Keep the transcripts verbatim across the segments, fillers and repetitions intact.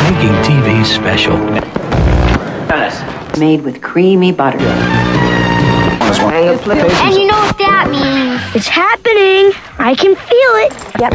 Making T V special. Made with creamy butter. And you know what that means? It's happening. I can feel it. Yep.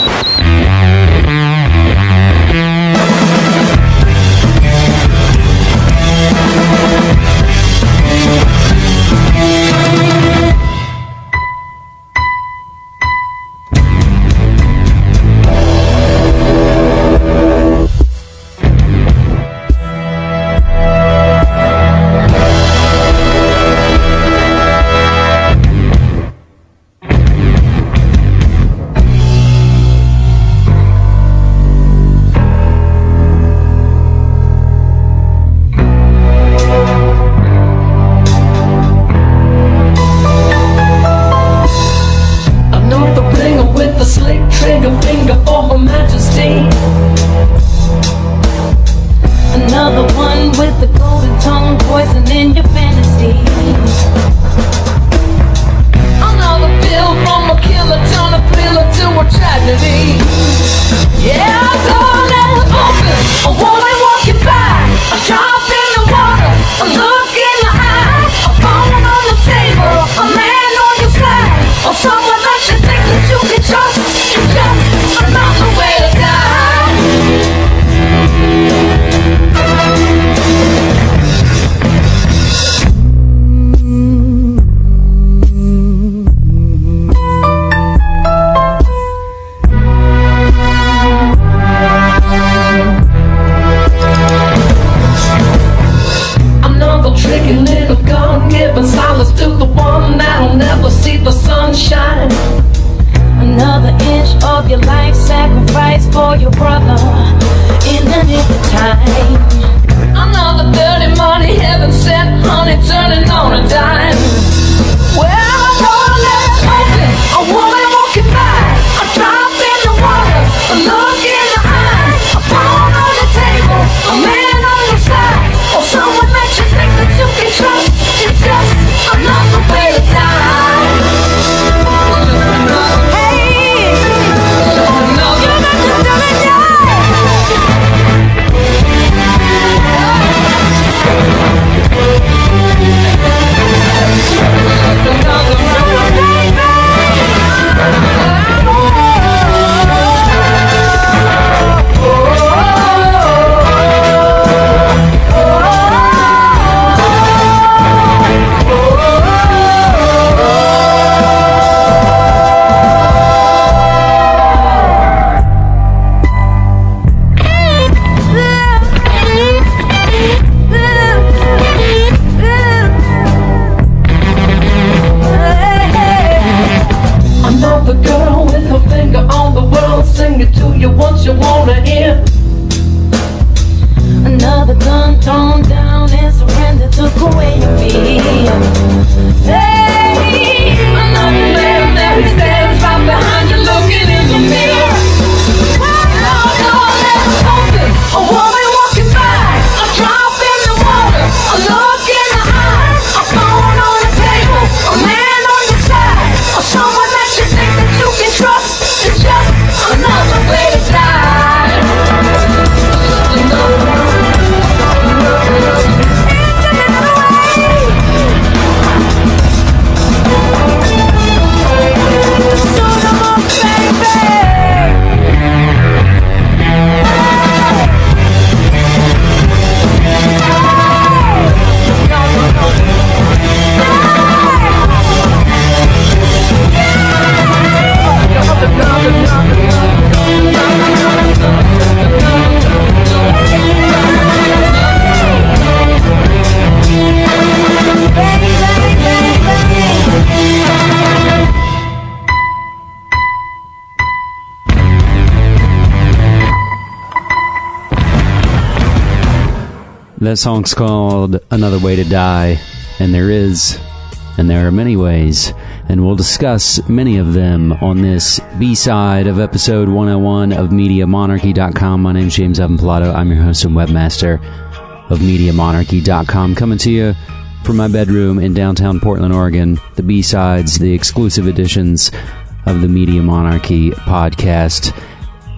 That song's called Another Way to Die, and there is, and there are many ways, and we'll discuss many of them on this B-side of episode one oh one of Media Monarchy dot com. My name's James Evan Pilato. I'm your host and webmaster of Media Monarchy dot com, coming to you from my bedroom in downtown Portland, Oregon. The B-sides, the exclusive editions of the Media Monarchy podcast.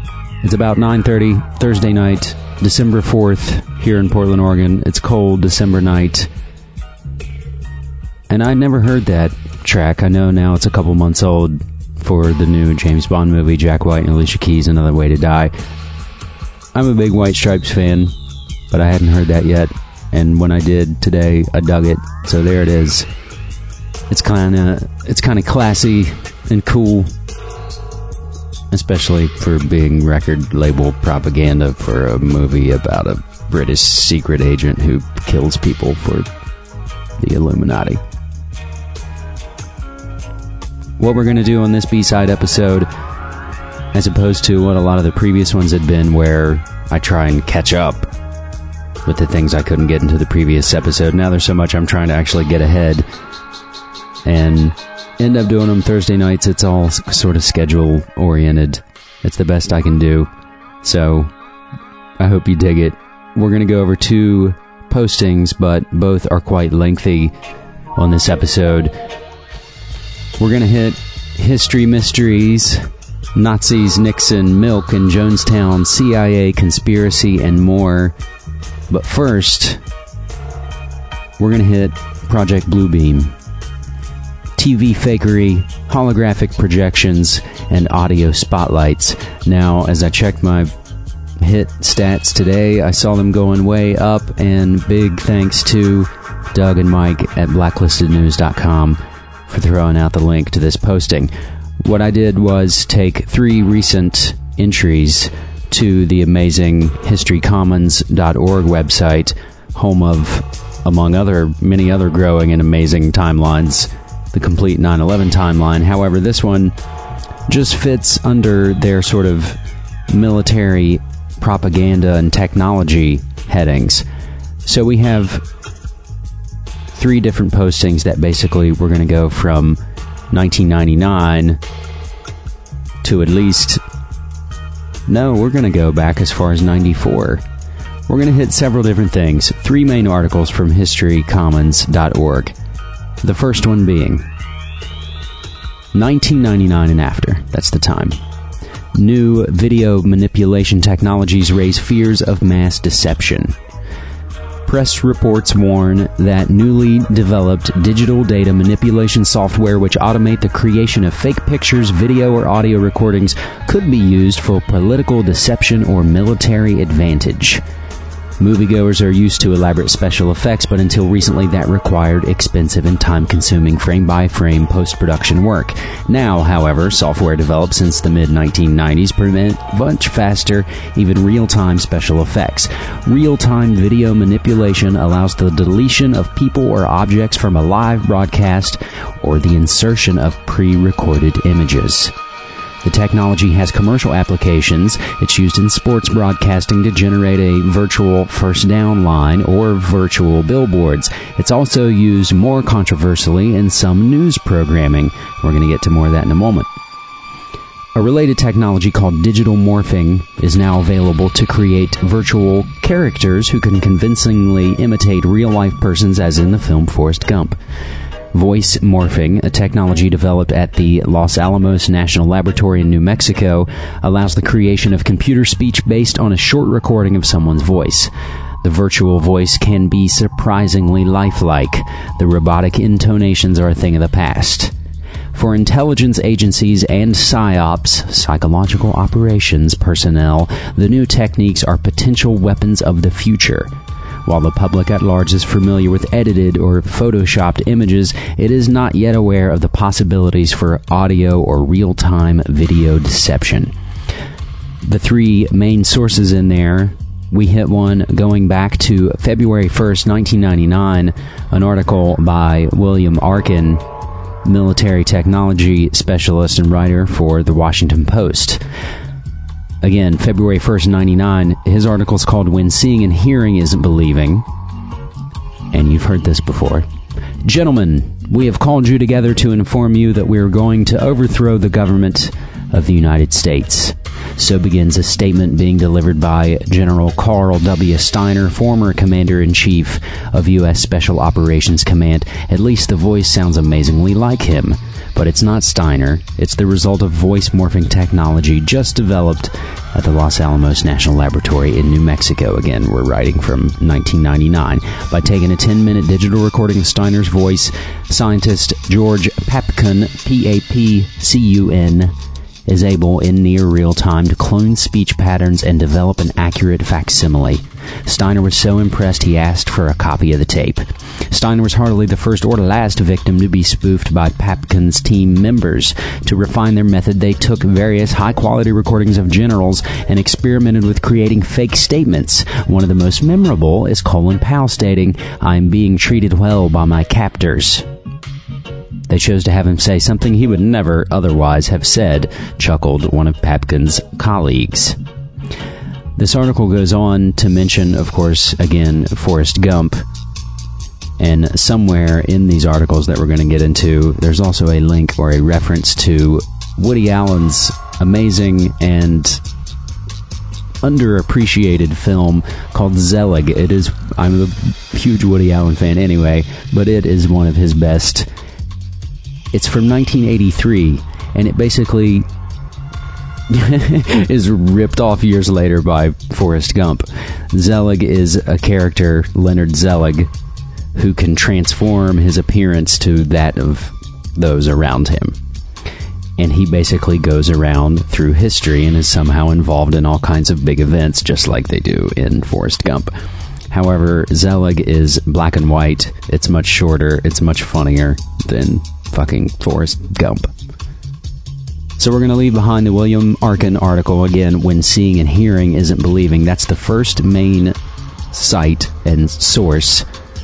It's about nine thirty, Thursday night, December fourth, here in Portland, Oregon. It's cold December night. And I'd never heard that track. I know now it's a couple months old for the new James Bond movie, Jack White and Alicia Keys, Another Way to Die. I'm a big White Stripes fan, but I hadn't heard that yet. And when I did today, I dug it. So there it is. It's kind of it's kind of classy and cool. Especially for being record label propaganda for a movie about a British secret agent who kills people for the Illuminati. What we're going to do on this B-side episode, as opposed to what a lot of the previous ones had been, where I try and catch up with the things I couldn't get into the previous episode. Now there's so much I'm trying to actually get ahead and end up doing them Thursday nights. It's all sort of schedule oriented. It's the best I can do. So I hope you dig it. We're going to go over two postings, but both are quite lengthy on this episode. We're going to hit history mysteries, Nazis, Nixon, milk and Jonestown, C I A conspiracy, and more. But first, we're going to hit Project Bluebeam. T V fakery, holographic projections, and audio spotlights. Now, as I checked my hit stats today, I saw them going way up, and big thanks to Doug and Mike at blacklisted news dot com for throwing out the link to this posting. What I did was take three recent entries to the amazing history commons dot org website, home of, among other, many other growing and amazing timelines, the complete nine eleven timeline. However, this one just fits under their sort of military propaganda and technology headings. So we have three different postings that basically we're going to go from nineteen ninety-nine to at least... No, we're going to go back as far as ninety-four. We're going to hit several different things. Three main articles from history commons dot org. The first one being nineteen ninety-nine and after. That's the time. New video manipulation technologies raise fears of mass deception. Press reports warn that newly developed digital data manipulation software which automate the creation of fake pictures, video, or audio recordings could be used for political deception or military advantage. Moviegoers are used to elaborate special effects, but until recently that required expensive and time-consuming frame-by-frame post-production work. Now, however, software developed since the mid nineteen nineties permit much faster, even real-time special effects. Real-time video manipulation allows the deletion of people or objects from a live broadcast or the insertion of pre-recorded images. The technology has commercial applications. It's used in sports broadcasting to generate a virtual first down line or virtual billboards. It's also used more controversially in some news programming. We're going to get to more of that in a moment. A related technology called digital morphing is now available to create virtual characters who can convincingly imitate real-life persons, as in the film Forrest Gump. Voice morphing, a technology developed at the Los Alamos National Laboratory in New Mexico, allows the creation of computer speech based on a short recording of someone's voice. The virtual voice can be surprisingly lifelike. The robotic intonations are a thing of the past. For intelligence agencies and PSYOPs, psychological operations personnel, the new techniques are potential weapons of the future. While the public at large is familiar with edited or photoshopped images, it is not yet aware of the possibilities for audio or real-time video deception. The three main sources in there, we hit one going back to February first, nineteen ninety-nine, an article by William Arkin, military technology specialist and writer for The Washington Post. Again, February first, ninety-nine, his article is called When Seeing and Hearing Isn't Believing. And you've heard this before. Gentlemen, we have called you together to inform you that we are going to overthrow the government of the United States. So begins a statement being delivered by General Carl W. Steiner, former Commander-in-Chief of U S Special Operations Command. At least the voice sounds amazingly like him. But it's not Steiner. It's the result of voice morphing technology just developed at the Los Alamos National Laboratory in New Mexico. Again, we're writing from nineteen ninety-nine. By taking a ten-minute digital recording of Steiner's voice, scientist George Papcun, P A P C U N, is able in near real time to clone speech patterns and develop an accurate facsimile. Steiner was so impressed he asked for a copy of the tape. Steiner was hardly the first or the last victim to be spoofed by Papcun's team members. To refine their method, they took various high-quality recordings of generals and experimented with creating fake statements. One of the most memorable is Colin Powell stating, "I'm being treated well by my captors." They chose to have him say something he would never otherwise have said, chuckled one of Papcun's colleagues. This article goes on to mention, of course, again, Forrest Gump. And somewhere in these articles that we're going to get into, there's also a link or a reference to Woody Allen's amazing and underappreciated film called Zelig. It is, I'm a huge Woody Allen fan anyway, but it is one of his best. It's from nineteen eighty-three, and it basically is ripped off years later by Forrest Gump. Zelig is a character, Leonard Zelig, who can transform his appearance to that of those around him. And he basically goes around through history and is somehow involved in all kinds of big events, just like they do in Forrest Gump. However, Zelig is black and white. It's much shorter. It's much funnier than fucking Forrest Gump. So we're going to leave behind the William Arkin article again, When Seeing and Hearing Isn't Believing. That's the first main site and source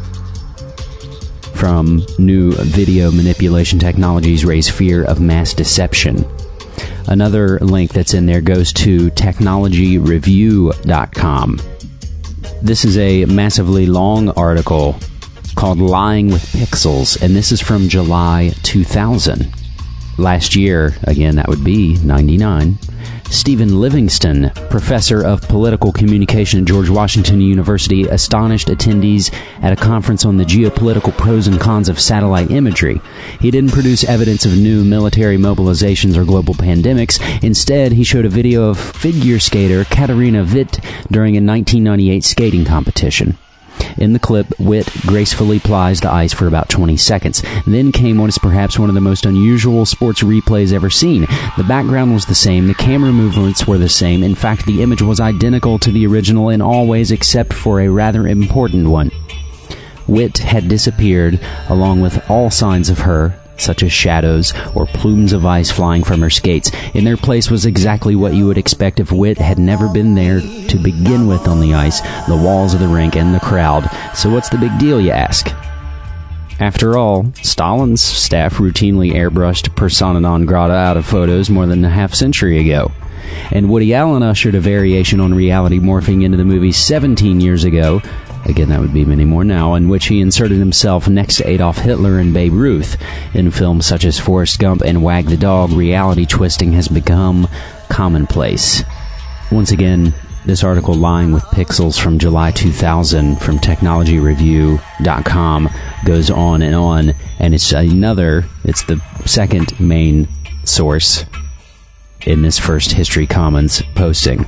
from new video manipulation technologies raise fear of mass deception. Another link that's in there goes to technology review dot com. This is a massively long article called Lying with Pixels, and this is from July two thousand. Last year, again, that would be ninety-nine, Stephen Livingston, professor of political communication at George Washington University, astonished attendees at a conference on the geopolitical pros and cons of satellite imagery. He didn't produce evidence of new military mobilizations or global pandemics. Instead, he showed a video of figure skater Katarina Witt during a nineteen ninety-eight skating competition. In the clip, Witt gracefully plies the ice for about twenty seconds. Then came what is perhaps one of the most unusual sports replays ever seen. The background was the same, the camera movements were the same. In fact, the image was identical to the original in all ways except for a rather important one. Witt had disappeared, along with all signs of her, such as shadows or plumes of ice flying from her skates. In their place was exactly what you would expect if Witt had never been there to begin with on the ice, the walls of the rink, and the crowd. So what's the big deal, you ask? After all, Stalin's staff routinely airbrushed persona non grata out of photos more than a half century ago. And Woody Allen ushered a variation on reality morphing into the movie seventeen years ago, again that would be many more now, in which he inserted himself next to Adolf Hitler and Babe Ruth. In films such as Forrest Gump and Wag the Dog, reality twisting has become commonplace. Once again, this article, Lying with Pixels, from July two thousand from technology review dot com, goes on and on, and it's another, it's the second main source in this first History Commons posting.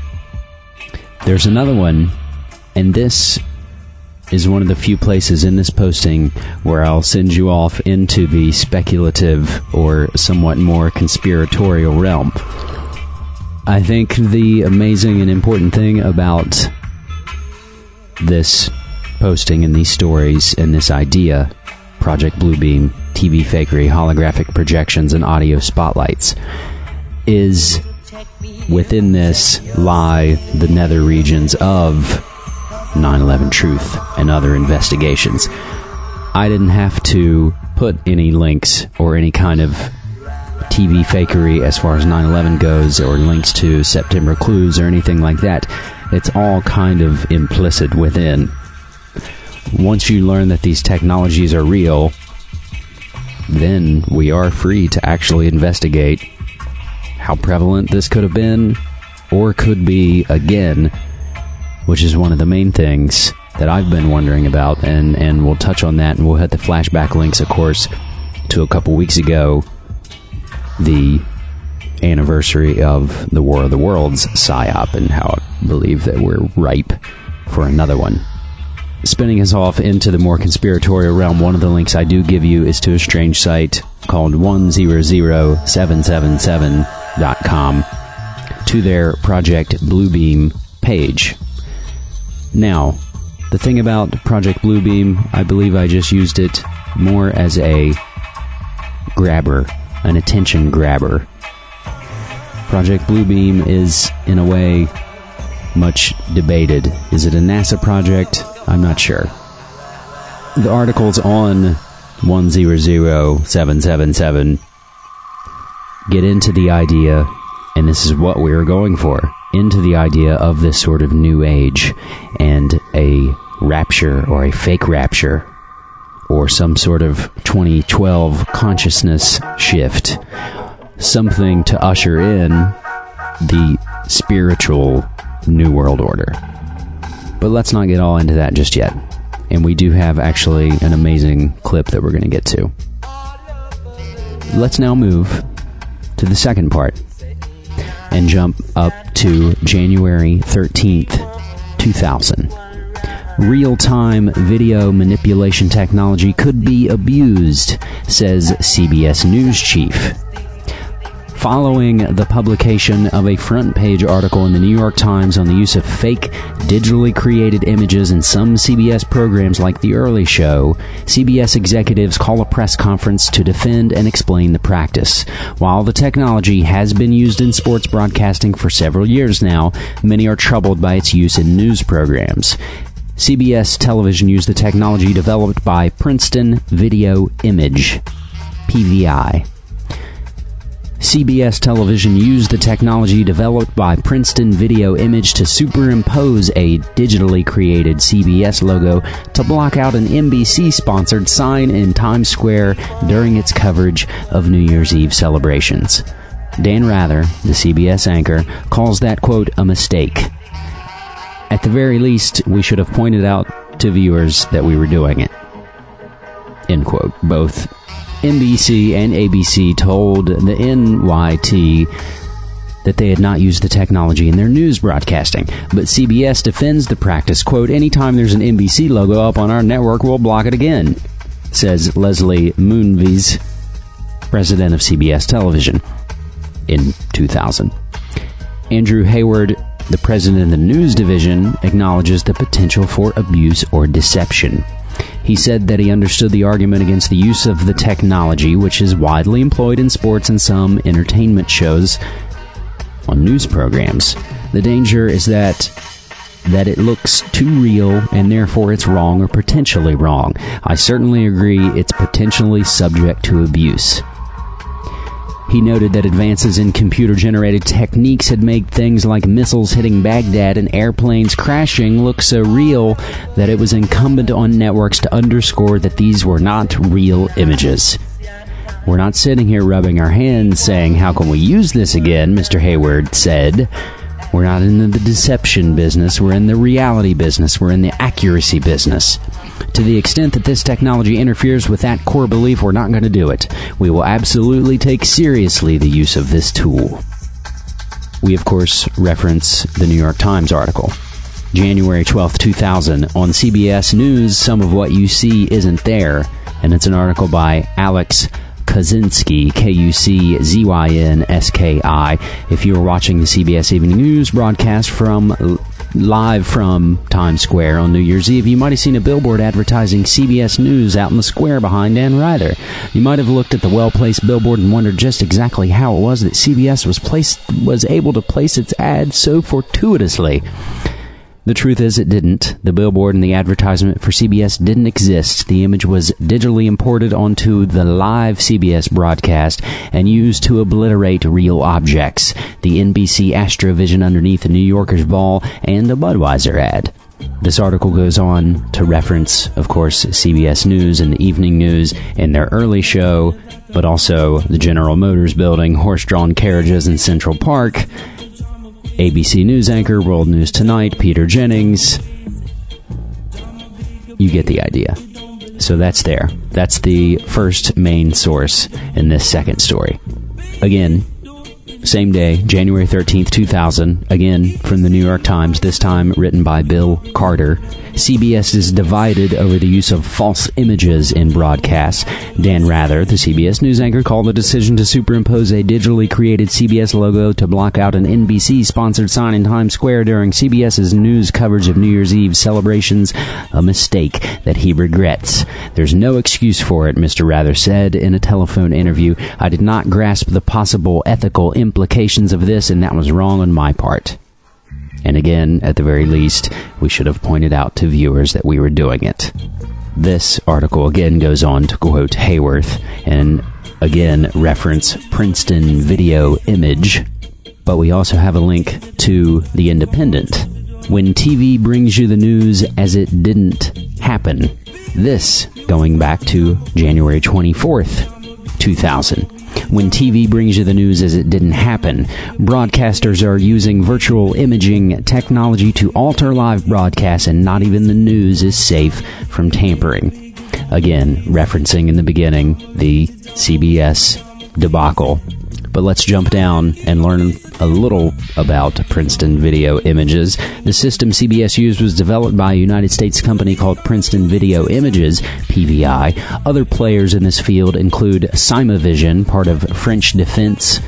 There's another one, and this is one of the few places in this posting where I'll send you off into the speculative or somewhat more conspiratorial realm. I think the amazing and important thing about this posting and these stories and this idea, Project Bluebeam, T V fakery, holographic projections, and audio spotlights, is within this lie the nether regions of nine eleven Truth and other investigations. I didn't have to put any links or any kind of T V fakery as far as nine eleven goes, or links to September Clues or anything like that. It's all kind of implicit within. Once you learn that these technologies are real, then we are free to actually investigate how prevalent this could have been or could be again, which is one of the main things that I've been wondering about, and, and we'll touch on that, and we'll hit the flashback links, of course, to a couple weeks ago, the anniversary of the War of the Worlds psyop, and how I believe that we're ripe for another one. Spinning us off into the more conspiratorial realm, one of the links I do give you is to a strange site called one zero zero seven seven seven dot com, to their Project Bluebeam page. Now, the thing about Project Bluebeam, I believe I just used it more as a grabber, an attention grabber. Project Bluebeam is, in a way, much debated. Is it a NASA project? I'm not sure. The articles on one zero zero seven seven seven get into the idea, and this is what we were going for, into the idea of this sort of new age and a rapture or a fake rapture or some sort of twenty twelve consciousness shift, something to usher in the spiritual New World Order. But let's not get all into that just yet. And we do have actually an amazing clip that we're going to get to. Let's now move to the second part and jump up to January thirteenth, two thousand. Real-time video manipulation technology could be abused, says C B S News chief. Following the publication of a front-page article in the New York Times on the use of fake, digitally created images in some C B S programs like The Early Show, C B S executives call a press conference to defend and explain the practice. While the technology has been used in sports broadcasting for several years now, many are troubled by its use in news programs. C B S Television used the technology developed by Princeton Video Image, P V I. C B S Television used the technology developed by Princeton Video Image to superimpose a digitally created C B S logo to block out an N B C-sponsored sign in Times Square during its coverage of New Year's Eve celebrations. Dan Rather, the C B S anchor, calls that, quote, a mistake. At the very least, we should have pointed out to viewers that we were doing it. End quote. Both N B C and A B C told the N Y T that they had not used the technology in their news broadcasting. But C B S defends the practice, quote, anytime there's an N B C logo up on our network, we'll block it again, says Leslie Moonves, president of C B S Television, in two thousand. Andrew Hayward, the president of the news division, acknowledges the potential for abuse or deception. He said that he understood the argument against the use of the technology, which is widely employed in sports and some entertainment shows on news programs. The danger is that that it looks too real and therefore it's wrong or potentially wrong. I certainly agree it's potentially subject to abuse. He noted that advances in computer-generated techniques had made things like missiles hitting Baghdad and airplanes crashing look so real that it was incumbent on networks to underscore that these were not real images. We're not sitting here rubbing our hands saying, how can we use this again, Mister Hayward said. We're not in the deception business, we're in the reality business, we're in the accuracy business. To the extent that this technology interferes with that core belief, we're not going to do it. We will absolutely take seriously the use of this tool. We, of course, reference the New York Times article. January twelfth, two thousand. On C B S News, some of what you see isn't there. And it's an article by Alex Kuczynski, K U C Z Y N S K I. If you were watching the C B S Evening News broadcast from live from Times Square on New Year's Eve, you might have seen a billboard advertising C B S News out in the square behind Dan Rather. You might have looked at the well-placed billboard and wondered just exactly how it was that C B S was placed was able to place its ad so fortuitously. The truth is, it didn't. The billboard and the advertisement for C B S didn't exist. The image was digitally imported onto the live C B S broadcast and used to obliterate real objects. The N B C Astrovision underneath the New Yorker's ball and a Budweiser ad. This article goes on to reference, of course, C B S News and the Evening News in their early show, but also the General Motors building, horse-drawn carriages in Central Park, A B C News anchor, World News Tonight, Peter Jennings. You get the idea. So that's there. That's the first main source in this second story. Again, same day, January thirteenth, two thousand, again from the New York Times, this time written by Bill Carter. C B S is divided over the use of false images in broadcasts. Dan Rather, the C B S News anchor, called the decision to superimpose a digitally created C B S logo to block out an N B C-sponsored sign in Times Square during CBS's news coverage of New Year's Eve celebrations a mistake that he regrets. There's no excuse for it, Mister Rather said in a telephone interview. I did not grasp the possible ethical implications of this, and that was wrong on my part. And again, at the very least, we should have pointed out to viewers that we were doing it. This article again goes on to quote Hayworth and again reference Princeton video image, but we also have a link to The Independent. When T V brings you the news as it didn't happen. This going back to January twenty-fourth, two thousand. When T V brings you the news as it didn't happen, broadcasters are using virtual imaging technology to alter live broadcasts, and not even the news is safe from tampering. Again, referencing in the beginning the C B S debacle. But let's jump down and learn a little about Princeton Video Images. The system C B S used was developed by a United States company called Princeton Video Images, P V I. Other players in this field include Cymavision, part of French defense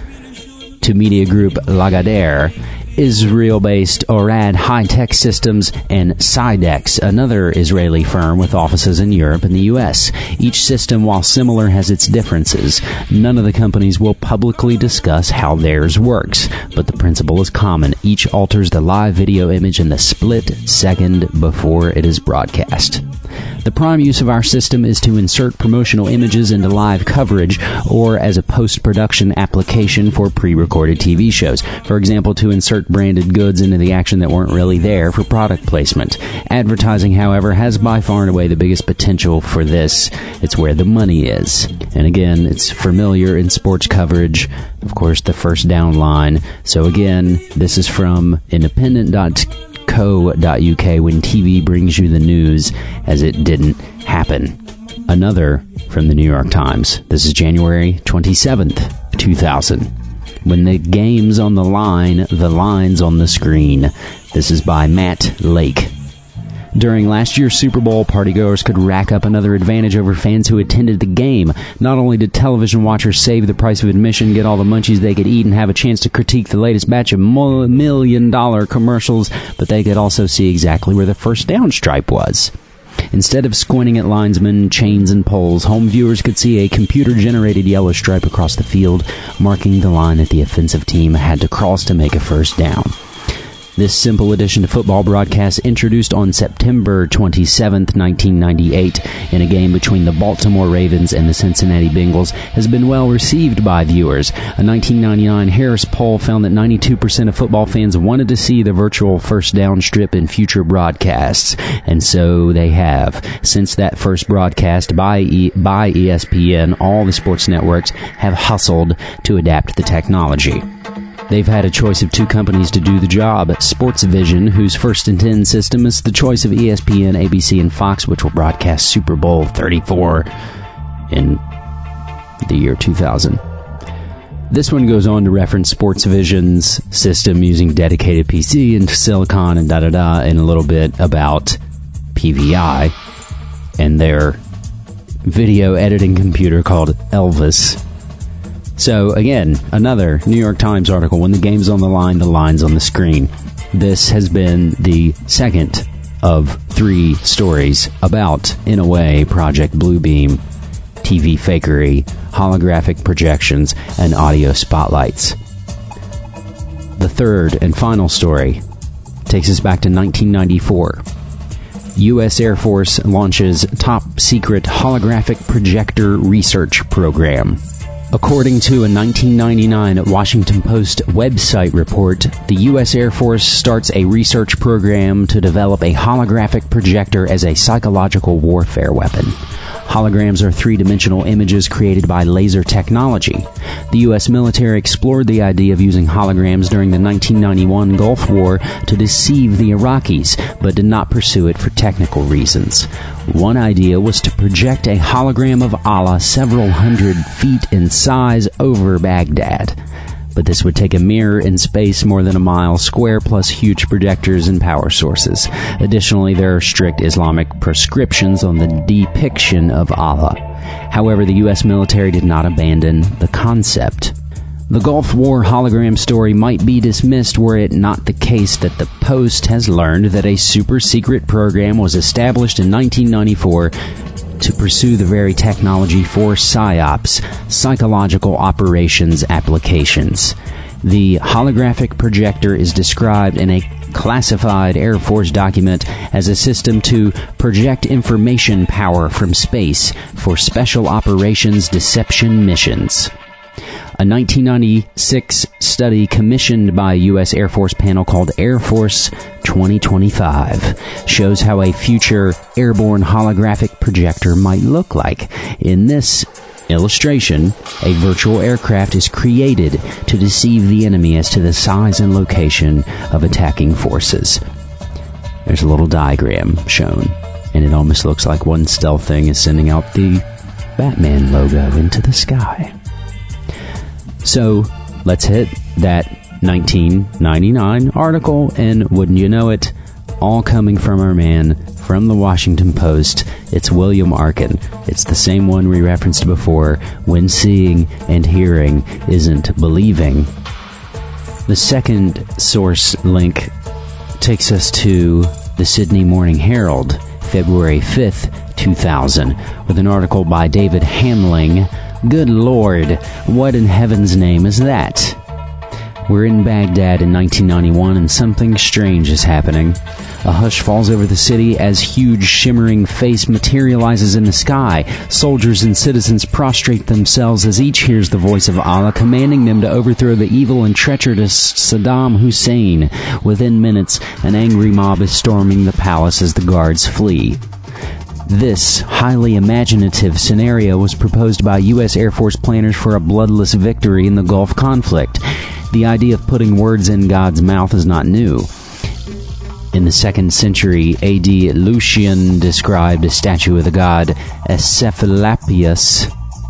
to media group Lagardère, Israel-based Orad High-Tech Systems, and Cydex, another Israeli firm with offices in Europe and the U S. Each system, while similar, has its differences. None of the companies will publicly discuss how theirs works, but the principle is common. Each alters the live video image in the split second before it is broadcast. The prime use of our system is to insert promotional images into live coverage or as a post-production application for pre-recorded T V shows. For example, to insert branded goods into the action that weren't really there for product placement. Advertising, however, has by far and away the biggest potential for this. It's where the money is. And again, it's familiar in sports coverage. Of course, the first down line. So again, this is from independent dot co dot U K, when T V brings you the news as it didn't happen. Another from the New York Times. This is January twenty-seventh, two thousand. When the game's on the line, the line's on the screen. This is by Matt Lake. During last year's Super Bowl, partygoers could rack up another advantage over fans who attended the game. Not only did television watchers save the price of admission, get all the munchies they could eat, and have a chance to critique the latest batch of million-dollar commercials, but they could also see exactly where the first down stripe was. Instead of squinting at linesmen, chains, and poles, home viewers could see a computer-generated yellow stripe across the field, marking the line that the offensive team had to cross to make a first down. This simple addition to football broadcasts, introduced on September twenty-seventh, nineteen ninety-eight, in a game between the Baltimore Ravens and the Cincinnati Bengals, has been well received by viewers. A nineteen ninety-nine Harris poll found that ninety-two percent of football fans wanted to see the virtual first down strip in future broadcasts, and so they have. Since that first broadcast by e- by E S P N, all the sports networks have hustled to adapt the technology. They've had a choice of two companies to do the job. Sportsvision, whose first and ten system is the choice of E S P N, A B C, and Fox, which will broadcast Super Bowl thirty-four in the year two thousand. This one goes on to reference Sportsvision's system using dedicated P C and silicon and da-da-da, and a little bit about P V I and their video editing computer called Elvis. So, again, another New York Times article. When the game's on the line, the line's on the screen. This has been the second of three stories about, in a way, Project Bluebeam, T V fakery, holographic projections, and audio spotlights. The third and final story takes us back to nineteen ninety-four. U S Air Force launches top-secret holographic projector research program. According to a nineteen ninety-nine Washington Post website report, the U S Air Force starts a research program to develop a holographic projector as a psychological warfare weapon. Holograms are three-dimensional images created by laser technology. The U S military explored the idea of using holograms during the nineteen ninety-one Gulf War to deceive the Iraqis, but did not pursue it for technical reasons. One idea was to project a hologram of Allah several hundred feet in size over Baghdad. But this would take a mirror in space more than a mile square, plus huge projectors and power sources. Additionally, there are strict Islamic prescriptions on the depiction of Allah. However, the U S military did not abandon the concept. The Gulf War hologram story might be dismissed were it not the case that the Post has learned that a super-secret program was established in nineteen ninety-four to pursue the very technology for PSYOPs, psychological operations applications. The holographic projector is described in a classified Air Force document as a system to project information power from space for special operations deception missions. A nineteen ninety-six study commissioned by a U S Air Force panel called Air Force twenty twenty-five shows how a future airborne holographic projector might look like. In this illustration, a virtual aircraft is created to deceive the enemy as to the size and location of attacking forces. There's a little diagram shown, and it almost looks like one stealth thing is sending out the Batman logo into the sky. So, let's hit that nineteen ninety-nine article, and wouldn't you know it, all coming from our man from the Washington Post, it's William Arkin. It's the same one we referenced before, when seeing and hearing isn't believing. The second source link takes us to the Sydney Morning Herald, February fifth, two thousand, with an article by David Hamling. Good Lord, what in heaven's name is that? We're in Baghdad in nineteen ninety-one and something strange is happening. A hush falls over the city as huge shimmering face materializes in the sky. Soldiers and citizens prostrate themselves as each hears the voice of Allah commanding them to overthrow the evil and treacherous Saddam Hussein. Within minutes, an angry mob is storming the palace as the guards flee. This highly imaginative scenario was proposed by U S Air Force planners for a bloodless victory in the Gulf conflict. The idea of putting words in God's mouth is not new. In the second century A D, Lucian described a statue of the god Aesculapius,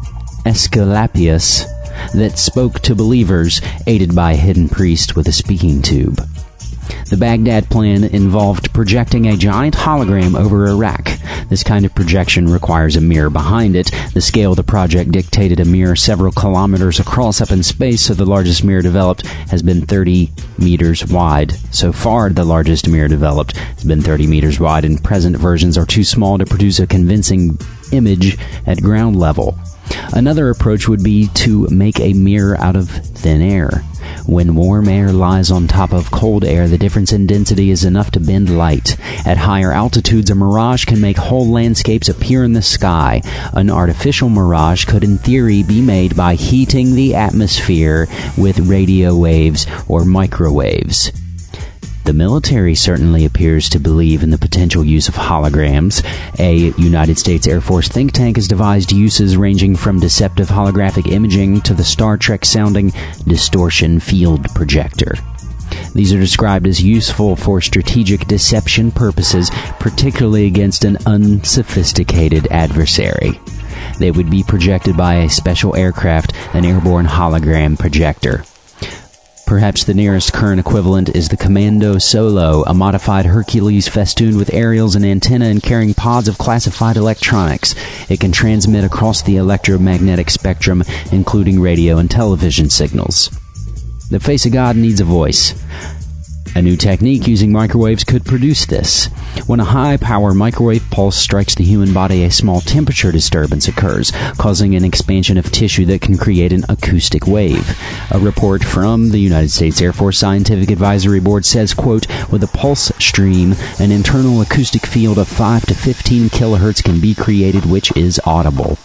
Aesculapius that spoke to believers, aided by a hidden priest with a speaking tube. The Baghdad plan involved projecting a giant hologram over Iraq. This kind of projection requires a mirror behind it. The scale of the project dictated a mirror several kilometers across up in space, so the largest mirror developed has been thirty meters wide. So far, the largest mirror developed has been thirty meters wide, and present versions are too small to produce a convincing image at ground level. Another approach would be to make a mirror out of thin air. When warm air lies on top of cold air, the difference in density is enough to bend light. At higher altitudes, a mirage can make whole landscapes appear in the sky. An artificial mirage could, in theory, be made by heating the atmosphere with radio waves or microwaves. The military certainly appears to believe in the potential use of holograms. A United States Air Force think tank has devised uses ranging from deceptive holographic imaging to the Star Trek-sounding distortion field projector. These are described as useful for strategic deception purposes, particularly against an unsophisticated adversary. They would be projected by a special aircraft, an airborne hologram projector. Perhaps the nearest current equivalent is the Commando Solo, a modified Hercules festooned with aerials and antenna and carrying pods of classified electronics. It can transmit across the electromagnetic spectrum, including radio and television signals. The face of God needs a voice. A new technique using microwaves could produce this. When a high-power microwave pulse strikes the human body, a small temperature disturbance occurs, causing an expansion of tissue that can create an acoustic wave. A report from the United States Air Force Scientific Advisory Board says, quote, with a pulse stream, an internal acoustic field of five to fifteen kilohertz can be created, which is audible.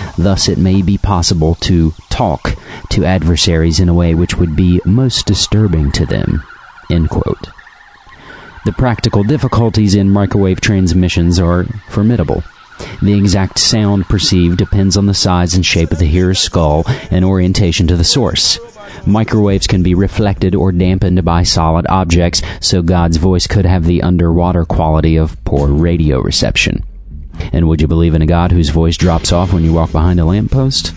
Thus, it may be possible to talk to adversaries in a way which would be most disturbing to them." End quote. The practical difficulties in microwave transmissions are formidable. The exact sound perceived depends on the size and shape of the hearer's skull and orientation to the source. Microwaves can be reflected or dampened by solid objects, so God's voice could have the underwater quality of poor radio reception. And would you believe in a God whose voice drops off when you walk behind a lamppost?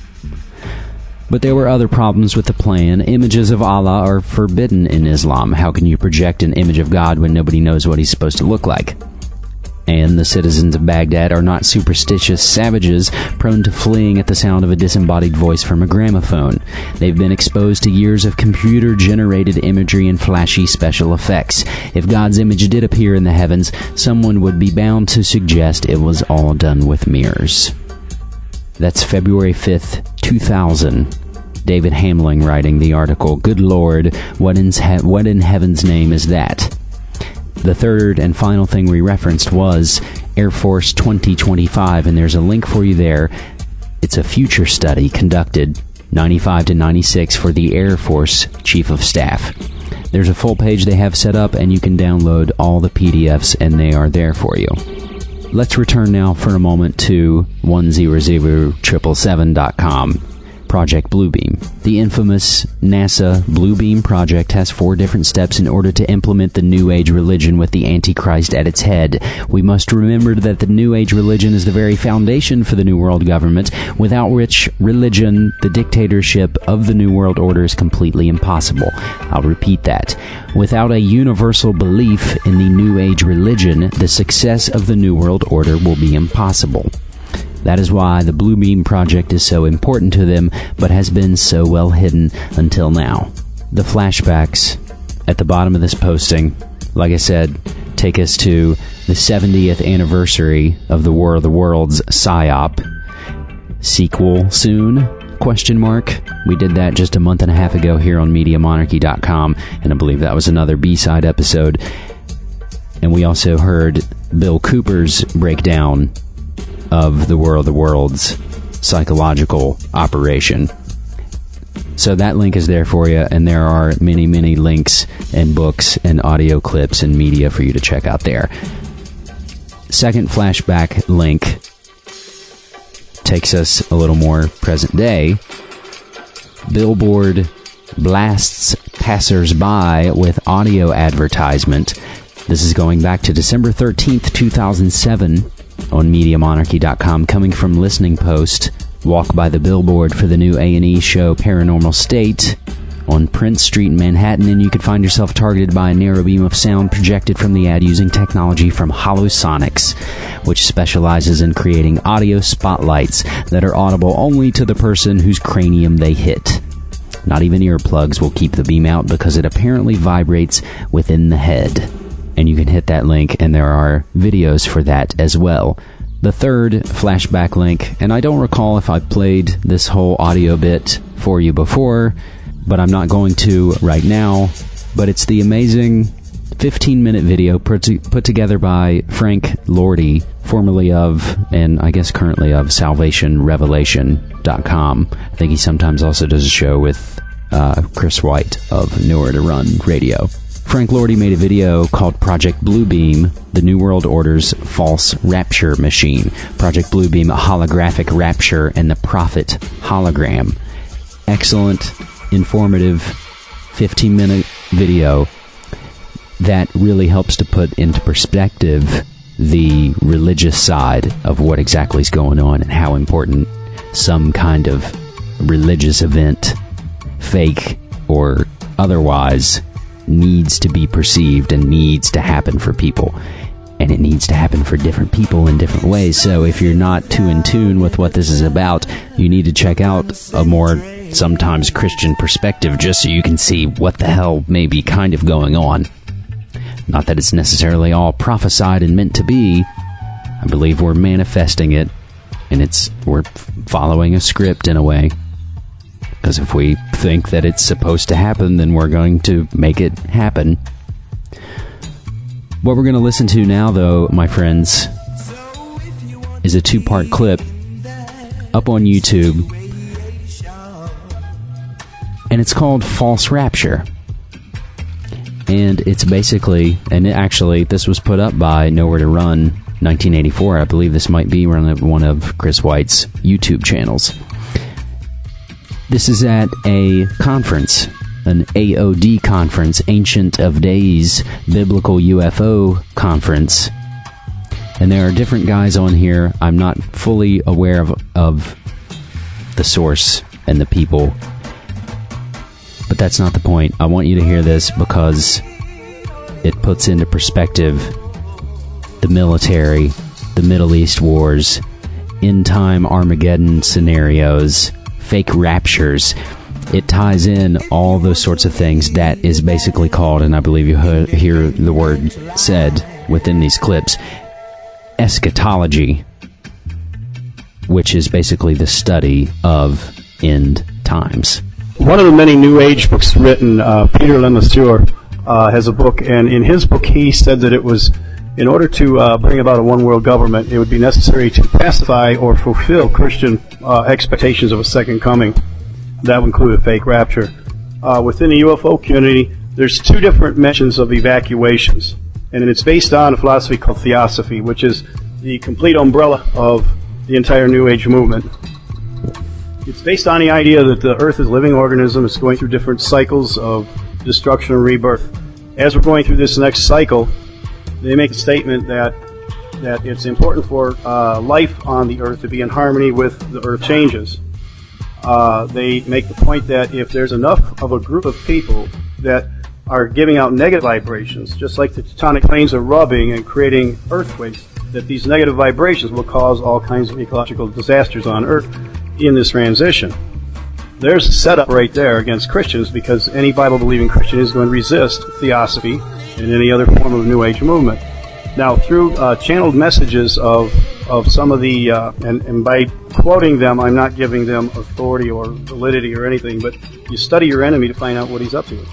But there were other problems with the plan. Images of Allah are forbidden in Islam. How can you project an image of God when nobody knows what he's supposed to look like? And the citizens of Baghdad are not superstitious savages prone to fleeing at the sound of a disembodied voice from a gramophone. They've been exposed to years of computer-generated imagery and flashy special effects. If God's image did appear in the heavens, someone would be bound to suggest it was all done with mirrors. That's February fifth, two thousand. David Hamling writing the article, "Good Lord, what in, he- what in heaven's name is that?" The third and final thing we referenced was Air Force twenty twenty-five, and there's a link for you there. It's a future study conducted ninety-five to ninety-six for the Air Force Chief of Staff. There's a full page they have set up, and you can download all the P D Fs, and they are there for you. Let's return now for a moment to one hundred seven seven seven dot com. Project Bluebeam. The infamous NASA Bluebeam project has four different steps in order to implement the New Age religion with the Antichrist at its head. We must remember that the New Age religion is the very foundation for the New World Government, without which religion, the dictatorship of the New World Order, is completely impossible. I'll repeat that. Without a universal belief in the New Age religion, the success of the New World Order will be impossible. That is why the Bluebeam project is so important to them, but has been so well hidden until now. The flashbacks at the bottom of this posting, like I said, take us to the seventieth anniversary of the War of the Worlds PSYOP. Sequel soon? Question mark. We did that just a month and a half ago here on Media Monarchy dot com, and I believe that was another B-side episode. And we also heard Bill Cooper's breakdown of the War of the Worlds psychological operation. So that link is there for you, and there are many, many links and books and audio clips and media for you to check out there. Second flashback link takes us a little more present day. Billboard blasts passers-by with audio advertisement. This is going back to December thirteenth, two thousand seven. On Media Monarchy dot com, coming from Listening Post. Walk by the billboard for the new A and E show Paranormal State on Prince Street in Manhattan, and you could find yourself targeted by a narrow beam of sound projected from the ad using technology from Holosonics, which specializes in creating audio spotlights that are audible only to the person whose cranium they hit. Not even earplugs will keep the beam out because it apparently vibrates within the head. And you can hit that link, and there are videos for that as well. The third flashback link, and I don't recall if I played this whole audio bit for you before, but I'm not going to right now, but it's the amazing fifteen-minute video put, to, put together by Frank Lordy, formerly of, and I guess currently of, Salvation Revelation dot com. I think he sometimes also does a show with uh, Chris White of Nowhere to Run Radio. Frank Lordy made a video called Project Bluebeam, the New World Order's false rapture machine. Project Bluebeam, a holographic rapture, and the Prophet hologram. Excellent, informative, fifteen-minute video that really helps to put into perspective the religious side of what exactly is going on and how important some kind of religious event, fake or otherwise, needs to be perceived and needs to happen for people. And it needs to happen for different people in different ways. So if you're not too in tune with what this is about, you need to check out a more sometimes Christian perspective just so you can see what the hell may be kind of going on. Not that it's necessarily all prophesied and meant to be. I believe we're manifesting it, and it's we're following a script in a way. Because if we think that it's supposed to happen, then we're going to make it happen. What we're going to listen to now, though, my friends, is a two-part clip up on YouTube, and it's called False Rapture. And it's basically, and it actually, this was put up by Nowhere to Run nineteen eighty-four. I believe this might be one of Chris White's YouTube channels. This is at a conference, an A O D conference, Ancient of Days Biblical U F O conference. And there are different guys on here. I'm not fully aware of, of the source and the people. But that's not the point. I want you to hear this because it puts into perspective the military, the Middle East wars, end-time Armageddon scenarios, fake raptures. It ties in all those sorts of things. That is basically called, and I believe you hear the word said within these clips, eschatology, which is basically the study of end times. One of the many New Age books written, uh, Peter Lemessurier, uh, has a book, and in his book he said that it was, in order to uh, bring about a one-world government, it would be necessary to pacify or fulfill Christian uh, expectations of a second coming. That would include a fake rapture. Uh, within the U F O community, there's two different mentions of evacuations, and it's based on a philosophy called theosophy, which is the complete umbrella of the entire New Age movement. It's based on the idea that the Earth is a living organism. It's going through different cycles of destruction and rebirth. As we're going through this next cycle, they make a statement that that it's important for uh, life on the Earth to be in harmony with the Earth changes. Uh, they make the point that if there's enough of a group of people that are giving out negative vibrations, just like the tectonic planes are rubbing and creating earthquakes, that these negative vibrations will cause all kinds of ecological disasters on Earth in this transition. There's a setup right there against Christians, because any Bible-believing Christian is going to resist theosophy and any other form of New Age movement. Now, through uh, channeled messages of of some of the, uh, and, and by quoting them, I'm not giving them authority or validity or anything, but you study your enemy to find out what he's up to.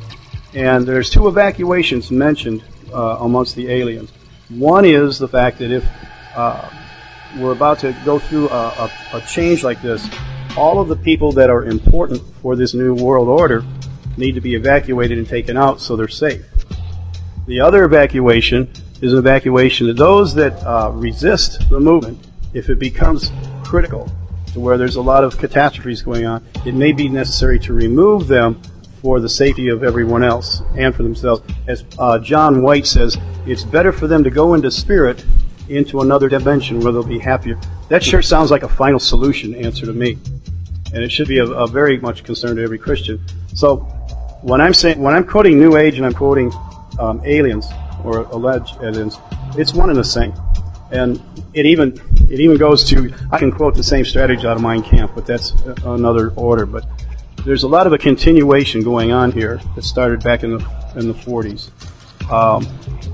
And there's two evacuations mentioned uh, amongst the aliens. One is the fact that if uh, we're about to go through a, a, a change like this, all of the people that are important for this new world order need to be evacuated and taken out so they're safe. The other evacuation is an evacuation of those that uh, resist the movement. If it becomes critical to where there's a lot of catastrophes going on, it may be necessary to remove them for the safety of everyone else and for themselves. As uh, John White says, it's better for them to go into spirit into another dimension where they'll be happier. That sure sounds like a final solution answer to me. And it should be a, a very much concern to every Christian. So when I'm saying, when I'm quoting New Age and I'm quoting um, aliens or alleged aliens, it's one and the same. And it even it even goes to, I can quote the same strategy out of Mein Kampf, but that's another order. But there's a lot of a continuation going on here that started back in the in the forties. Um,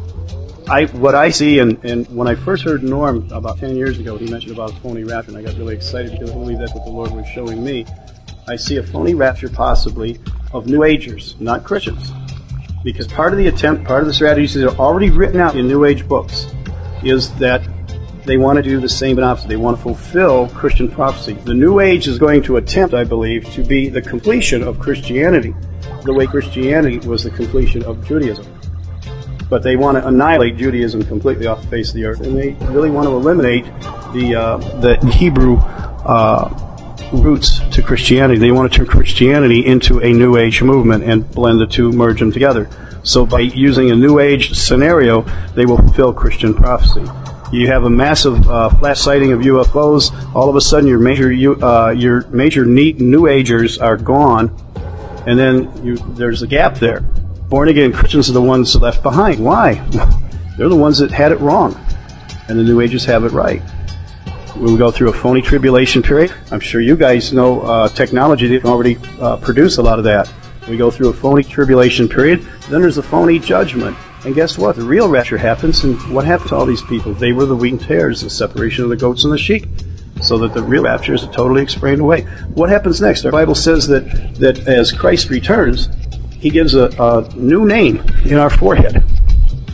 I what I see, and, and when I first heard Norm about ten years ago, he mentioned about a phony rapture, and I got really excited because I believe that's what the Lord was showing me. I see a phony rapture possibly of New Agers, not Christians. Because part of the attempt, part of the strategies that are already written out in New Age books is that they want to do the same and opposite. They want to fulfill Christian prophecy. The New Age is going to attempt, I believe, to be the completion of Christianity, the way Christianity was the completion of Judaism. But they want to annihilate Judaism completely off the face of the earth, and they really want to eliminate the uh, the Hebrew uh, roots to Christianity. They want to turn Christianity into a New Age movement and blend the two, merge them together. So by using a New Age scenario, they will fulfill Christian prophecy. You have a massive uh, flash sighting of U F Os. All of a sudden, your major uh, your major New Agers are gone, and then you, there's a gap there. Born-again Christians are the ones left behind. Why? They're the ones that had it wrong, and the New Agers have it right. We'll go through a phony tribulation period. I'm sure you guys know uh, technology that can already uh, produce a lot of that. We go through a phony tribulation period. Then there's a phony judgment. And guess what? The real rapture happens, and what happened to all these people? They were the wheat and tares, the separation of the goats and the sheep, so that the real rapture is totally explained away. What happens next? Our Bible says that, that as Christ returns, He gives a, a new name in our forehead.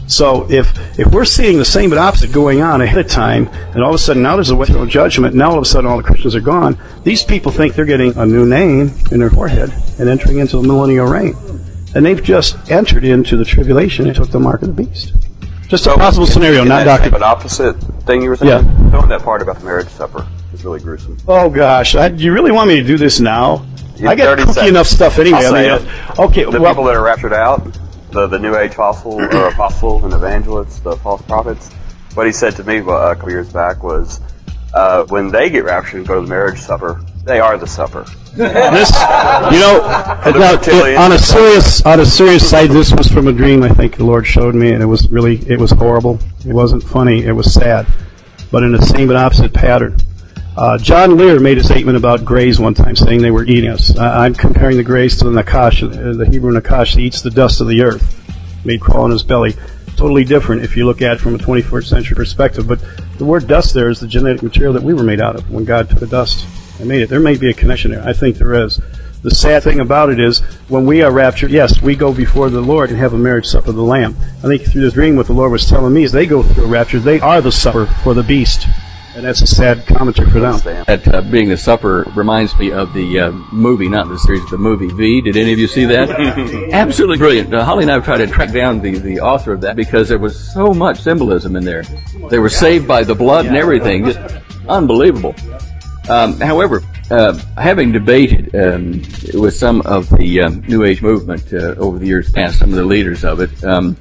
So if if we're seeing the same but opposite going on ahead of time, and all of a sudden now there's a wet throne judgment, and now all of a sudden all the Christians are gone, these people think they're getting a new name in their forehead and entering into the millennial reign. And they've just entered into the tribulation and took the mark of the beast. Just a so possible in, scenario, in not that documented. But opposite thing you were saying? Yeah. Tell me that part about the marriage supper. It's really gruesome. Oh, gosh. I, do you really want me to do this now? You I got cookie seconds. enough stuff anyway. I'll I say mean, it. uh, okay, The well, people that are raptured out, the, the New Age apostle, or apostles and evangelists, the false prophets, what he said to me uh, a couple years back was, uh, when they get raptured and go to the marriage supper, they are the supper. this, you know, now, it, on a serious on a serious side, this was from a dream I think the Lord showed me, and it was really, it was horrible. It wasn't funny. It was sad, but in the same but opposite pattern. Uh, John Lear made a statement about grays one time, saying they were eating us. I, I'm comparing the grays to the Nakash, uh, the Hebrew Nakash that eats the dust of the earth, made crawl in his belly. Totally different if you look at it from a twenty-first century perspective. But the word dust there is the genetic material that we were made out of when God took the dust and made it. There may be a connection there. I think there is. The sad thing about it is, when we are raptured, yes, we go before the Lord and have a marriage supper of the Lamb. I think through this dream, what the Lord was telling me is they go through a rapture. They are the supper for the beast. And that's a sad commentary for them. That uh, being the supper reminds me of the uh, movie, not the series, the movie V. Did any of you see that? Absolutely brilliant. Uh, Holly and I have tried to track down the, the author of that because there was so much symbolism in there. They were saved by the blood and everything. Just unbelievable. Um, however, uh, having debated um, with some of the um, New Age movement uh, over the years past, some of the leaders of it, um,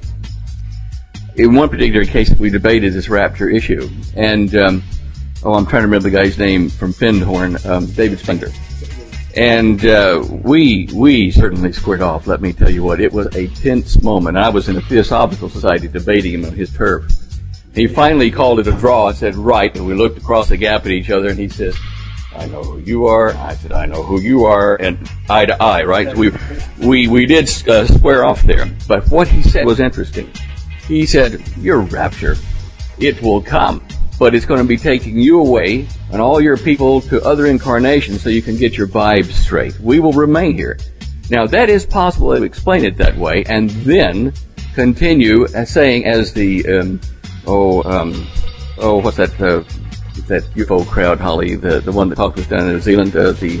in one particular case, we debated this rapture issue. And... Um, Oh, I'm trying to remember the guy's name from Findhorn, um, David Spender. And uh, we we certainly squared off, let me tell you what. It was a tense moment. I was in a Theosophical Society debating him on his turf. He finally called it a draw and said, right, and we looked across the gap at each other, and he says, I know who you are. I said, I know who you are, and eye to eye, right? So we, we, we did uh, square off there. But what he said was interesting. He said, your rapture, it will come. But it's going to be taking you away and all your people to other incarnations so you can get your vibes straight. We will remain here. Now, that is possible to explain it that way and then continue as saying as the, um, oh, um, oh, what's that, uh, that U F O crowd, Holly, the, the one that talked to us down in New Zealand, uh, the,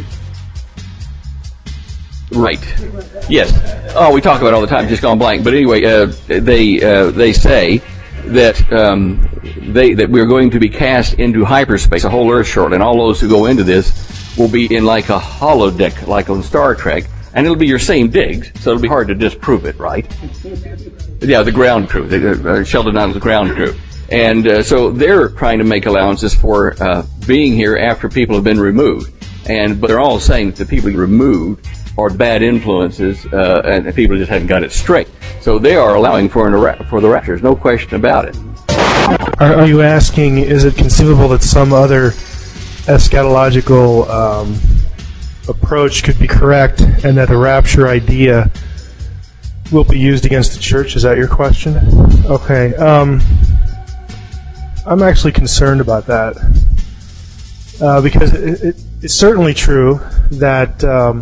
right. Yes. Oh, we talk about it all the time, just gone blank. But anyway, uh, they, uh, they say that, um, They, that we're going to be cast into hyperspace, a whole Earth shortly, and all those who go into this will be in like a holodeck, like on Star Trek, and it'll be your same digs, so it'll be hard to disprove it, right? Yeah, the ground crew, the, uh, Sheldon Island's the ground crew. And uh, so they're trying to make allowances for uh, being here after people have been removed. And but they're all saying that the people removed are bad influences, uh, and people just haven't got it straight. So they are allowing for, an, for the rapture, there's no question about it. Are, are you asking, is it conceivable that some other eschatological um, approach could be correct and that the rapture idea will be used against the church? Is that your question? Okay. Um, I'm actually concerned about that uh, because it, it, it's certainly true that um,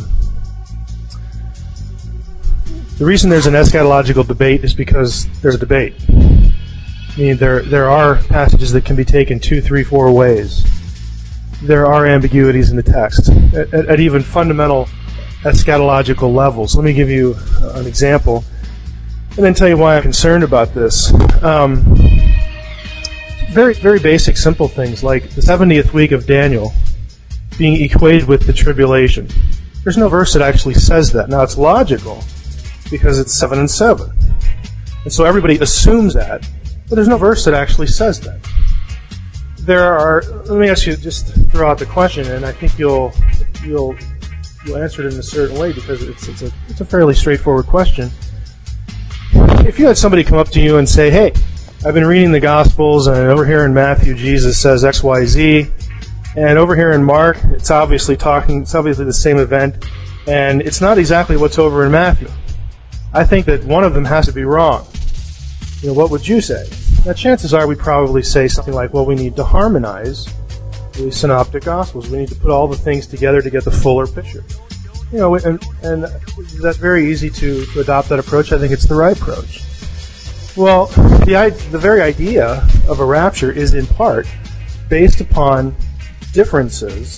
the reason there's an eschatological debate is because there's a debate. I mean, there there are passages that can be taken two, three, four ways. There are ambiguities in the text at, at, at even fundamental eschatological levels. Let me give you an example, and then tell you why I'm concerned about this. Um, very, very basic, simple things like the seventieth week of Daniel being equated with the tribulation. There's no verse that actually says that. Now, it's logical because it's seven and seven, and so everybody assumes that. But there's no verse that actually says that. There are. Let me ask you, just throw out the question, and I think you'll you'll you'll answer it in a certain way because it's it's a it's a fairly straightforward question. If you had somebody come up to you and say, "Hey, I've been reading the Gospels, and over here in Matthew, Jesus says X, Y, Z, and over here in Mark, it's obviously talking. It's obviously the same event, and it's not exactly what's over in Matthew. I think that one of them has to be wrong." You know, what would you say? Now, chances are we'd probably say something like, well, we need to harmonize the synoptic gospels. We need to put all the things together to get the fuller picture. You know, and, and that's very easy to, to adopt that approach. I think it's the right approach. Well, the I- the very idea of a rapture is in part based upon differences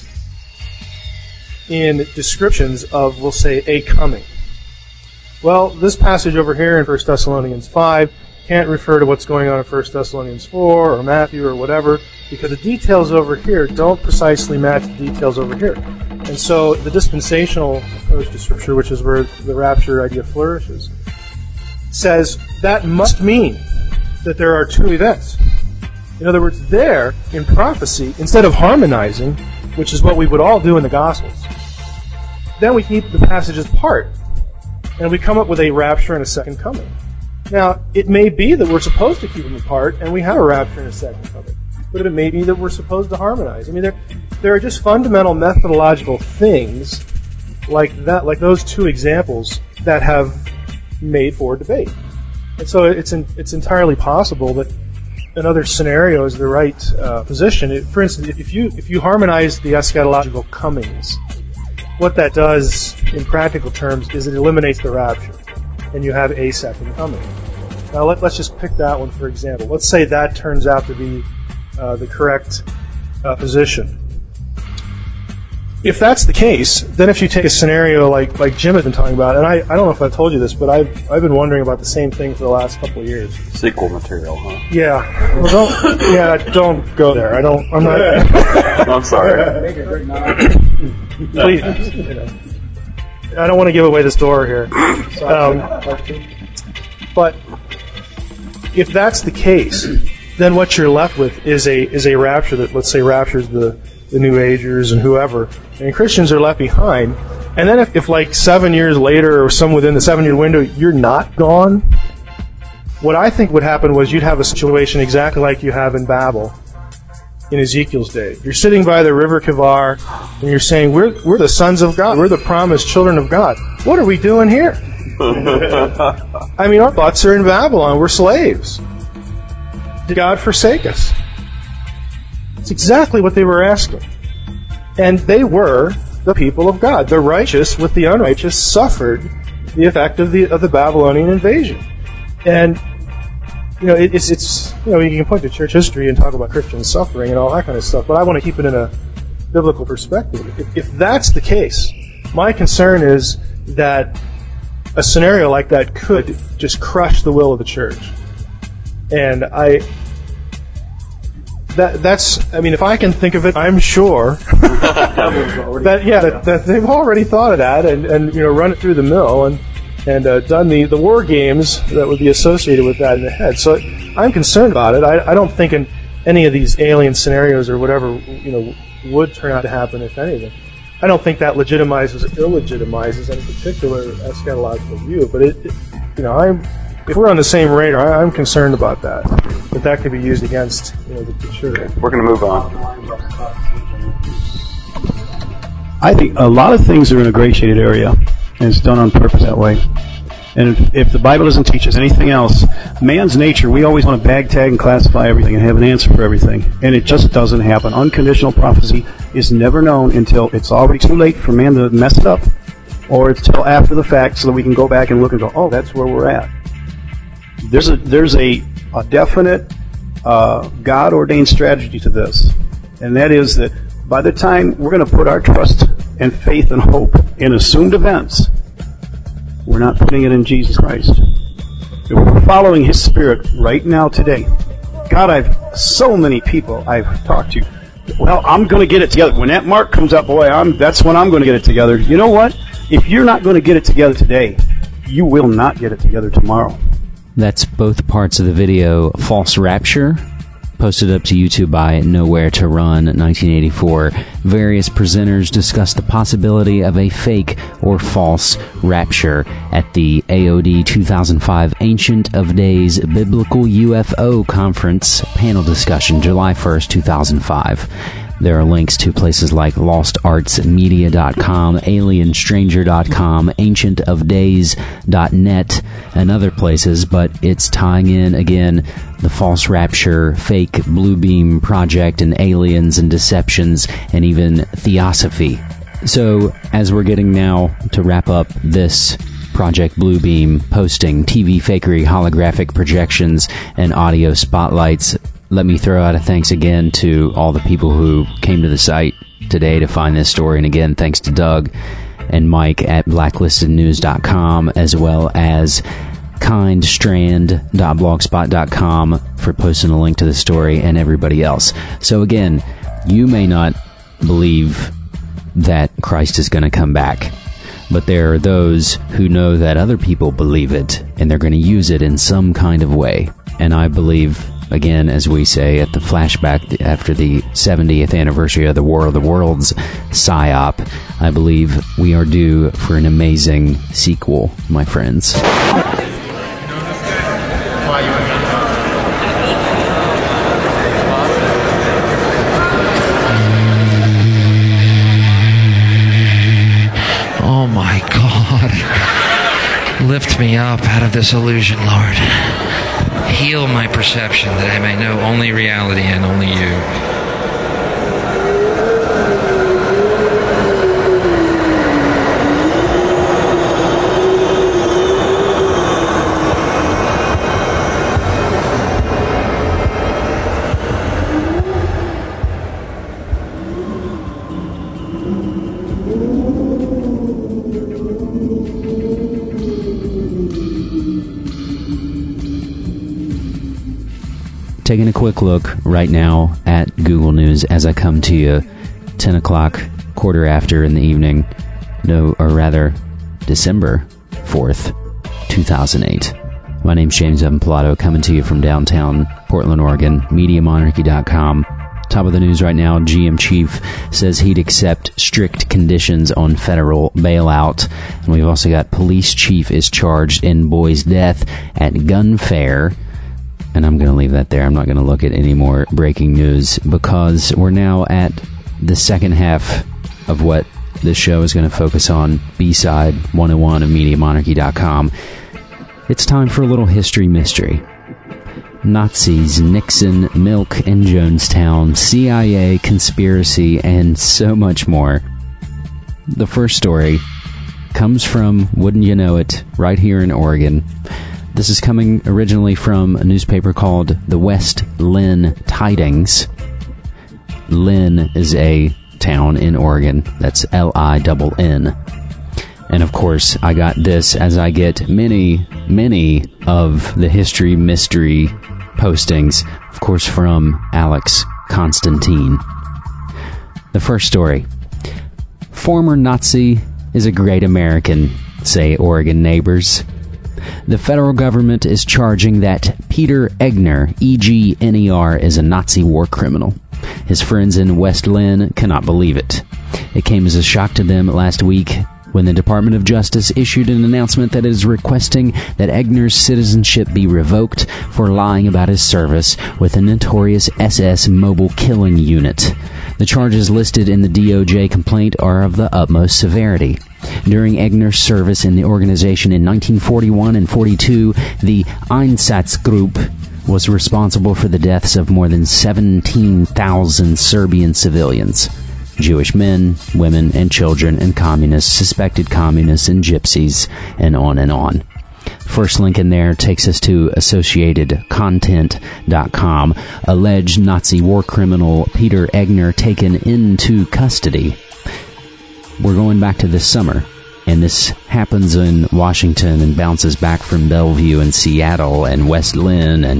in descriptions of, we'll say, a coming. Well, this passage over here in First Thessalonians five can't refer to what's going on in First Thessalonians four or Matthew or whatever, because the details over here don't precisely match the details over here. And so the dispensational approach to Scripture, which is where the rapture idea flourishes, says that must mean that there are two events. In other words, there, in prophecy, instead of harmonizing, which is what we would all do in the Gospels, then we keep the passages apart, and we come up with a rapture and a second coming. Now, it may be that we're supposed to keep them apart, and we have a rapture and a second coming. But it may be that we're supposed to harmonize. I mean, there, there are just fundamental methodological things like that, like those two examples that have made for debate. And so it's in, it's entirely possible that another scenario is the right uh, position. It, for instance, if you if you harmonize the eschatological comings, what that does in practical terms is it eliminates the rapture, and you have a second coming. Now let, let's just pick that one for example. Let's say that turns out to be uh, the correct uh, position. If that's the case, then if you take a scenario like, like Jim has been talking about, and I, I don't know if I've told you this, but I've I've been wondering about the same thing for the last couple of years. Sequel material, huh? Yeah. Well, don't yeah, don't go there. I don't. I'm not. I'm sorry. Please. You know, I don't want to give away this door here. Um, but if that's the case, then what you're left with is a is a rapture that, let's say, raptures the the New Agers and whoever, and Christians are left behind. And then if, if like seven years later or some within the seven-year window, you're not gone, what I think would happen was you'd have a situation exactly like you have in Babel in Ezekiel's day. You're sitting by the river Kivar, and you're saying, we're, we're the sons of God. We're the promised children of God. What are we doing here? I mean, our butts are in Babylon. We're slaves. Did God forsake us? It's exactly what they were asking. And they were the people of God. The righteous with the unrighteous suffered the effect of the of the Babylonian invasion. And you know, it, it's it's you know, you can point to church history and talk about Christian suffering and all that kind of stuff, but I want to keep it in a biblical perspective. If, if that's the case, my concern is that a scenario like that could just crush the will of the church. And I That, that's, I mean, if I can think of it, I'm sure that, yeah, that, that they've already thought of that and, and, you know, run it through the mill and, and uh, done the, the war games that would be associated with that in the head. So I'm concerned about it. I, I don't think in any of these alien scenarios or whatever, you know, would turn out to happen, if anything. I don't think that legitimizes or illegitimizes any particular eschatological view, but it, it you know, I'm, if we're on the same radar, I, I'm concerned about that. That that could be used against, you know, the, the church. We're going to move on. I think a lot of things are in a gray shaded area, and it's done on purpose that way. And if, if the Bible doesn't teach us anything else, man's nature, we always want to bag, tag, and classify everything and have an answer for everything. And it just doesn't happen. Unconditional prophecy is never known until it's already too late for man to mess it up, or it's till after the fact so that we can go back and look and go, oh, that's where we're at. There's a there's a, a definite uh, God-ordained strategy to this, and that is that by the time we're going to put our trust and faith and hope in assumed events, we're not putting it in Jesus Christ. If we're following His Spirit right now today, God, I've so many people I've talked to. Well, I'm going to get it together. When that mark comes up, boy, I'm that's when I'm going to get it together. You know what? If you're not going to get it together today, you will not get it together tomorrow. That's both parts of the video False Rapture, posted up to YouTube by Nowhere to Run nineteen eighty-four. Various presenters discuss the possibility of a fake or false rapture at the A O D two thousand five Ancient of Days Biblical U F O Conference panel discussion, July first, two thousand five. There are links to places like lost arts media dot com, alien stranger dot com, ancient of days dot net, and other places, but it's tying in, again, the false rapture, fake Bluebeam project, and aliens and deceptions, and even theosophy. So, as we're getting now to wrap up this Project Bluebeam, posting, T V fakery, holographic projections, and audio spotlights. Let me throw out a thanks again to all the people who came to the site today to find this story. And again, thanks to Doug and Mike at blacklisted news dot com, as well as kind strand dot blogspot dot com for posting a link to the story, and everybody else. So again, you may not believe that Christ is going to come back, but there are those who know that other people believe it, and they're going to use it in some kind of way. And I believe, again, as we say at the flashback after the seventieth anniversary of the War of the Worlds psyop, I believe we are due for an amazing sequel, my friends. Oh my God. Lift me up out of this illusion, Lord. Heal my perception that I may know only reality and only you. Taking a quick look right now at Google News as I come to you, ten o'clock, quarter after in the evening, no, or rather, December fourth, two thousand eight. My name's James Evan Pilato, coming to you from downtown Portland, Oregon, media monarchy dot com. Top of the news right now, G M chief says he'd accept strict conditions on federal bailout. And we've also got police chief is charged in boy's death at gun fair. And I'm going to leave that there. I'm not going to look at any more breaking news because we're now at the second half of what this show is going to focus on, B-Side one oh one of media monarchy dot com. It's time for a little history mystery. Nazis, Nixon, Milk and Jonestown, C I A, conspiracy, and so much more. The first story comes from, wouldn't you know it, right here in Oregon. This is coming originally from a newspaper called the West Linn Tidings. Linn is a town in Oregon. That's L I N N. And of course, I got this as I get many, many of the history mystery postings, of course, from Alex Constantine. The first story. Former Nazi is a great American, say Oregon neighbors. The federal government is charging that Peter Egner, E G N E R, is a Nazi war criminal. His friends in West Linn cannot believe it. It came as a shock to them last week when the Department of Justice issued an announcement that it is requesting that Egner's citizenship be revoked for lying about his service with the notorious S S Mobile Killing Unit. The charges listed in the D O J complaint are of the utmost severity. During Egner's service in the organization in nineteen forty-one and forty-two, the Einsatzgruppe was responsible for the deaths of more than seventeen thousand Serbian civilians. Jewish men, women, and children, and communists, suspected communists, and gypsies, and on and on. First link in there takes us to associated content dot com. Alleged Nazi war criminal Peter Egner taken into custody. We're going back to this summer, and this happens in Washington and bounces back from Bellevue and Seattle and West Linn. And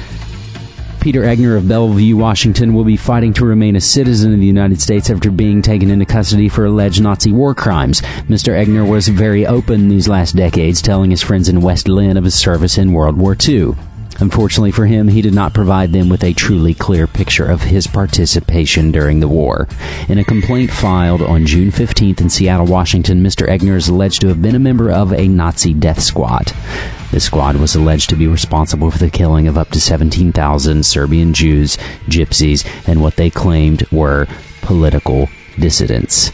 Peter Egner of Bellevue, Washington, will be fighting to remain a citizen of the United States after being taken into custody for alleged Nazi war crimes. Mister Egner was very open these last decades, telling his friends in West Linn of his service in World War Two. Unfortunately for him, he did not provide them with a truly clear picture of his participation during the war. In a complaint filed on June fifteenth in Seattle, Washington, Mister Egner is alleged to have been a member of a Nazi death squad. This squad was alleged to be responsible for the killing of up to seventeen thousand Serbian Jews, gypsies, and what they claimed were political dissidents.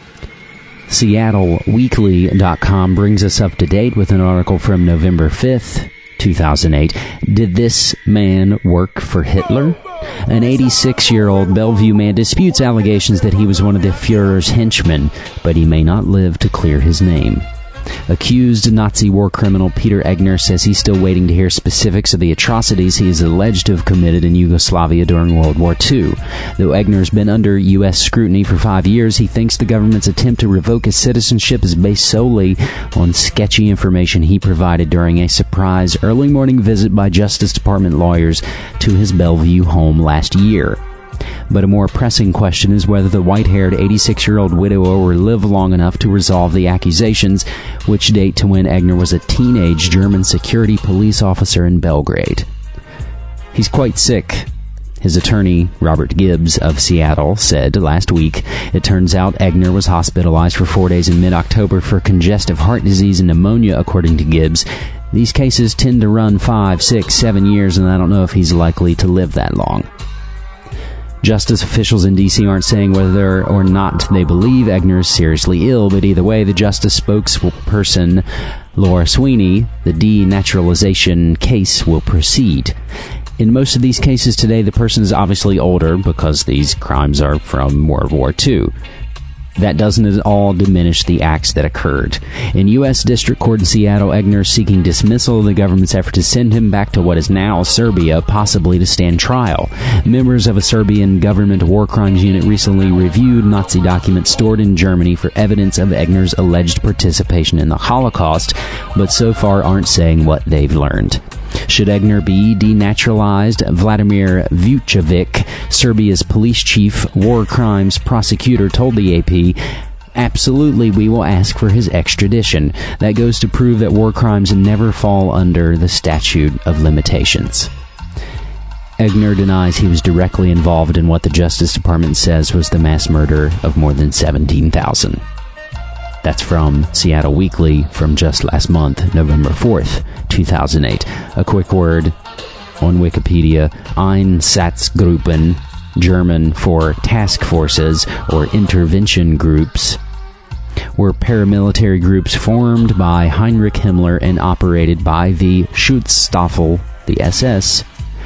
Seattle Weekly dot com brings us up to date with an article from November fifth, two thousand eight. Did this man work for Hitler? An eighty-six-year-old Bellevue man disputes allegations that he was one of the Fuhrer's henchmen, but he may not live to clear his name. Accused Nazi war criminal Peter Egner says he's still waiting to hear specifics of the atrocities he is alleged to have committed in Yugoslavia during World War Two. Though Egner's been under U S scrutiny for five years, he thinks the government's attempt to revoke his citizenship is based solely on sketchy information he provided during a surprise early morning visit by Justice Department lawyers to his Bellevue home last year. But a more pressing question is whether the white-haired eighty-six-year-old widower will live long enough to resolve the accusations, which date to when Egner was a teenage German security police officer in Belgrade. He's quite sick. His attorney, Robert Gibbs of Seattle, said last week, it turns out Egner was hospitalized for four days in mid-October for congestive heart disease and pneumonia, according to Gibbs. These cases tend to run five, six, seven years, and I don't know if he's likely to live that long. Justice officials in D C aren't saying whether or not they believe Egner is seriously ill, but either way, the justice spokesperson, Laura Sweeney, the denaturalization case will proceed. In most of these cases today, the person is obviously older because these crimes are from World War Two. That doesn't at all diminish the acts that occurred. In U S District Court in Seattle, Egner is seeking dismissal of the government's effort to send him back to what is now Serbia, possibly to stand trial. Members of a Serbian government war crimes unit recently reviewed Nazi documents stored in Germany for evidence of Egner's alleged participation in the Holocaust, but so far aren't saying what they've learned. Should Egner be denaturalized? Vladimir Vucevic, Serbia's police chief, war crimes prosecutor, told the A P, absolutely, we will ask for his extradition. That goes to prove that war crimes never fall under the statute of limitations. Egner denies he was directly involved in what the Justice Department says was the mass murder of more than seventeen thousand. That's from Seattle Weekly from just last month, November fourth, two thousand eight. A quick word on Wikipedia. Einsatzgruppen, German for task forces or intervention groups, were paramilitary groups formed by Heinrich Himmler and operated by the Schutzstaffel, the S S,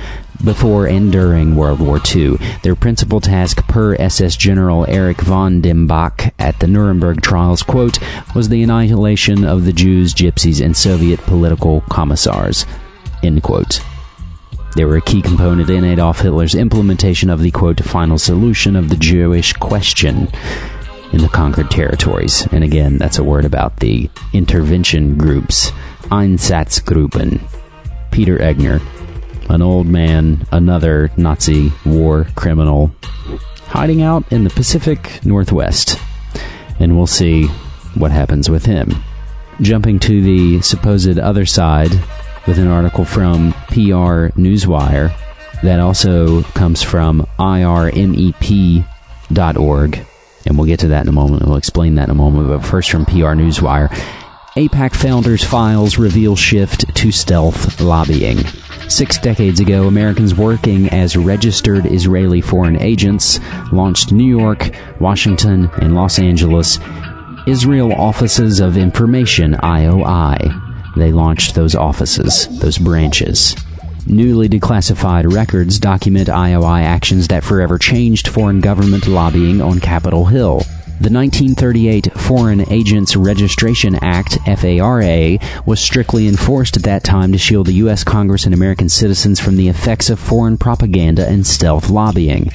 before and during World War Two. Their principal task, per S S General Erich von Dembach at the Nuremberg trials, quote, was the annihilation of the Jews, Gypsies, and Soviet political commissars, end quote. They were a key component in Adolf Hitler's implementation of the, quote, final solution of the Jewish question in the conquered territories. And again, that's a word about the intervention groups, Einsatzgruppen. Peter Egner, an old man, another Nazi war criminal, hiding out in the Pacific Northwest. And we'll see what happens with him. Jumping to the supposed other side with an article from P R Newswire that also comes from I R M E P dot org. And we'll get to that in a moment. We'll explain that in a moment. But first from P R Newswire. AIPAC founders' files reveal shift to stealth lobbying. Six decades ago, Americans working as registered Israeli foreign agents launched New York, Washington, and Los Angeles Israel Offices of Information, I O I. They launched those offices, those branches. Newly declassified records document I O I actions that forever changed foreign government lobbying on Capitol Hill. The nineteen thirty-eight Foreign Agents Registration Act, F A R A, was strictly enforced at that time to shield the U S Congress and American citizens from the effects of foreign propaganda and stealth lobbying.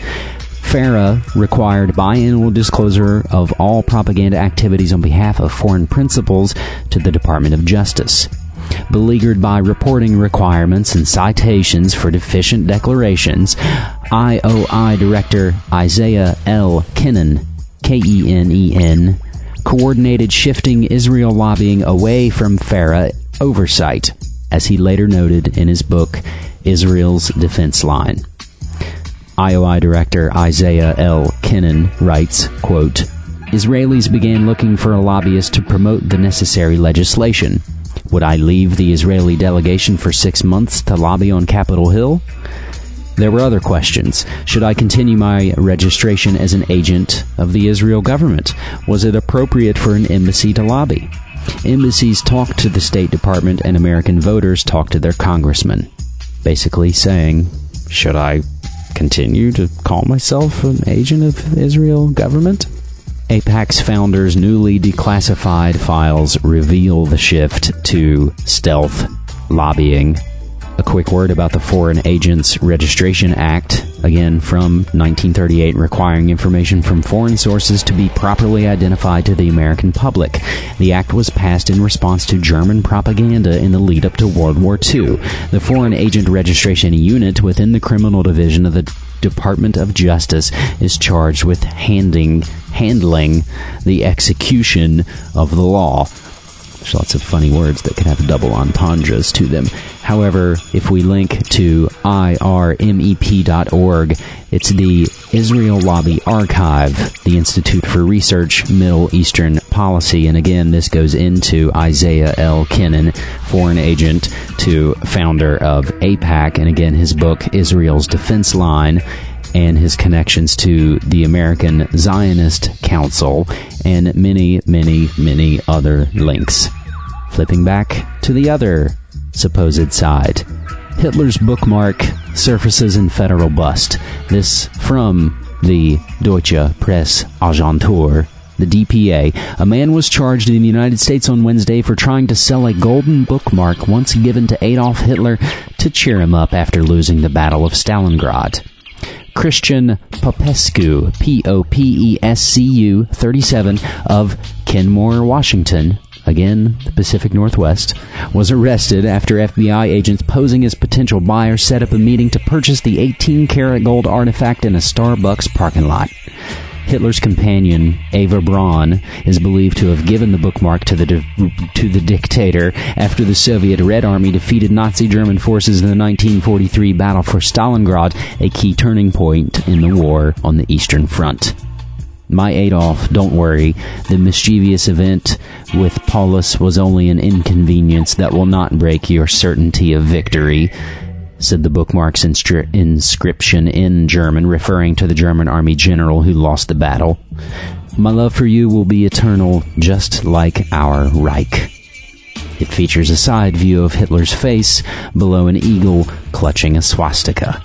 FARA required biannual disclosure of all propaganda activities on behalf of foreign principals to the Department of Justice. Beleaguered by reporting requirements and citations for deficient declarations, I O I Director Isaiah L. Kennan, K E N E N, coordinated shifting Israel lobbying away from FARA oversight, as he later noted in his book, Israel's Defense Line. I O I Director Isaiah L. Kennan writes, quote, Israelis began looking for a lobbyist to promote the necessary legislation. Would I leave the Israeli delegation for six months to lobby on Capitol Hill? There were other questions. Should I continue my registration as an agent of the Israel government? Was it appropriate for an embassy to lobby? Embassies talk to the State Department and American voters talk to their congressmen. Basically saying, should I continue to call myself an agent of the Israel government? AIPAC's founders' newly declassified files reveal the shift to stealth lobbying. A quick word about the Foreign Agents Registration Act, again from nineteen thirty-eight, requiring information from foreign sources to be properly identified to the American public. The act was passed in response to German propaganda in the lead-up to World War Two. The Foreign Agent Registration Unit within the Criminal Division of the Department of Justice is charged with handing, handling the execution of the law. There's lots of funny words that could have double entendres to them. However, if we link to I R M E P dot org, it's the Israel Lobby Archive, the Institute for Research Middle Eastern Policy. And again, this goes into Isaiah L. Kennan, foreign agent to founder of AIPAC, and again, his book, Israel's Defense Line, and his connections to the American Zionist Council, and many, many, many other links. Flipping back to the other supposed side. Hitler's bookmark surfaces in federal bust. This from the Deutsche Presseagentur, the D P A. A man was charged in the United States on Wednesday for trying to sell a golden bookmark once given to Adolf Hitler to cheer him up after losing the Battle of Stalingrad. Christian Popescu, P O P E S C U, thirty-seven, of Kenmore, Washington, again, the Pacific Northwest, was arrested after F B I agents posing as potential buyers set up a meeting to purchase the eighteen-karat gold artifact in a Starbucks parking lot. Hitler's companion, Eva Braun, is believed to have given the bookmark to the di- to the dictator after the Soviet Red Army defeated Nazi German forces in the nineteen forty-three Battle for Stalingrad, a key turning point in the war on the Eastern Front. My Adolf, don't worry, the mischievous event with Paulus was only an inconvenience that will not break your certainty of victory, said the bookmark's instri- inscription in German, referring to the German army general who lost the battle. My love for you will be eternal, just like our Reich. It features a side view of Hitler's face below an eagle clutching a swastika.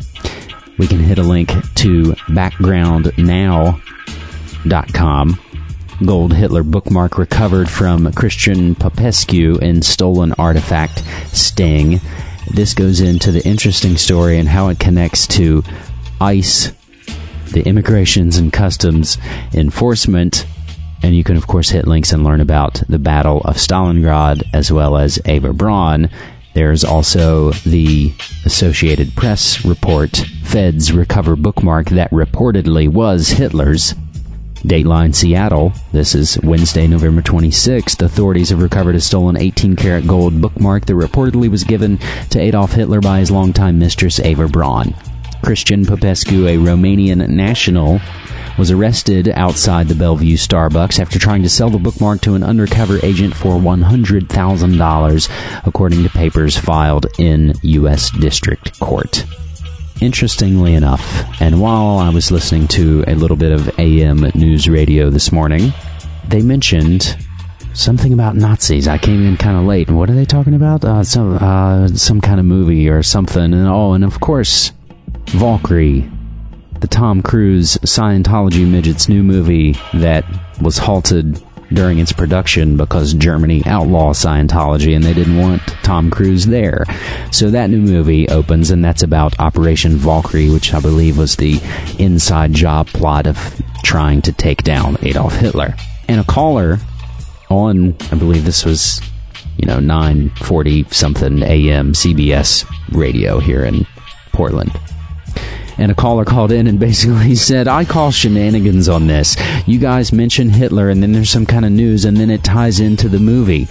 We can hit a link to background now dot com. Gold Hitler bookmark recovered from Christian Popescu in stolen artifact Sting. This goes into the interesting story and how it connects to ICE, the Immigrations and Customs Enforcement, and you can, of course, hit links and learn about the Battle of Stalingrad as well as Eva Braun. There's also the Associated Press report, Feds recover bookmark that reportedly was Hitler's. Dateline Seattle, this is Wednesday, November twenty-sixth. Authorities have recovered a stolen eighteen-karat gold bookmark that reportedly was given to Adolf Hitler by his longtime mistress, Eva Braun. Christian Popescu, a Romanian national, was arrested outside the Bellevue Starbucks after trying to sell the bookmark to an undercover agent for one hundred thousand dollars, according to papers filed in U S District Court. Interestingly enough, and while I was listening to a little bit of A M news radio this morning, they mentioned something about Nazis. I came in kind of late, and what are they talking about? Uh, some uh, some kind of movie or something. And oh, and of course, Valkyrie, the Tom Cruise Scientology midget's new movie that was halted during its production because Germany outlawed Scientology and they didn't want Tom Cruise there. So that new movie opens, and that's about Operation Valkyrie, which I believe was the inside job plot of trying to take down Adolf Hitler. And a caller on, I believe this was, you know, nine forty something A M C B S radio here in Portland. And a caller called in and basically said, I call shenanigans on this. You guys mention Hitler, and then there's some kind of news, and then it ties into the movie.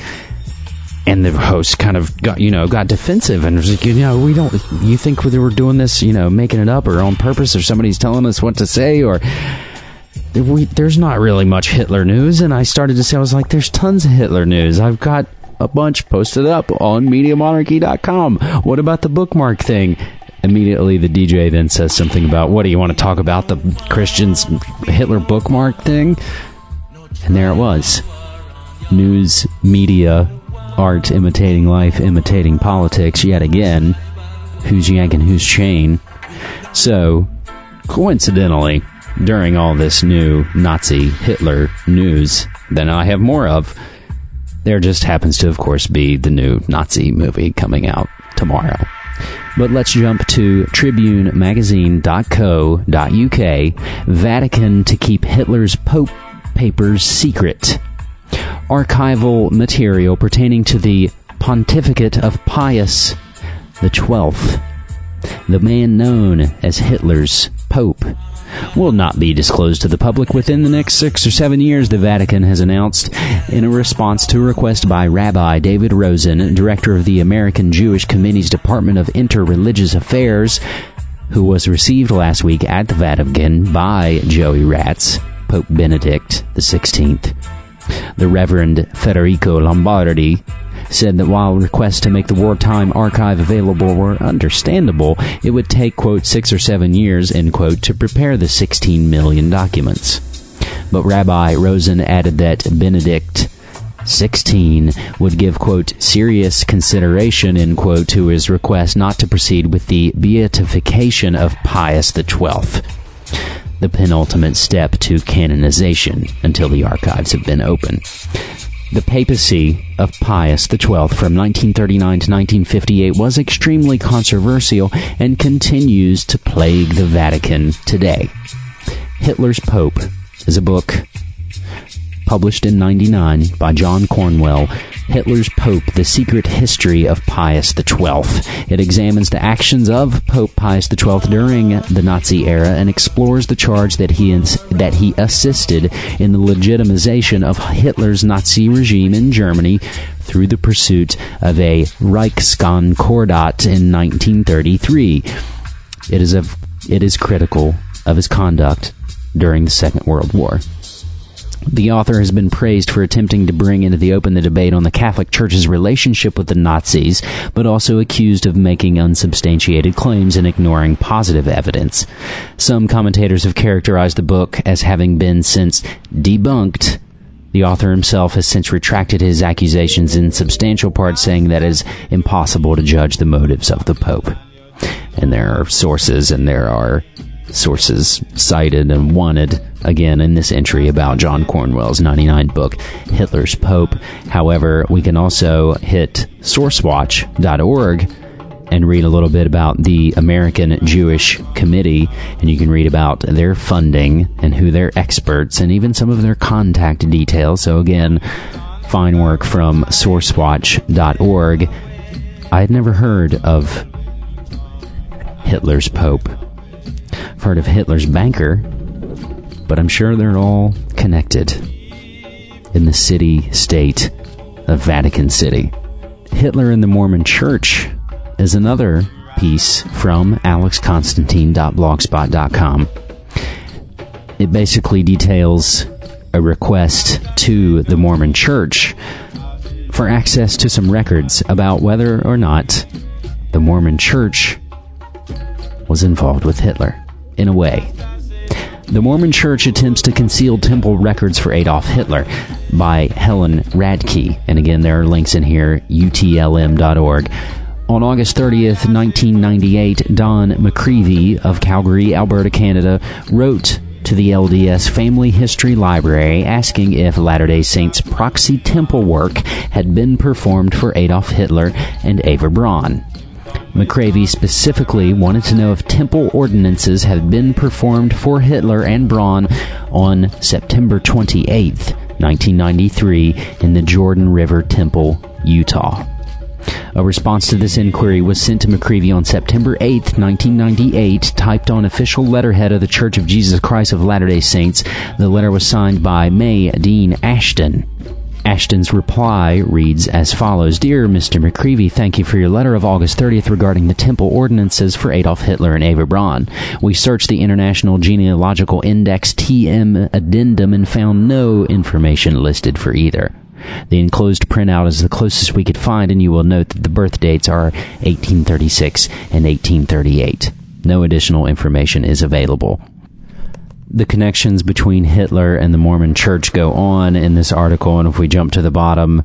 And the host kind of got, you know, got defensive and was like, you know, we don't, you think we were doing this, you know, making it up or on purpose, or somebody's telling us what to say, or we, there's not really much Hitler news. And I started to say, I was like, there's tons of Hitler news. I've got a bunch posted up on media monarchy dot com. What about the bookmark thing? Immediately, the D J then says something about, what do you want to talk about, the Christian's Hitler bookmark thing? And there it was. News, media, art imitating life, imitating politics, yet again. Who's yanking whose chain? So, coincidentally, during all this new Nazi Hitler news that I have more of, there just happens to, of course, be the new Nazi movie coming out tomorrow. But let's jump to tribune magazine dot co dot U K. Vatican to keep Hitler's Pope papers secret. Archival material pertaining to the pontificate of Pius the twelfth, the man known as Hitler's Pope, will not be disclosed to the public within the next six or seven years, the Vatican has announced in a response to a request by Rabbi David Rosen, director of the American Jewish Committee's Department of Interreligious Affairs, who was received last week at the Vatican by Joey Ratz, Pope Benedict the sixteenth. The Reverend Federico Lombardi said that while requests to make the wartime archive available were understandable, it would take, quote, six or seven years, end quote, to prepare the sixteen million documents. But Rabbi Rosen added that Benedict the sixteenth would give, quote, serious consideration, end quote, to his request not to proceed with the beatification of Pius the twelfth, the penultimate step to canonization, until the archives have been opened. The papacy of Pius the twelfth from nineteen thirty-nine to nineteen fifty-eight was extremely controversial and continues to plague the Vatican today. Hitler's Pope is a book published in ninety-nine by John Cornwell, Hitler's Pope, The Secret History of Pius the twelfth. It examines the actions of Pope Pius the twelfth during the Nazi era and explores the charge that he ins- that he assisted in the legitimization of Hitler's Nazi regime in Germany through the pursuit of a Reichskonkordat in nineteen thirty-three. It is, a, it is critical of his conduct during the Second World War. The author has been praised for attempting to bring into the open the debate on the Catholic Church's relationship with the Nazis, but also accused of making unsubstantiated claims and ignoring positive evidence. Some commentators have characterized the book as having been since debunked. The author himself has since retracted his accusations in substantial part, saying that it is impossible to judge the motives of the Pope. And there are sources, and there are sources cited and wanted, again, in this entry about John Cornwell's ninety-nine book, Hitler's Pope. However, we can also hit source watch dot org and read a little bit about the American Jewish Committee, and you can read about their funding and who their experts and even some of their contact details. So again, fine work from source watch dot org. I had never heard of Hitler's Pope. I've heard of Hitler's banker, but I'm sure they're all connected in the city-state of Vatican City. Hitler and the Mormon Church is another piece from alex constantine dot blogspot dot com. It basically details a request to the Mormon Church for access to some records about whether or not the Mormon Church was involved with Hitler. In a way, the Mormon Church attempts to conceal temple records for Adolf Hitler by Helen Radke. And again, there are links in here, U T L M dot org. On August thirtieth, nineteen ninety-eight, Don McCreevy of Calgary, Alberta, Canada, wrote to the L D S Family History Library asking if Latter-day Saints proxy temple work had been performed for Adolf Hitler and Eva Braun. McCravey specifically wanted to know if temple ordinances had been performed for Hitler and Braun on September twenty-eighth, nineteen ninety-three, in the Jordan River Temple, Utah. A response to this inquiry was sent to McCreevy on September eighth, nineteen ninety-eight, typed on official letterhead of the Church of Jesus Christ of Latter-day Saints. The letter was signed by May Dean Ashton. Ashton's reply reads as follows: Dear Mister McCreevy, thank you for your letter of August thirtieth regarding the temple ordinances for Adolf Hitler and Eva Braun. We searched the International Genealogical Index T M addendum and found no information listed for either. The enclosed printout is the closest we could find, and you will note that the birth dates are eighteen thirty-six and eighteen thirty-eight. No additional information is available. The connections between Hitler and the Mormon Church go on in this article, and if we jump to the bottom,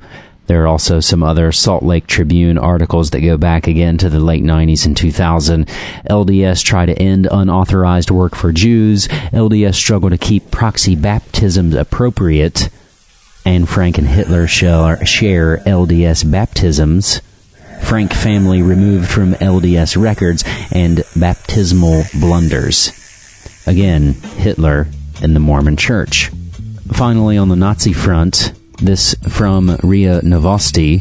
There are also some other Salt Lake Tribune articles that go back again to the late nineties and two thousand. L D S try to end unauthorized work for Jews. L D S struggle to keep proxy baptisms appropriate. Anne Frank and Hitler share L D S baptisms. Frank family removed from L D S records, and baptismal blunders. Again, Hitler and the Mormon Church. Finally, on the Nazi front, this from R I A Novosti.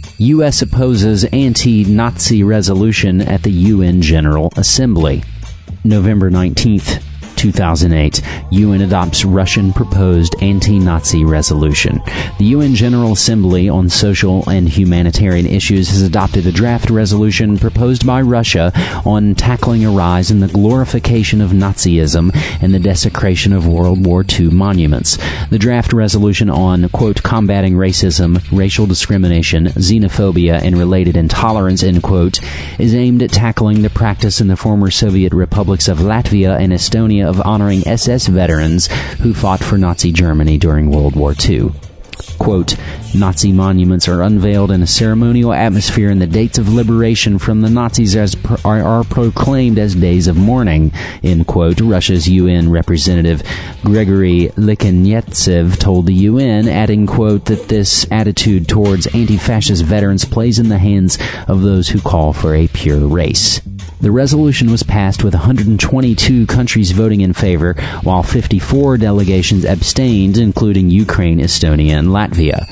U S opposes anti-Nazi resolution at the U N General Assembly. November nineteenth, two thousand eight, U N adopts Russian proposed anti-Nazi resolution. The U N General Assembly on Social and Humanitarian Issues has adopted a draft resolution proposed by Russia on tackling a rise in the glorification of Nazism and the desecration of World War Two monuments. The draft resolution on, quote, combating racism, racial discrimination, xenophobia, and related intolerance, end quote, is aimed at tackling the practice in the former Soviet republics of Latvia and Estonia of honoring S S veterans who fought for Nazi Germany during World War Two. Quote, Nazi monuments are unveiled in a ceremonial atmosphere, and the dates of liberation from the Nazis as pro- are, are proclaimed as days of mourning, end quote, Russia's U N representative Gregory Likhanetsev told the U N, adding, quote, that this attitude towards anti-fascist veterans plays in the hands of those who call for a pure race. The resolution was passed with one hundred twenty-two countries voting in favor, while fifty-four delegations abstained, including Ukraine, Estonia, and Latvia.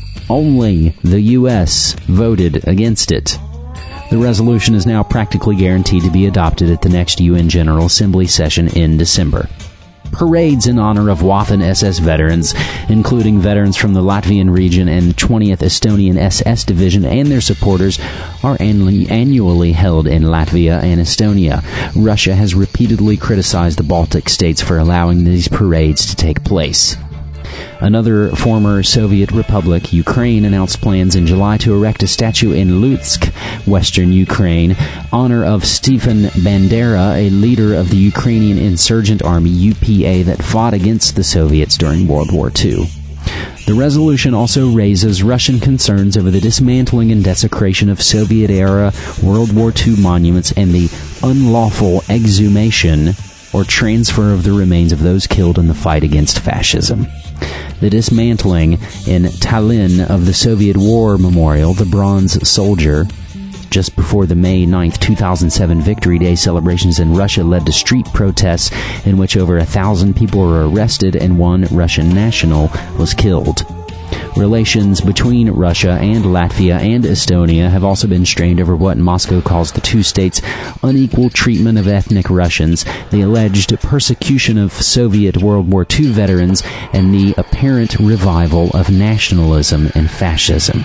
Only the U S voted against it. The resolution is now practically guaranteed to be adopted at the next U N General Assembly session in December. Parades in honor of Wathan S S veterans, including veterans from the Latvian region and twentieth Estonian S S Division and their supporters, are annually held in Latvia and Estonia. Russia has repeatedly criticized the Baltic states for allowing these parades to take place. Another former Soviet republic, Ukraine, announced plans in July to erect a statue in Lutsk, western Ukraine, honor of Stefan Bandera, a leader of the Ukrainian insurgent army U P A that fought against the Soviets during World War Two. The resolution also raises Russian concerns over the dismantling and desecration of Soviet-era World War Two monuments and the unlawful exhumation or transfer of the remains of those killed in the fight against fascism. The dismantling in Tallinn of the Soviet War Memorial, the Bronze Soldier, just before the May ninth, two thousand seven Victory Day celebrations in Russia led to street protests in which over a thousand people were arrested and one Russian national was killed. Relations between Russia and Latvia and Estonia have also been strained over what Moscow calls the two states' unequal treatment of ethnic Russians, the alleged persecution of Soviet World War Two veterans, and the apparent revival of nationalism and fascism.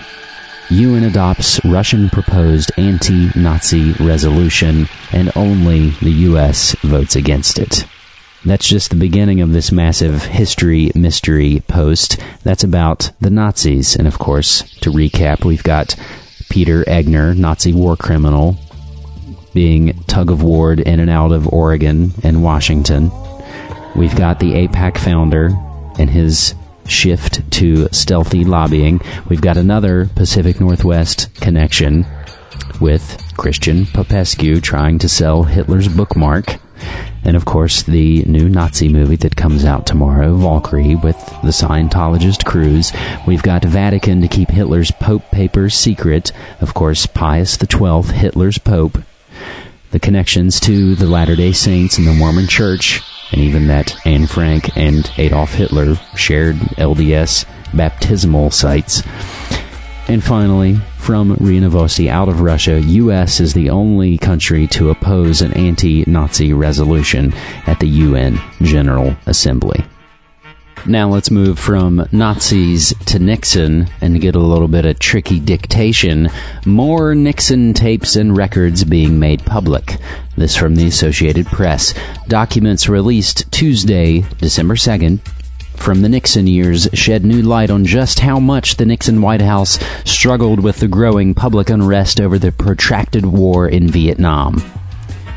U N adopts Russian proposed anti-Nazi resolution, and only the U S votes against it. That's just the beginning of this massive history mystery post. That's about the Nazis. And of course, to recap, we've got Peter Egner, Nazi war criminal, being tug-of-warred in and out of Oregon and Washington. We've got the AIPAC founder and his shift to stealthy lobbying. We've got another Pacific Northwest connection with Christian Popescu trying to sell Hitler's bookmark. And of course, the new Nazi movie that comes out tomorrow, Valkyrie, with the Scientologist Cruz. We've got Vatican to keep Hitler's Pope papers secret. Of course, Pius the twelfth, Hitler's Pope. The connections to the Latter-day Saints and the Mormon Church, and even that Anne Frank and Adolf Hitler shared L D S baptismal sites. And finally, from R I A Novosti out of Russia, U S is the only country to oppose an anti-Nazi resolution at the U N General Assembly. Now let's move from Nazis to Nixon and get a little bit of tricky dictation. More Nixon tapes and records being made public. This from the Associated Press. Documents released Tuesday, December second, from the Nixon years shed new light on just how much the Nixon White House struggled with the growing public unrest over the protracted war in Vietnam.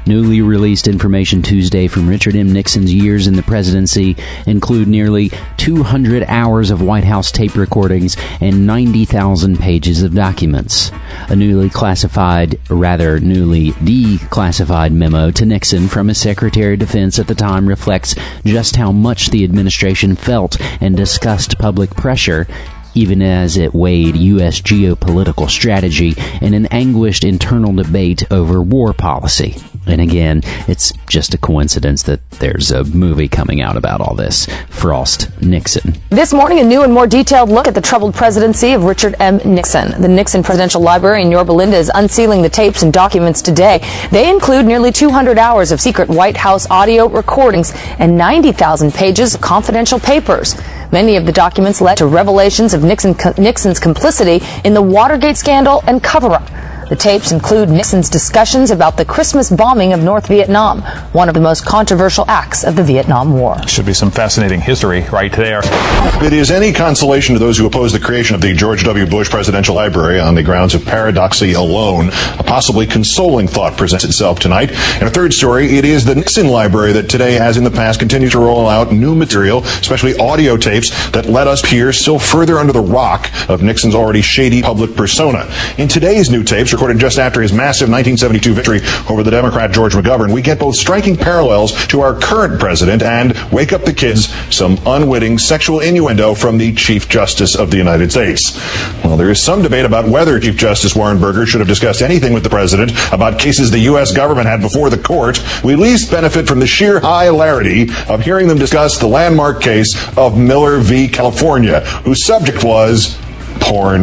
Newly released information Tuesday from Richard M. Nixon's years in the presidency include nearly two hundred hours of White House tape recordings and ninety thousand pages of documents. A newly classified, rather newly declassified memo to Nixon from his Secretary of Defense at the time reflects just how much the administration felt and discussed public pressure, even as it weighed U S geopolitical strategy in an anguished internal debate over war policy. And again, it's just a coincidence that there's a movie coming out about all this. Frost Nixon. This morning, a new and more detailed look at the troubled presidency of Richard M. Nixon. The Nixon Presidential Library in Yorba Linda is unsealing the tapes and documents today. They include nearly two hundred hours of secret White House audio recordings and ninety thousand pages of confidential papers. Many of the documents led to revelations of Nixon, Nixon's complicity in the Watergate scandal and cover-up. The tapes include Nixon's discussions about the Christmas bombing of North Vietnam, one of the most controversial acts of the Vietnam War. Should be some fascinating history right there. If it is any consolation to those who oppose the creation of the George W. Bush Presidential Library on the grounds of paradoxy alone, a possibly consoling thought presents itself tonight. In a third story, it is the Nixon Library that today, as in the past, continues to roll out new material, especially audio tapes, that let us peer still further under the rock of Nixon's already shady public persona. In today's new tapes, recorded just after his massive nineteen seventy-two victory over the Democrat George McGovern, we get both striking parallels to our current president and, wake up the kids, some unwitting sexual innuendo from the Chief Justice of the United States. Well, there is some debate about whether Chief Justice Warren Burger should have discussed anything with the president about cases the U S government had before the court. We least benefit from the sheer hilarity of hearing them discuss the landmark case of Miller v. California, whose subject was porn.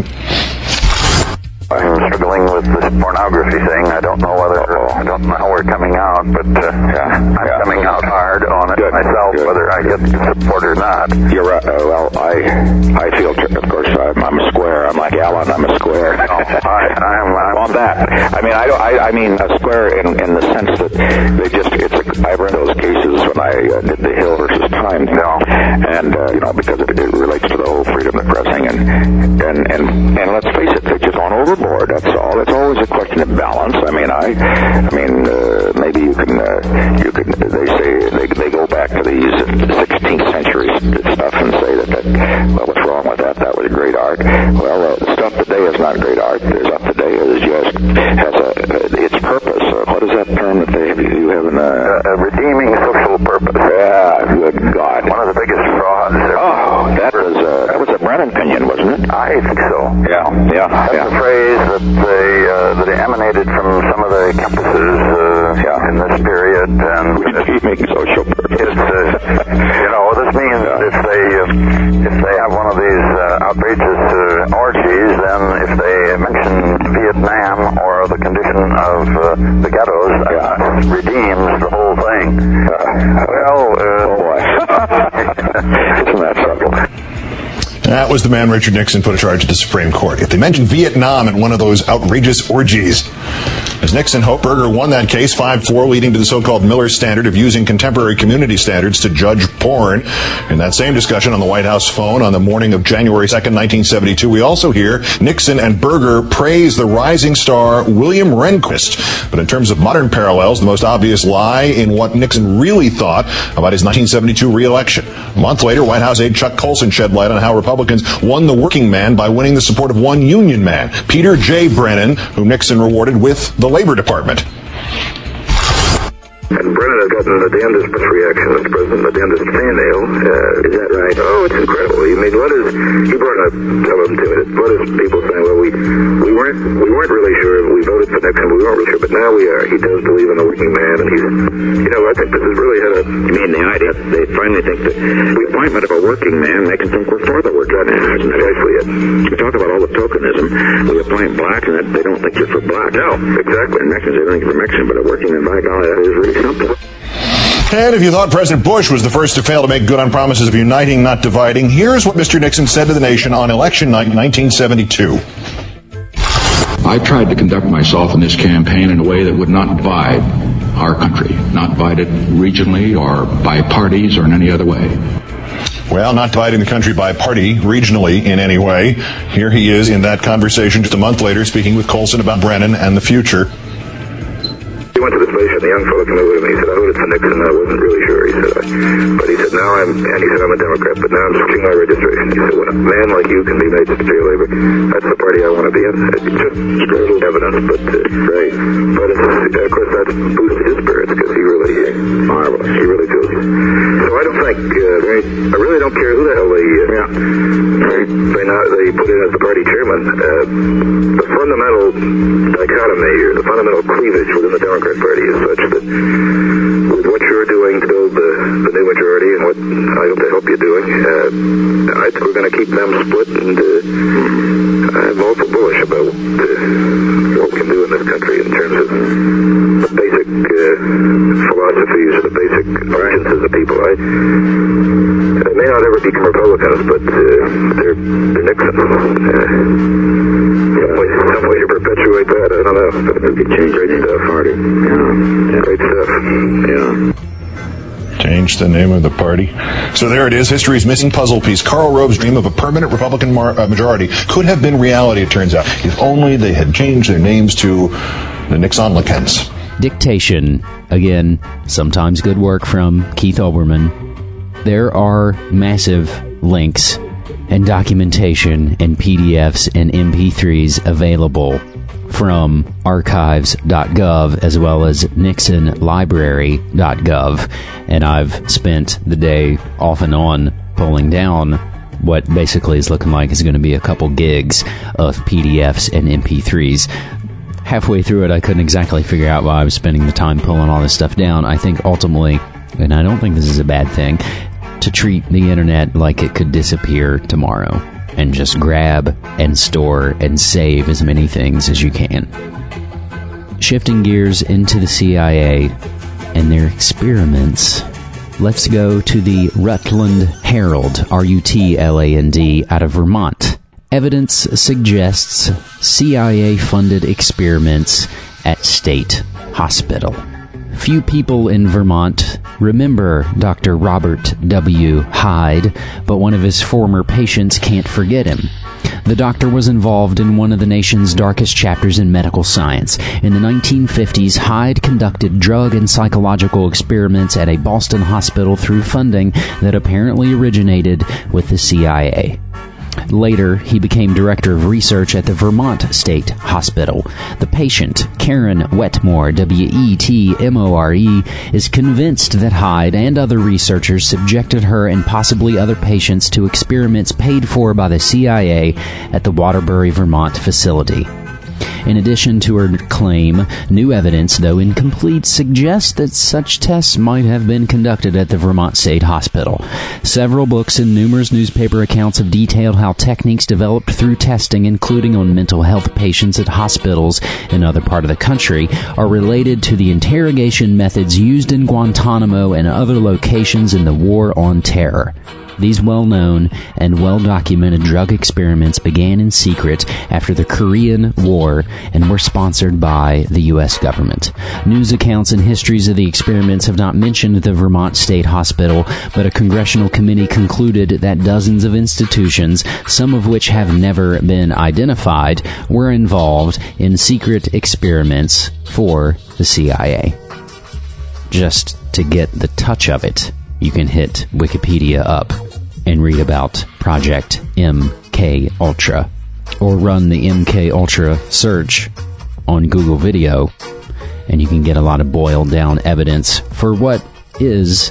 I'm struggling with this pornography thing. I don't know whether, I don't know how we're coming out, but uh, yeah, I'm yeah. coming out hard on it Good. myself, Good. whether I get support or not. You're right. Uh, well, I I feel, of course, I'm, I'm a square. I'm like Alan, I'm a square. No, I, I'm, I'm on that. I mean, I, I, I mean a square in, in the sense that they just, it's a, I've read those cases when I uh, did the Hill versus Time, you know, and, uh, you know, because it, it relates to the whole freedom of the press thing, and, and, and, and let's face it, they've just gone overboard, that's all. It's always a question of balance. I mean, I, I mean, uh, maybe you can, uh, you can, they say, they, they go back to these sixteenth century stuff and say that, that, well, what's wrong with that? That was great art. Well, uh, the stuff today is not great art. The stuff today is just, has a, uh, its purpose. Uh, what is that term that they have, you have in a, a redeeming social purpose. Yeah, good God. One of the biggest frauds. Oh, that was, uh, that was a Brennan opinion, wasn't it? I think so. Yeah, yeah. That's yeah. a phrase that they, uh, that emanated from some of the campuses, uh, yeah. in this period, and redeeming social purpose. It's, uh, you know, this means yeah. if they, uh, if they have one of these uh, outrageous uh, orgies, then if they mention Vietnam or the condition of uh, the ghettos, yeah. uh, redeems the whole thing. Uh, well, uh, oh boy. Isn't that trouble? That was the man Richard Nixon put in charge of the Supreme Court. If they mentioned Vietnam in one of those outrageous orgies, as Nixon hoped, Burger won that case five four, leading to the so-called Miller standard of using contemporary community standards to judge porn. In that same discussion on the White House phone on the morning of January second, nineteen seventy-two, we also hear Nixon and Burger praise the rising star William Rehnquist. But in terms of modern parallels, the most obvious lie in what Nixon really thought about his nineteen seventy-two re-election. A month later, White House aide Chuck Colson shed light on how Republicans won the working man by winning the support of one union man, Peter J. Brennan, whom Nixon rewarded with the Labor Department. And Brennan has gotten the damnedest reaction as president, the damnedest fan mail. Uh, is that right? Oh, it's incredible. He made letters. He brought up some of them to me. Letters, people saying, "Well, we we weren't we weren't really sure. We voted for Nixon. We weren't really sure, but now we are. He does believe in the working man, and he's, you know, I think this has really had a. You mean the idea that they finally think that the appointment of a working man makes them think we're for the working man? Isn't precisely it? We talk about all the tokenism. We appoint blacks, and that they don't think you're for black. No, exactly. And Mexicans, they don't think you're for Mexican, but a working man, by golly, that is really simple. And if you thought President Bush was the first to fail to make good on promises of uniting, not dividing, here's what Mister Nixon said to the nation on election night in nineteen seventy-two. I tried to conduct myself in this campaign in a way that would not divide our country, not divide it regionally or by parties or in any other way. Well, not dividing the country by party, regionally, in any way. Here he is in that conversation just a month later, speaking with Colson about Brennan and the future. He went to the station, the young fellow came over to me, he said, I voted for Nixon, I wasn't really sure, he said, I, but he said, now I'm, and he said, I'm a Democrat, but now I'm switching my registration. He said, when a man like you can be made Secretary of Labor, that's the party I want to be in. It's just straight evidence, but, uh, right. But it's, uh, of course, that's boosted his spirits, because he really, uh, marvelous, he really feels it. So I don't think, uh, right. I really don't care who the hell they, uh, yeah. they, not, they put in as the party chairman. Uh, the fundamental dichotomy, or the fundamental cleavage within the Democrat Party is such that with what you're doing to build the, the new majority and what I hope to help you doing, uh, I think we're going to keep them split, and uh, I'm awful bullish about uh, what we can do in this country in terms of the basic uh, philosophies or the basic consciences of people. I, they may not ever become Republicans, but uh, they're, they're Nixon. Uh, some way, some way to perpetuate that, I don't know. It could change great stuff, Hardy. Yeah. Great stuff. Yeah. Change the name of the party. So there it is, history's missing puzzle piece. Karl Rove's dream of a permanent Republican mar- uh, majority could have been reality, it turns out, if only they had changed their names to the Nixonlicans. Dictation. Again, sometimes good work from Keith Olbermann. There are massive links and documentation and P D Fs and M P threes available from archives dot gov as well as nixon library dot gov, and I've spent the day off and on pulling down what basically is looking like is going to be a couple gigs of P D Fs and M P threes. Halfway through it, I couldn't exactly figure out why I was spending the time pulling all this stuff down. I think ultimately, and I don't think this is a bad thing, to treat the internet like it could disappear tomorrow and just grab and store and save as many things as you can. Shifting gears into the C I A and their experiments, let's go to the Rutland Herald, R U T L A N D, out of Vermont. Evidence suggests C I A-funded experiments at State Hospital. Few people in Vermont remember Doctor Robert W. Hyde, but one of his former patients can't forget him. The doctor was involved in one of the nation's darkest chapters in medical science. In the nineteen fifties, Hyde conducted drug and psychological experiments at a Boston hospital through funding that apparently originated with the C I A. Later, he became director of research at the Vermont State Hospital. The patient, Karen Wetmore, W E T M O R E, is convinced that Hyde and other researchers subjected her and possibly other patients to experiments paid for by the C I A at the Waterbury, Vermont facility. In addition to her claim, new evidence, though incomplete, suggests that such tests might have been conducted at the Vermont State Hospital. Several books and numerous newspaper accounts have detailed how techniques developed through testing, including on mental health patients at hospitals in other parts of the country, are related to the interrogation methods used in Guantanamo and other locations in the War on Terror. These well-known and well-documented drug experiments began in secret after the Korean War and were sponsored by the U S government. News accounts and histories of the experiments have not mentioned the Vermont State Hospital, but a congressional committee concluded that dozens of institutions, some of which have never been identified, were involved in secret experiments for the C I A. Just to get the touch of it, you can hit Wikipedia up and read about Project M K Ultra, or run the M K Ultra search on Google Video, and you can get a lot of boiled down evidence for what is,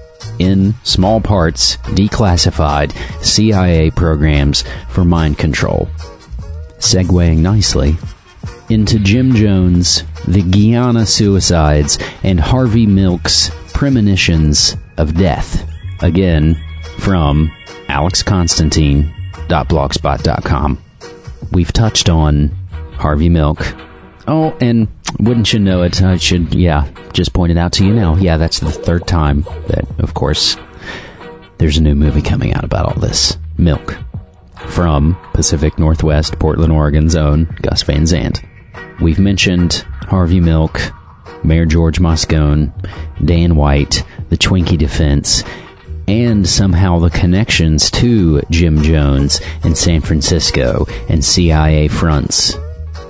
in small parts, declassified C I A programs for mind control. Segueing nicely into Jim Jones, the Guyana suicides, and Harvey Milk's premonitions of death. Again, from alex constantine dot blogspot dot com. We've touched on Harvey Milk. Oh, and wouldn't you know it, I should, yeah, just point it out to you now. Yeah, that's the third time that, of course, there's a new movie coming out about all this. Milk. From Pacific Northwest, Portland, Oregon's own Gus Van Zandt. We've mentioned Harvey Milk, Mayor George Moscone, Dan White, the Twinkie defense, and somehow the connections to Jim Jones in San Francisco and C I A fronts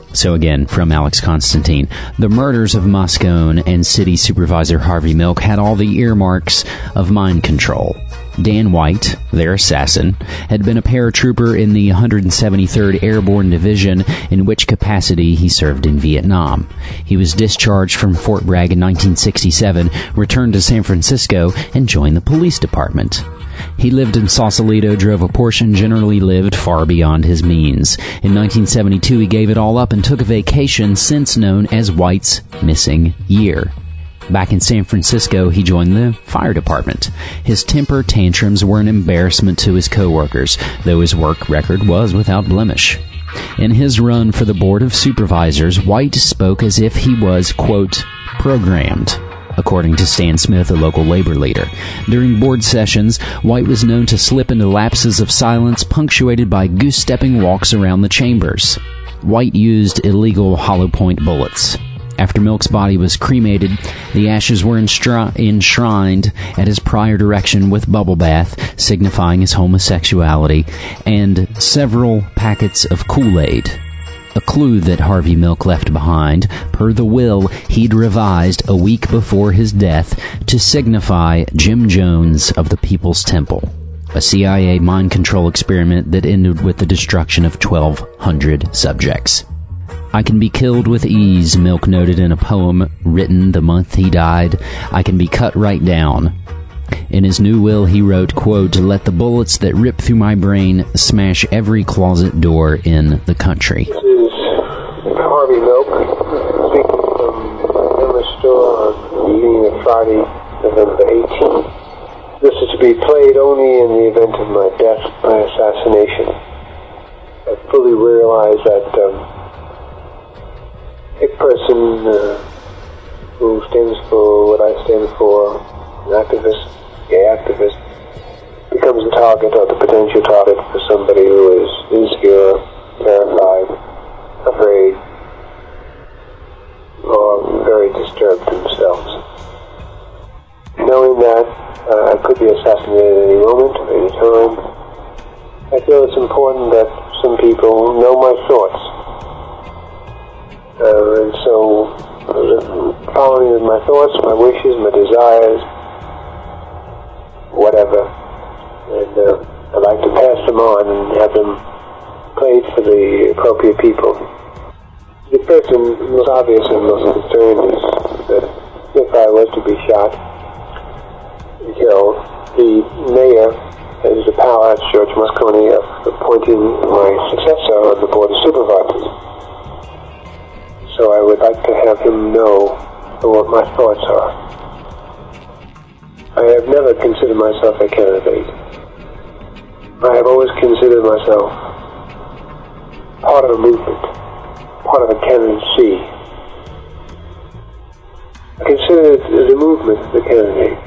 So again, from Alex Constantine, the murders of Moscone and City Supervisor Harvey Milk had all the earmarks of mind control. Dan White, their assassin, had been a paratrooper in the one hundred seventy-third Airborne Division, in which capacity he served in Vietnam. He was discharged from Fort Bragg in nineteen sixty-seven, returned to San Francisco, and joined the police department. He lived in Sausalito, drove a Porsche, and generally lived far beyond his means. In nineteen seventy-two, he gave it all up and took a vacation since known as White's Missing Year. Back in San Francisco, he joined the fire department. His temper tantrums were an embarrassment to his coworkers, though his work record was without blemish. In his run for the Board of Supervisors, White spoke as if he was, quote, programmed, according to Stan Smith, a local labor leader. During board sessions, White was known to slip into lapses of silence punctuated by goose-stepping walks around the chambers. White used illegal hollow point bullets. After Milk's body was cremated, the ashes were enstri- enshrined at his prior direction with bubble bath, signifying his homosexuality, and several packets of Kool-Aid. A clue that Harvey Milk left behind, per the will he'd revised a week before his death to signify Jim Jones of the People's Temple, a C I A mind control experiment that ended with the destruction of twelve hundred subjects. I can be killed with ease, Milk noted in a poem written the month he died. I can be cut right down. In his new will, he wrote, quote, let the bullets that rip through my brain smash every closet door in the country. This is Harvey Milk, speaking from the Emma store on the evening of Friday, November eighteenth. This is to be played only in the event of my death by assassination. I fully realize that um, a person uh, who stands for what I stand for, an activist, gay activist, becomes a target or the potential target for somebody who is insecure, terrified, afraid, or very disturbed themselves. Knowing that uh, I could be assassinated at any moment, at any time, I feel it's important that some people know my thoughts. Uh, and so, uh, following my thoughts, my wishes, my desires, whatever, and uh, I'd like to pass them on and have them played for the appropriate people. The person most obvious and most concerned is that if I was to be shot and killed, the mayor has the power, George Moscone, of appointing my successor on the Board of Supervisors. So I would like to have him know what my thoughts are. I have never considered myself a candidate. I have always considered myself part of a movement, part of a candidacy. I consider the movement the candidate.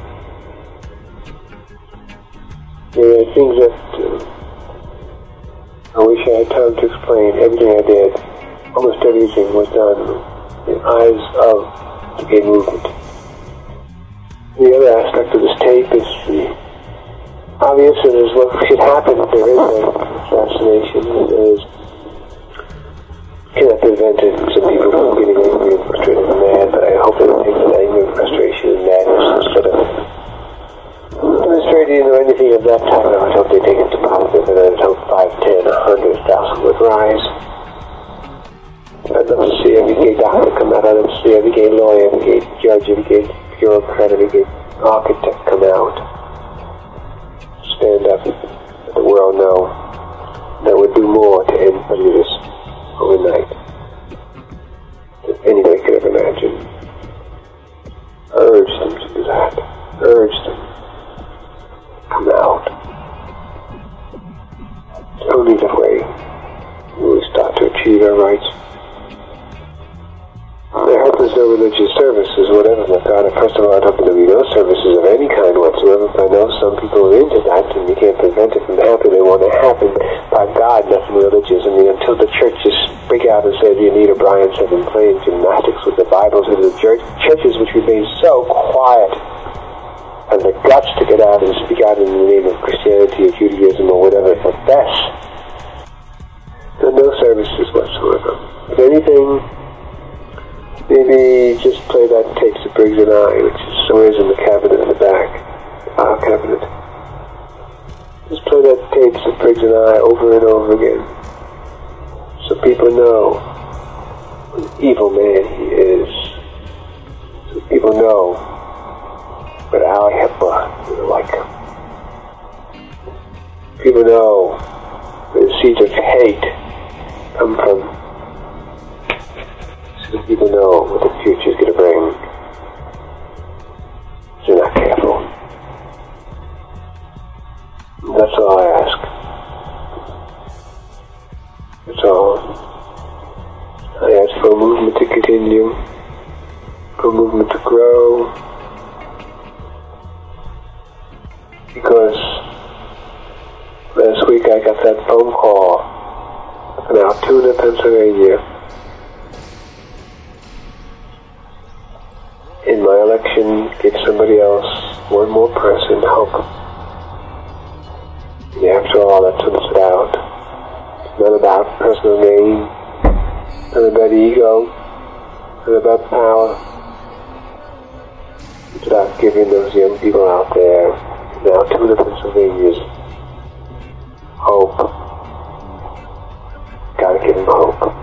There are things that uh, I wish I had time to explain. Everything I did, almost everything was done in the eyes of the gay movement. The other aspect of this tape is the obvious, and is what should happen if there is an assassination. There is cannot prevent it. Some people from getting angry and frustrated and mad, but I hope they will take that anger and frustration and madness instead of demonstrating or anything of that type. I would hope they take it to positive, and I would hope five, ten, a hundred thousand would rise. I'd love to see every gay doctor come out. I'd love to see every gay lawyer, every gay judge, every gay bureaucrat, every gay architect come out. Stand up, let the world know that would do more to end prejudice overnight than anybody could have imagined. I urge them to do that. I urge them to come out. It's only the way we will start to achieve our rights. I hope there's no religious services, whatever, my God. First of all, I'd hope there be no services of any kind whatsoever, but I know some people are into that, and you can't prevent it from happening. They want to happen. By God, nothing religious. I mean, until the churches break out and say, the Anita Bryants have been playing gymnastics with the Bibles, and the church, churches which remain so quiet, and the guts to get out and speak out in the name of Christianity or Judaism or whatever, profess. There are no services services whatsoever. If anything, maybe just play that tapes of Briggs and I, which is somewhere in the cabinet in the back, our cabinet. Just play that tapes of Briggs and I over and over again, so people know what an evil man he is. So people know what Al Hitler was like. People know where the seeds of hate come from. So that people know what the future's going to bring. So they're not careful. That's all I ask. That's all. I ask for a movement to continue, for a movement to grow, because last week I got that phone call from Altoona, Pennsylvania. In my election, give somebody else, one more person, hope. And after all, that's what it's about. It's not about personal gain, not about ego, not about power. It's about giving those young people out there in Altoona, Pennsylvania, hope. Gotta give them hope.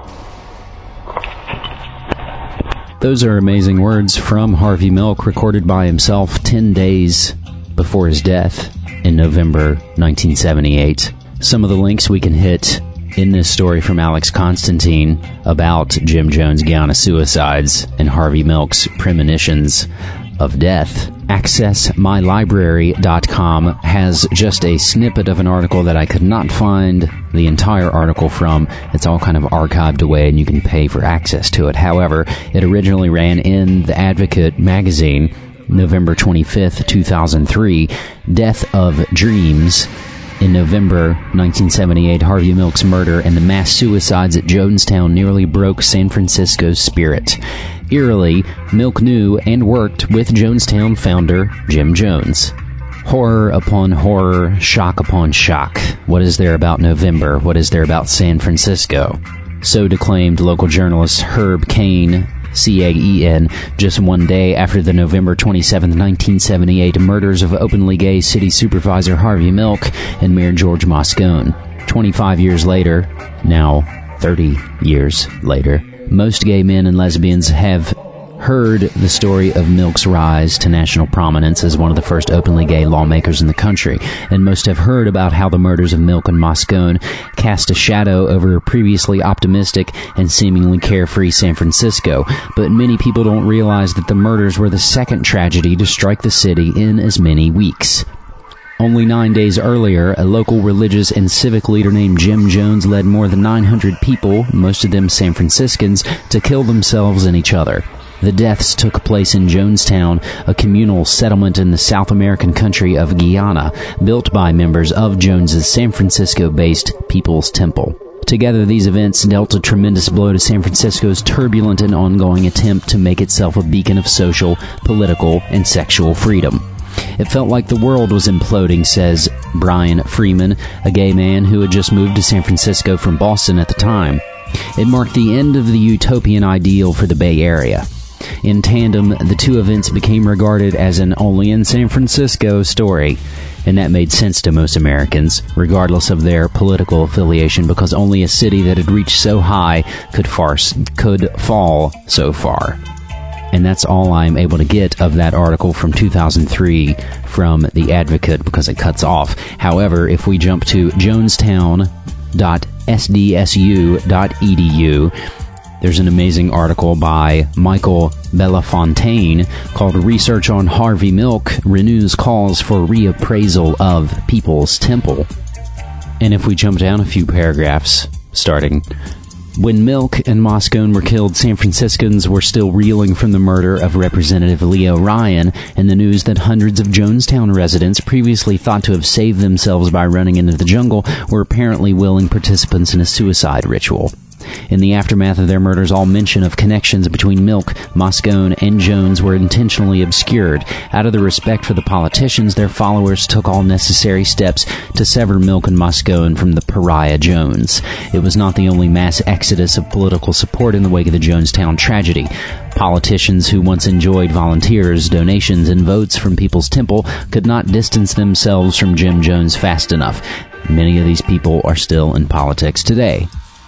Those are amazing words from Harvey Milk, recorded by himself ten days before his death in November nineteen seventy-eight. Some of the links we can hit in this story from Alex Constantine about Jim Jones' Guyana suicides and Harvey Milk's premonitions of death. access my library dot com has just a snippet of an article that I could not find the entire article from. It's all kind of archived away and you can pay for access to it. However, it originally ran in The Advocate magazine, November twenty-fifth, two thousand three, Death of Dreams. In November nineteen seventy-eight, Harvey Milk's murder and the mass suicides at Jonestown nearly broke San Francisco's spirit. Eerily, Milk knew and worked with Jonestown founder Jim Jones. Horror upon horror, shock upon shock. What is there about November? What is there about San Francisco? So declaimed local journalist Herb Caen, C A E N, just one day after the November twenty-seventh, nineteen seventy-eight murders of openly gay city supervisor Harvey Milk and Mayor George Moscone. twenty-five years later, now thirty years later, most gay men and lesbians have heard the story of Milk's rise to national prominence as one of the first openly gay lawmakers in the country, and most have heard about how the murders of Milk and Moscone cast a shadow over a previously optimistic and seemingly carefree San Francisco. But many people don't realize that the murders were the second tragedy to strike the city in as many weeks. Only nine days earlier, a local religious and civic leader named Jim Jones led more than nine hundred people, most of them San Franciscans, to kill themselves and each other. The deaths took place in Jonestown, a communal settlement in the South American country of Guyana, built by members of Jones's San Francisco-based People's Temple. Together, these events dealt a tremendous blow to San Francisco's turbulent and ongoing attempt to make itself a beacon of social, political, and sexual freedom. It felt like the world was imploding, says Brian Freeman, a gay man who had just moved to San Francisco from Boston at the time. It marked the end of the utopian ideal for the Bay Area. In tandem, the two events became regarded as an only in San Francisco story, and that made sense to most Americans, regardless of their political affiliation, because only a city that had reached so high could, farce, could fall so far. And that's all I'm able to get of that article from two thousand three from The Advocate, because it cuts off. However, if we jump to jonestown dot s d s u dot e d u, there's an amazing article by Michael Belafontaine called Research on Harvey Milk Renews Calls for Reappraisal of People's Temple. And if we jump down a few paragraphs, starting, when Milk and Moscone were killed, San Franciscans were still reeling from the murder of Representative Leo Ryan and the news that hundreds of Jonestown residents, previously thought to have saved themselves by running into the jungle, were apparently willing participants in a suicide ritual. In the aftermath of their murders, all mention of connections between Milk, Moscone, and Jones were intentionally obscured. Out of the respect for the politicians, their followers took all necessary steps to sever Milk and Moscone from the pariah Jones. It was not the only mass exodus of political support in the wake of the Jonestown tragedy. Politicians who once enjoyed volunteers, donations, and votes from People's Temple could not distance themselves from Jim Jones fast enough. Many of these people are still in politics today.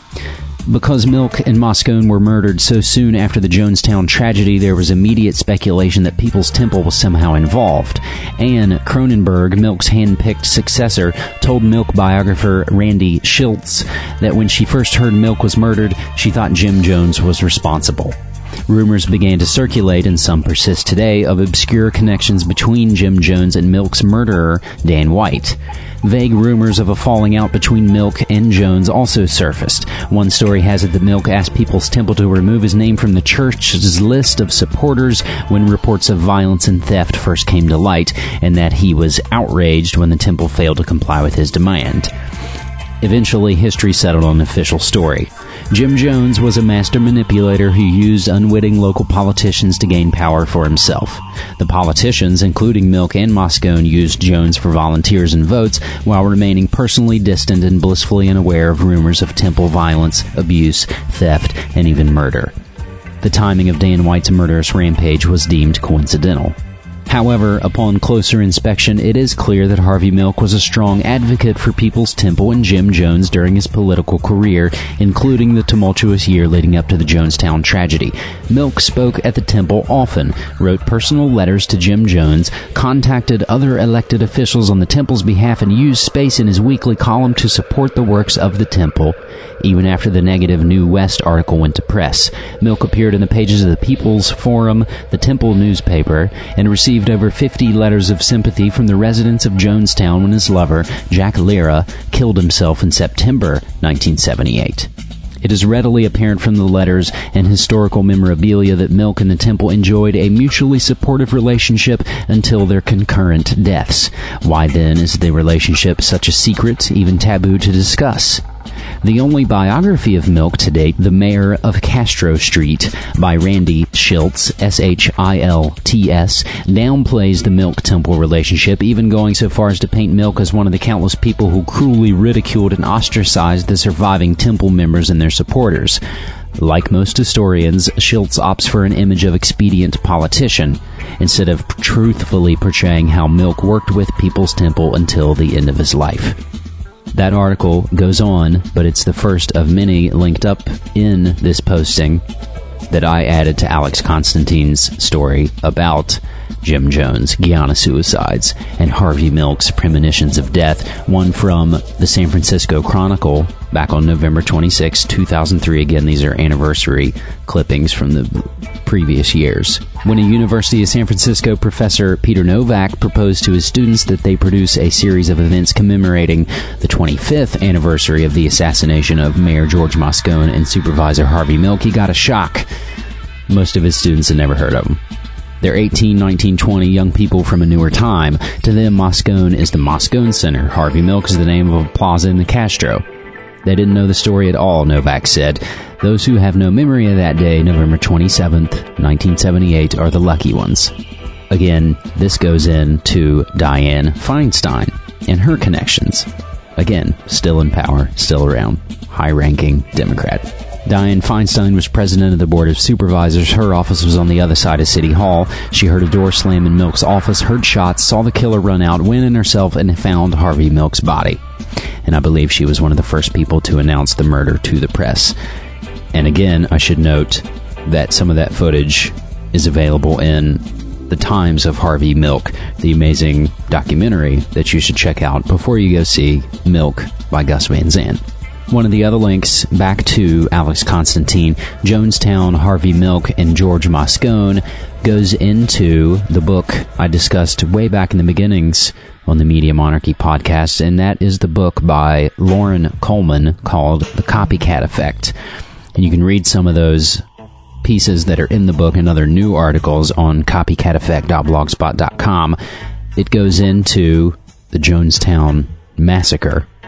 Because Milk and Moscone were murdered so soon after the Jonestown tragedy, there was immediate speculation that People's Temple was somehow involved. Anne Cronenberg, Milk's hand-picked successor, told Milk biographer Randy Shilts that when she first heard Milk was murdered, she thought Jim Jones was responsible. Rumors began to circulate, and some persist today, of obscure connections between Jim Jones and Milk's murderer, Dan White. Vague rumors of a falling out between Milk and Jones also surfaced. One story has it that Milk asked People's Temple to remove his name from the church's list of supporters when reports of violence and theft first came to light, and that he was outraged when the temple failed to comply with his demand. Eventually, history settled on an official story. Jim Jones was a master manipulator who used unwitting local politicians to gain power for himself. The politicians, including Milk and Moscone, used Jones for volunteers and votes while remaining personally distant and blissfully unaware of rumors of temple violence, abuse, theft, and even murder. The timing of Dan White's murderous rampage was deemed coincidental. However, upon closer inspection, it is clear that Harvey Milk was a strong advocate for People's Temple and Jim Jones during his political career, including the tumultuous year leading up to the Jonestown tragedy. Milk spoke at the temple often, wrote personal letters to Jim Jones, contacted other elected officials on the temple's behalf, and used space in his weekly column to support the works of the temple. Even after the negative New West article went to press, Milk appeared in the pages of the People's Forum, the Temple newspaper, and received over fifty letters of sympathy from the residents of Jonestown when his lover, Jack Lira, killed himself in September nineteen seventy-eight. It is readily apparent from the letters and historical memorabilia that Milk and the temple enjoyed a mutually supportive relationship until their concurrent deaths. Why then is the relationship such a secret, even taboo to discuss? The only biography of Milk to date, The Mayor of Castro Street, by Randy Shilts, S H I L T S, downplays the Milk-Temple relationship, even going so far as to paint Milk as one of the countless people who cruelly ridiculed and ostracized the surviving temple members and their supporters. Like most historians, Shilts opts for an image of expedient politician, instead of truthfully portraying how Milk worked with People's Temple until the end of his life. That article goes on, but it's the first of many linked up in this posting that I added to Alex Constantine's story about Jim Jones, Guyana suicides, and Harvey Milk's premonitions of death, one from the San Francisco Chronicle back on November twenty-sixth, two thousand three. Again, these are anniversary clippings from the previous years. When a University of San Francisco professor, Peter Novak, proposed to his students that they produce a series of events commemorating the twenty-fifth anniversary of the assassination of Mayor George Moscone and Supervisor Harvey Milk, he got a shock. Most of his students had never heard of him. They're eighteen, nineteen, twenty young people from a newer time. To them, Moscone is the Moscone Center. Harvey Milk is the name of a plaza in the Castro. They didn't know the story at all, Novak said. Those who have no memory of that day, November twenty-seventh, nineteen seventy-eight, are the lucky ones. Again, this goes into Dianne Feinstein and her connections. Again, still in power, still around. High-ranking Democrat. Dianne Feinstein was president of the Board of Supervisors. Her office was on the other side of City Hall. She heard a door slam in Milk's office, heard shots, saw the killer run out, went in herself, and found Harvey Milk's body. And I believe she was one of the first people to announce the murder to the press. And again, I should note that some of that footage is available in The Times of Harvey Milk, the amazing documentary that you should check out before you go see Milk by Gus Van Sant. One of the other links back to Alex Constantine, Jonestown, Harvey Milk, and George Moscone, goes into the book I discussed way back in the beginnings on the Media Monarchy podcast, and that is the book by Lauren Coleman called The Copycat Effect. And you can read some of those pieces that are in the book and other new articles on copycat effect dot blogspot dot com. It goes into the Jonestown massacre,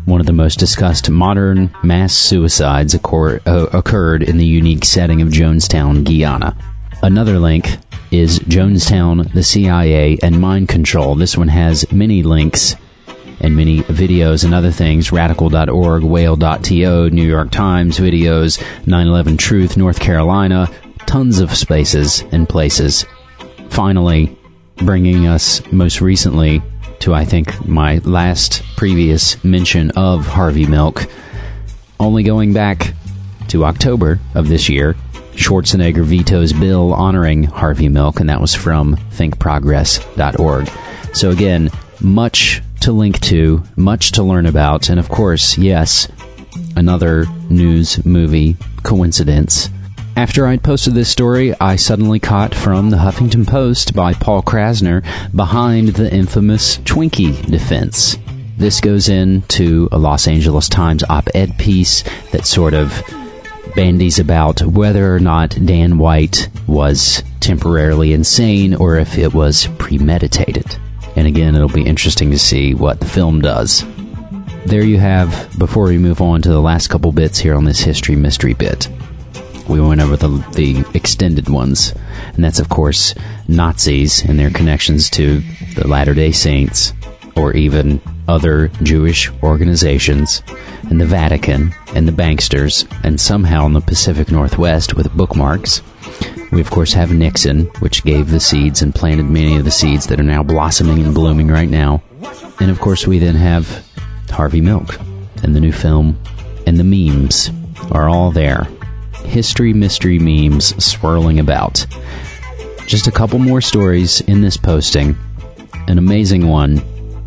One of the most discussed modern mass suicides occur- uh, occurred in the unique setting of Jonestown, Guyana. Another link is Jonestown, the C I A, and mind control. This one has many links and many videos and other things. Radical dot org, whale dot to, New York Times videos, nine eleven Truth, North Carolina, tons of spaces and places. Finally, bringing us most recently to, I think, my last previous mention of Harvey Milk, only going back to October of this year, Schwarzenegger vetoes bill honoring Harvey Milk, and that was from think progress dot org. So again, much to link to, much to learn about, and of course, yes, another news movie coincidence. After I'd posted this story, I suddenly caught from the Huffington Post by Paul Krasner behind the infamous Twinkie defense. This goes into a Los Angeles Times op-ed piece that sort of bandies about whether or not Dan White was temporarily insane or if it was premeditated. And again, it'll be interesting to see what the film does. There you have, before we move on to the last couple bits here on this history mystery bit. We went over the, the extended ones, and that's, of course, Nazis and their connections to the Latter-day Saints, or even other Jewish organizations, and the Vatican, and the banksters, and somehow in the Pacific Northwest with bookmarks. We, of course, have Nixon, which gave the seeds and planted many of the seeds that are now blossoming and blooming right now. And, of course, we then have Harvey Milk, and the new film, and the memes are all there. History mystery memes swirling about. Just a couple more stories in this posting. An amazing one.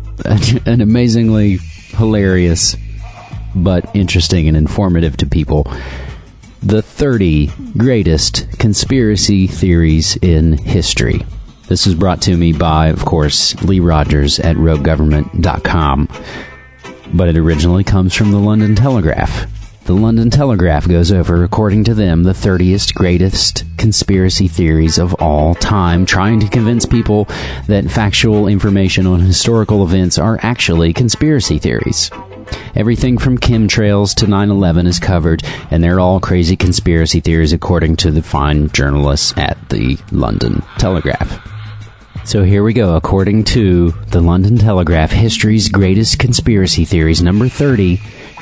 An amazingly hilarious but interesting and informative to people. The thirty greatest conspiracy theories in history. This was brought to me by, of course, Lee Rogers at rogue government dot com. But it originally comes from the London Telegraph. The London Telegraph goes over, according to them, the thirtiest greatest conspiracy theories of all time, trying to convince people that factual information on historical events are actually conspiracy theories. Everything from chemtrails to nine eleven is covered, and they're all crazy conspiracy theories according to the fine journalists at the London Telegraph. So here we go. According to the London Telegraph, history's greatest conspiracy theories, number thirty,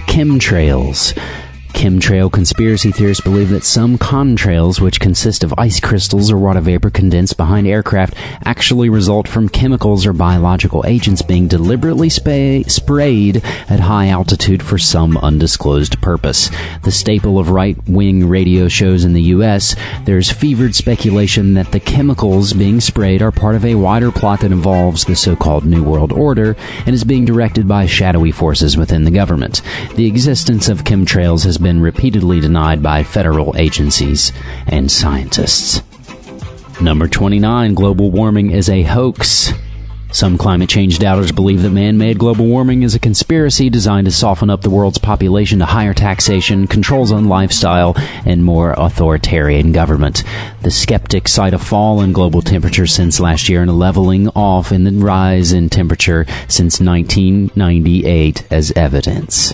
chemtrails. Chemtrail conspiracy theorists believe that some contrails, which consist of ice crystals or water vapor condensed behind aircraft, actually result from chemicals or biological agents being deliberately spay- sprayed at high altitude for some undisclosed purpose. The staple of right-wing radio shows in the U S, there's fevered speculation that the chemicals being sprayed are part of a wider plot that involves the so-called New World Order and is being directed by shadowy forces within the government. The existence of chemtrails has been repeatedly denied by federal agencies and scientists. Number twenty-nine, global warming is a hoax. Some climate change doubters believe that man-made global warming is a conspiracy designed to soften up the world's population to higher taxation, controls on lifestyle, and more authoritarian government. The skeptics cite a fall in global temperature since last year and a leveling off in the rise in temperature since nineteen ninety-eight as evidence.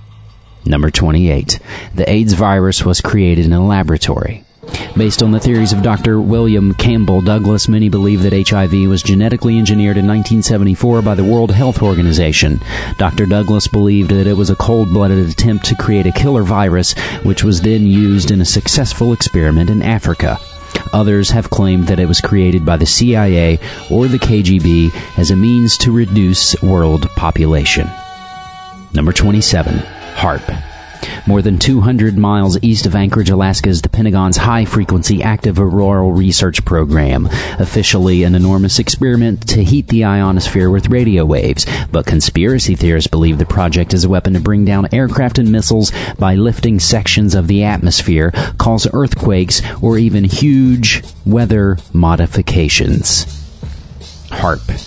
Number twenty-eight. The AIDS virus was created in a laboratory. Based on the theories of Doctor William Campbell Douglas, many believe that H I V was genetically engineered in nineteen seventy-four by the World Health Organization. Doctor Douglas believed that it was a cold-blooded attempt to create a killer virus, which was then used in a successful experiment in Africa. Others have claimed that it was created by the C I A or the K G B as a means to reduce world population. Number twenty-seven. HAARP. More than two hundred miles east of Anchorage, Alaska is the Pentagon's High-Frequency Active Auroral Research Program, officially an enormous experiment to heat the ionosphere with radio waves. But conspiracy theorists believe the project is a weapon to bring down aircraft and missiles by lifting sections of the atmosphere, cause earthquakes, or even huge weather modifications. HAARP.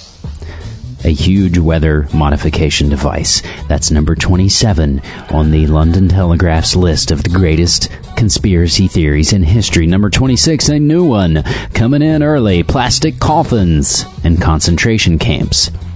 A huge weather modification device. That's number twenty-seven on the London Telegraph's list of the greatest conspiracy theories in history. Number twenty-six, a new one, coming in early, plastic coffins and concentration camps.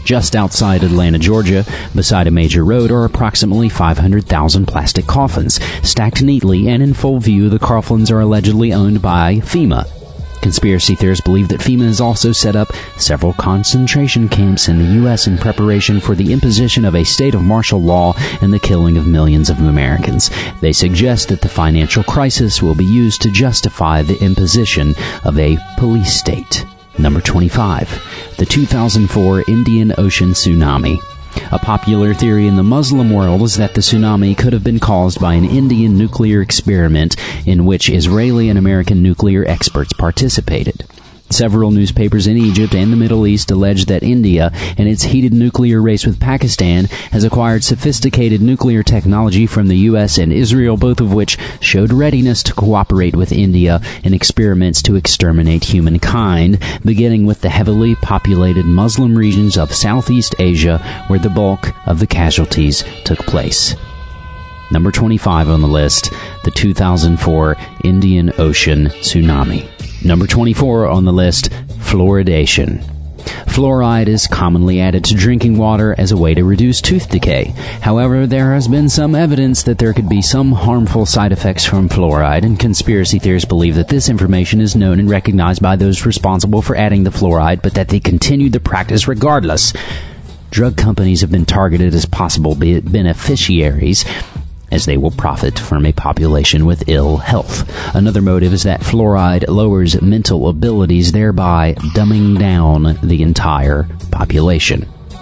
Just outside Atlanta, Georgia, beside a major road, are approximately five hundred thousand plastic coffins. Stacked neatly and in full view, the coffins are allegedly owned by FEMA. Conspiracy theorists believe that FEMA has also set up several concentration camps in the U S in preparation for the imposition of a state of martial law and the killing of millions of Americans. They suggest that the financial crisis will be used to justify the imposition of a police state. Number twenty-five. The two thousand four Indian Ocean Tsunami. A popular theory in the Muslim world is that the tsunami could have been caused by an Indian nuclear experiment in which Israeli and American nuclear experts participated. Several newspapers in Egypt and the Middle East allege that India, in its heated nuclear race with Pakistan, has acquired sophisticated nuclear technology from the U S and Israel, both of which showed readiness to cooperate with India in experiments to exterminate humankind, beginning with the heavily populated Muslim regions of Southeast Asia, where the bulk of the casualties took place. Number twenty-five on the list, the two thousand four Indian Ocean Tsunami. Number twenty-four on the list, fluoridation. Fluoride is commonly added to drinking water as a way to reduce tooth decay. However, there has been some evidence that there could be some harmful side effects from fluoride, and conspiracy theorists believe that this information is known and recognized by those responsible for adding the fluoride, but that they continued the practice regardless. Drug companies have been targeted as possible beneficiaries, as they will profit from a population with ill health. Another motive is that fluoride lowers mental abilities, thereby dumbing down the entire population.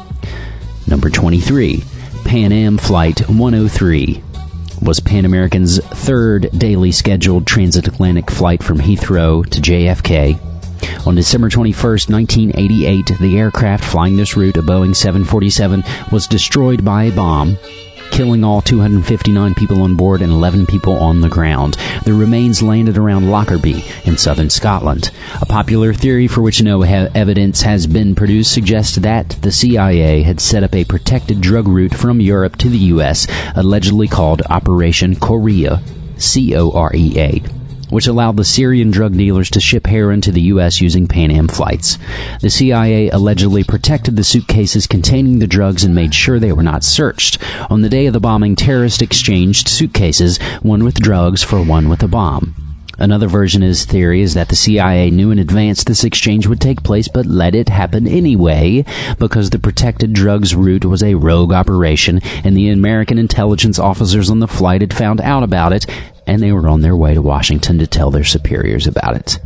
Number twenty-three. Pan Am Flight one oh three was Pan American's third daily scheduled transatlantic flight from Heathrow to J F K. On December twenty-first, nineteen eighty-eight, the aircraft flying this route, a Boeing seven forty-seven, was destroyed by a bomb, killing all two hundred fifty-nine people on board and eleven people on the ground. The remains landed around Lockerbie in southern Scotland. A popular theory for which no he- evidence has been produced suggests that the C I A had set up a protected drug route from Europe to the U S, allegedly called Operation Korea, C O R E A, which allowed the Syrian drug dealers to ship heroin to the U S using Pan Am flights. The C I A allegedly protected the suitcases containing the drugs and made sure they were not searched. On the day of the bombing, terrorists exchanged suitcases, one with drugs for one with a bomb. Another version of this theory is that the C I A knew in advance this exchange would take place, but let it happen anyway, because the protected drugs route was a rogue operation, and the American intelligence officers on the flight had found out about it, and they were on their way to Washington to tell their superiors about it.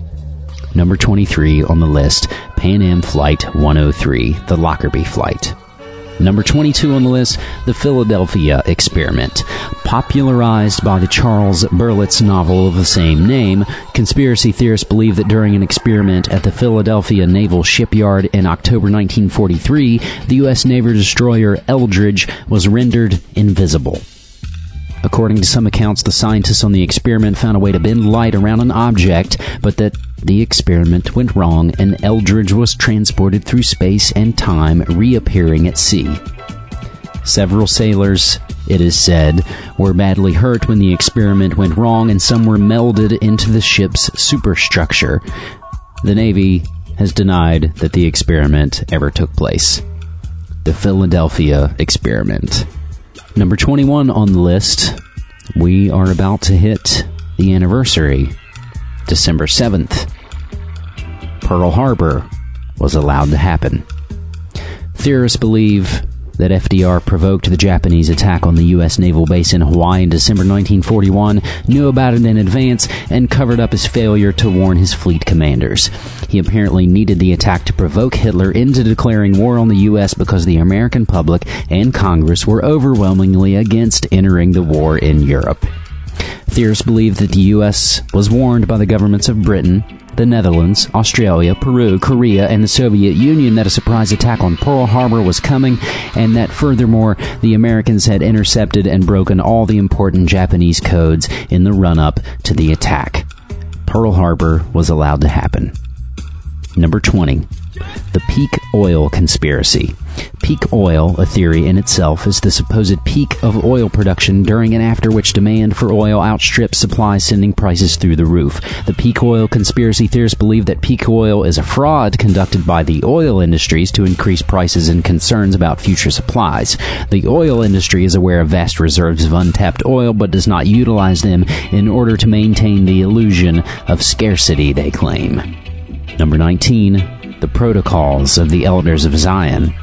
Number twenty-three on the list, Pan Am Flight one oh three, the Lockerbie flight. Number twenty-two on the list, the Philadelphia Experiment. Popularized by the Charles Berlitz novel of the same name, conspiracy theorists believe that during an experiment at the Philadelphia Naval Shipyard in October nineteen forty-three, the U S naval destroyer Eldridge was rendered invisible. According to some accounts, the scientists on the experiment found a way to bend light around an object, but that the experiment went wrong and Eldridge was transported through space and time, reappearing at sea. Several sailors, it is said, were badly hurt when the experiment went wrong, and some were melded into the ship's superstructure. The Navy has denied that the experiment ever took place. The Philadelphia Experiment. Number twenty-one on the list, we are about to hit the anniversary. December seventh. Pearl Harbor was allowed to happen. Theorists believe that F D R provoked the Japanese attack on the U S naval base in Hawaii in December nineteen forty-one, knew about it in advance, and covered up his failure to warn his fleet commanders. He apparently needed the attack to provoke Hitler into declaring war on the U S because the American public and Congress were overwhelmingly against entering the war in Europe. Theorists believe that the U S was warned by the governments of Britain, the Netherlands, Australia, Peru, Korea, and the Soviet Union that a surprise attack on Pearl Harbor was coming, and that furthermore, the Americans had intercepted and broken all the important Japanese codes in the run-up to the attack. Pearl Harbor was allowed to happen. Number twenty. The Peak Oil Conspiracy. Peak oil, a theory in itself, is the supposed peak of oil production during and after which demand for oil outstrips supply, sending prices through the roof. The peak oil conspiracy theorists believe that peak oil is a fraud conducted by the oil industries to increase prices and concerns about future supplies. The oil industry is aware of vast reserves of untapped oil, but does not utilize them in order to maintain the illusion of scarcity, they claim. Number nineteen. The Protocols of the Elders of Zion.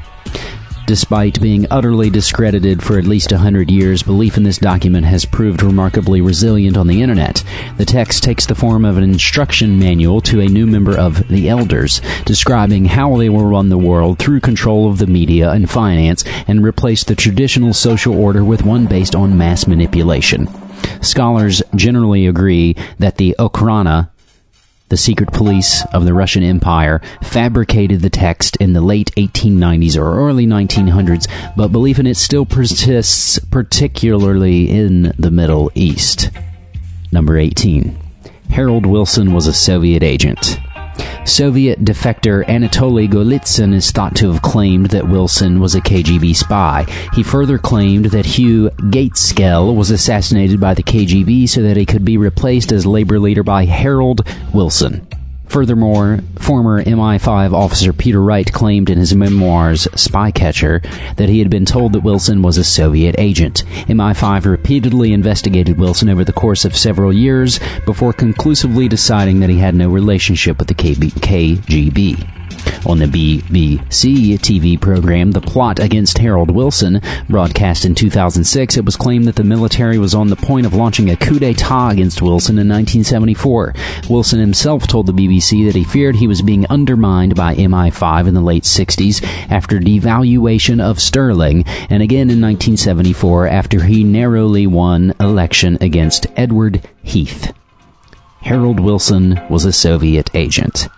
Despite being utterly discredited for at least a hundred years, belief in this document has proved remarkably resilient on the internet. The text takes the form of an instruction manual to a new member of the elders, describing how they will run the world through control of the media and finance, and replace the traditional social order with one based on mass manipulation. Scholars generally agree that the Okhrana, the secret police of the Russian Empire, fabricated the text in the late eighteen nineties or early nineteen hundreds, but belief in it still persists, particularly in the Middle East. Number eighteen. Harold Wilson was a Soviet agent. Soviet defector Anatoly Golitsyn is thought to have claimed that Wilson was a K G B spy. He further claimed that Hugh Gaitskell was assassinated by the K G B so that he could be replaced as labor leader by Harold Wilson. Furthermore, former M I five officer Peter Wright claimed in his memoirs, Spycatcher, that he had been told that Wilson was a Soviet agent. M I five repeatedly investigated Wilson over the course of several years before conclusively deciding that he had no relationship with the K G B. On the B B C T V program The Plot Against Harold Wilson, broadcast in two thousand six, it was claimed that the military was on the point of launching a coup d'etat against Wilson in nineteen seventy-four. Wilson himself told the B B C that he feared he was being undermined by M I five in the late sixties after devaluation of sterling, and again in nineteen seventy-four after he narrowly won election against Edward Heath. Harold Wilson was a Soviet agent.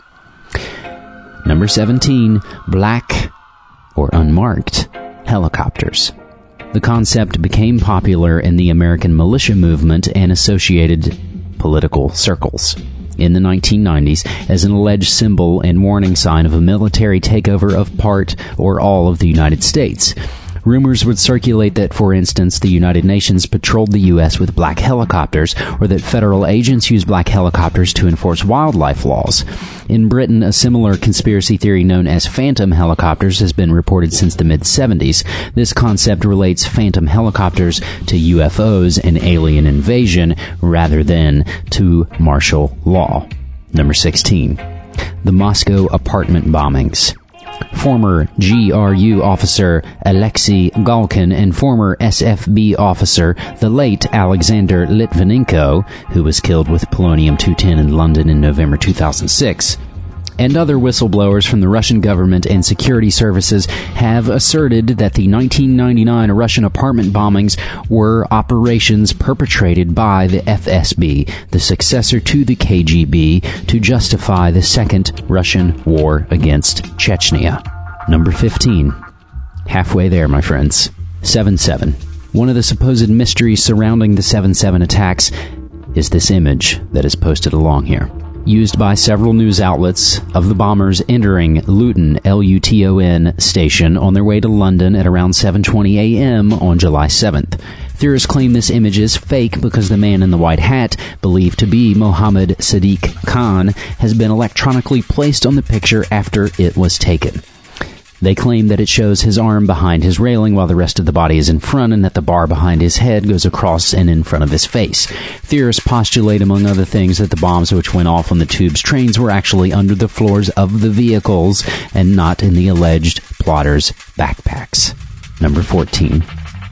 Number seventeen. Black or unmarked helicopters. The concept became popular in the American militia movement and associated political circles in the nineteen nineties as an alleged symbol and warning sign of a military takeover of part or all of the United States. Rumors would circulate that, for instance, the United Nations patrolled the U S with black helicopters, or that federal agents used black helicopters to enforce wildlife laws. In Britain, a similar conspiracy theory known as phantom helicopters has been reported since the mid-seventies. This concept relates phantom helicopters to U F Os and alien invasion rather than to martial law. Number sixteen. The Moscow apartment bombings. Former G R U officer Alexei Galkin and former S F B officer, the late Alexander Litvinenko, who was killed with polonium two ten in London in November two thousand six, and other whistleblowers from the Russian government and security services have asserted that the nineteen ninety-nine Russian apartment bombings were operations perpetrated by the F S B, the successor to the K G B, to justify the second Russian war against Chechnya. Number fifteen. Halfway there, my friends. seven seven. One of the supposed mysteries surrounding the seven seven attacks is this image that is posted along here, used by several news outlets, of the bombers entering Luton, L U T O N station on their way to London at around seven twenty a.m. on July seventh. Theorists claim this image is fake because the man in the white hat, believed to be Mohammed Sadiq Khan, has been electronically placed on the picture after it was taken. They claim that it shows his arm behind his railing while the rest of the body is in front, and that the bar behind his head goes across and in front of his face. Theorists postulate, among other things, that the bombs which went off on the tube's trains were actually under the floors of the vehicles and not in the alleged plotters' backpacks. Number fourteen.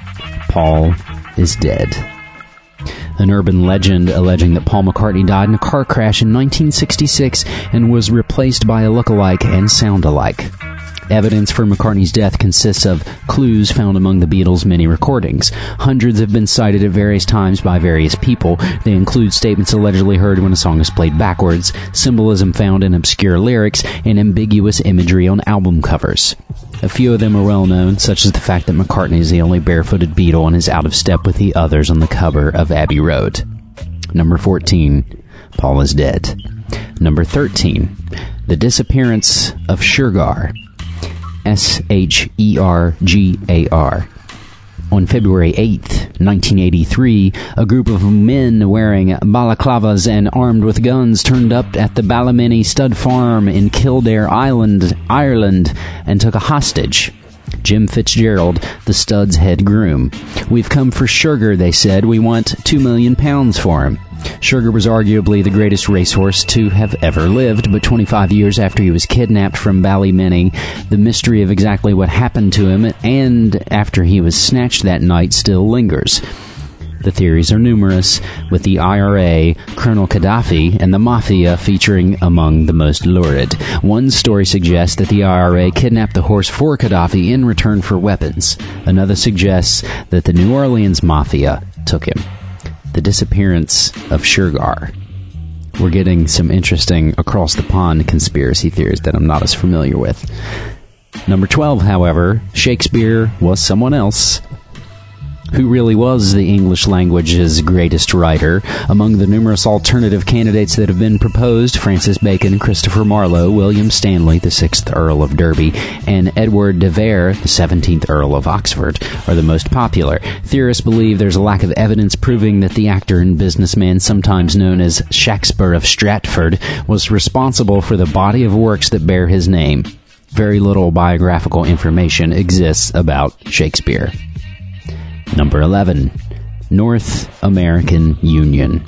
Paul is dead. An urban legend alleging that Paul McCartney died in a car crash in nineteen sixty-six and was replaced by a look-alike and sound-alike. Evidence for McCartney's death consists of clues found among the Beatles' many recordings. Hundreds have been cited at various times by various people. They include statements allegedly heard when a song is played backwards, symbolism found in obscure lyrics, and ambiguous imagery on album covers. A few of them are well known, such as the fact that McCartney is the only barefooted Beatle and is out of step with the others on the cover of Abbey Road. Number fourteen. Paul is dead. Number thirteen. The disappearance of Shergar. S H E R G A R. On February eighth, nineteen eighty-three, a group of men wearing balaclavas and armed with guns turned up at the Ballymeny Stud Farm in Kildare Island, Ireland, and took a hostage. Jim Fitzgerald, the stud's head groom. "We've come for Sugar," they said. "We want two million pounds for him." Sugar was arguably the greatest racehorse to have ever lived, but twenty-five years after he was kidnapped from Ballymeny, the mystery of exactly what happened to him and after he was snatched that night still lingers. The theories are numerous, with the I R A, Colonel Gaddafi, and the Mafia featuring among the most lurid. One story suggests that the I R A kidnapped the horse for Gaddafi in return for weapons. Another suggests that the New Orleans Mafia took him. The disappearance of Sugar. We're getting some interesting across-the-pond conspiracy theories that I'm not as familiar with. Number twelve, however, Shakespeare was someone else. Who really was the English language's greatest writer? Among the numerous alternative candidates that have been proposed, Francis Bacon, Christopher Marlowe, William Stanley, the sixth Earl of Derby, and Edward de Vere, the seventeenth Earl of Oxford, are the most popular. Theorists believe there's a lack of evidence proving that the actor and businessman, sometimes known as Shakespeare of Stratford, was responsible for the body of works that bear his name. Very little biographical information exists about Shakespeare. Number eleven. North American Union.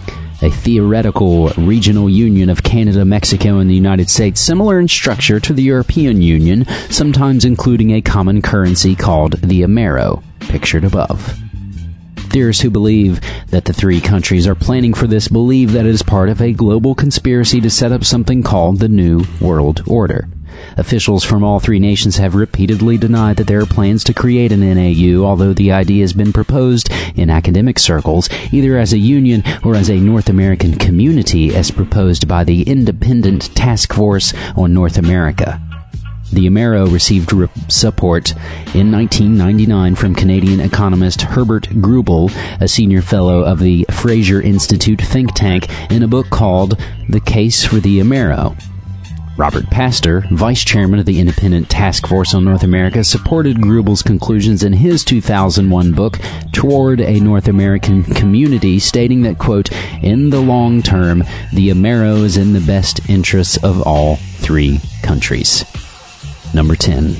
A theoretical regional union of Canada, Mexico, and the United States, similar in structure to the European Union, sometimes including a common currency called the Amero, pictured above. Theorists who believe that the three countries are planning for this believe that it is part of a global conspiracy to set up something called the New World Order. Officials from all three nations have repeatedly denied that there are plans to create an N A U, although the idea has been proposed in academic circles, either as a union or as a North American community, as proposed by the Independent Task Force on North America. The Amero received re- support in nineteen ninety-nine from Canadian economist Herbert Grubel, a senior fellow of the Fraser Institute think tank, in a book called The Case for the Amero. Robert Pastor, vice chairman of the Independent Task Force on North America, supported Grubel's conclusions in his two thousand one book, Toward a North American Community, stating that, quote, "In the long term, the Amero is in the best interests of all three countries." Number ten.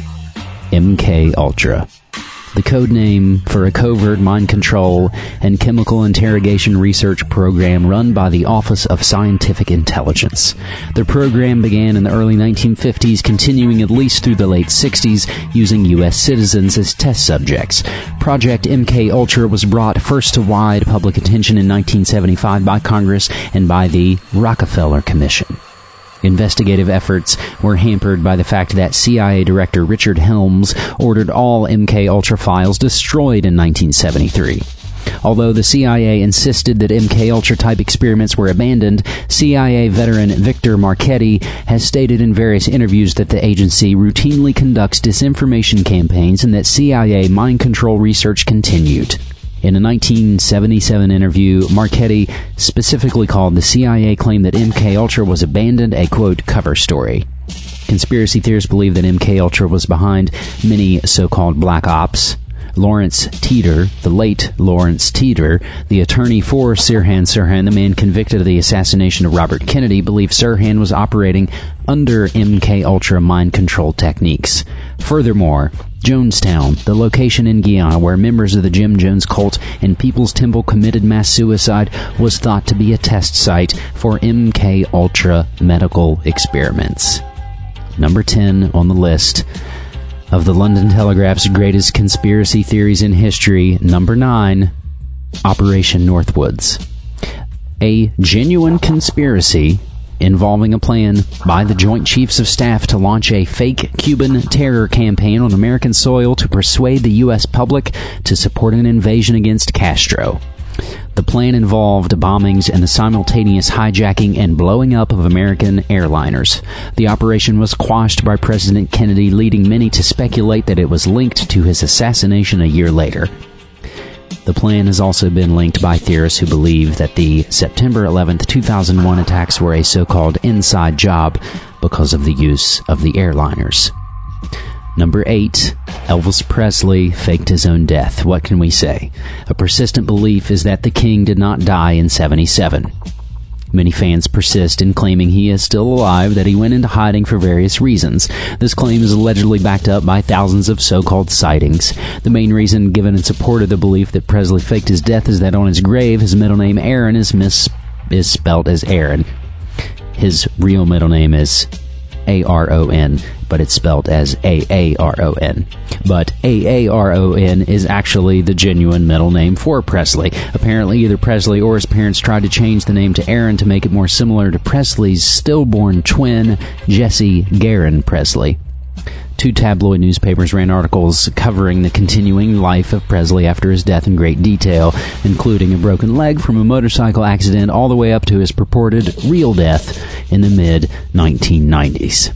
M K Ultra. The code name for a covert mind control and chemical interrogation research program run by the Office of Scientific Intelligence. The program began in the early nineteen fifties, continuing at least through the late sixties, using U S citizens as test subjects. Project M K Ultra was brought first to wide public attention in nineteen seventy-five by Congress and by the Rockefeller Commission. Investigative efforts were hampered by the fact that C I A Director Richard Helms ordered all M K Ultra files destroyed in nineteen seventy-three. Although the C I A insisted that M K Ultra type experiments were abandoned, C I A veteran Victor Marchetti has stated in various interviews that the agency routinely conducts disinformation campaigns and that C I A mind control research continued. In a nineteen seventy-seven interview, Marchetti specifically called the C I A claim that M K Ultra was abandoned a, quote, cover story. Conspiracy theorists believe that M K Ultra was behind many so-called black ops. Lawrence Teeter, the late Lawrence Teeter, the attorney for Sirhan Sirhan, the man convicted of the assassination of Robert Kennedy, believed Sirhan was operating under M K Ultra mind control techniques. Furthermore, Jonestown, the location in Guyana where members of the Jim Jones cult and People's Temple committed mass suicide, was thought to be a test site for M K Ultra medical experiments. Number ten on the list of the London Telegraph's greatest conspiracy theories in history, number nine, Operation Northwoods. A genuine conspiracy involving a plan by the Joint Chiefs of Staff to launch a fake Cuban terror campaign on American soil to persuade the U S public to support an invasion against Castro. The plan involved bombings and the simultaneous hijacking and blowing up of American airliners. The operation was quashed by President Kennedy, leading many to speculate that it was linked to his assassination a year later. The plan has also been linked by theorists who believe that the September eleventh, two thousand one attacks were a so-called inside job because of the use of the airliners. Number eight, Elvis Presley faked his own death. What can we say? A persistent belief is that the king did not die in seventy-seven. Many fans persist in claiming he is still alive, that he went into hiding for various reasons. This claim is allegedly backed up by thousands of so-called sightings. The main reason given in support of the belief that Presley faked his death is that on his grave, his middle name Aaron is mis- is spelled as Aaron. His real middle name is A R O N, but it's spelled as A A R O N. But A A R O N is actually the genuine middle name for Presley. Apparently, either Presley or his parents tried to change the name to Aaron to make it more similar to Presley's stillborn twin, Jesse Garon Presley. Two tabloid newspapers ran articles covering the continuing life of Presley after his death in great detail, including a broken leg from a motorcycle accident all the way up to his purported real death in the mid nineteen nineties.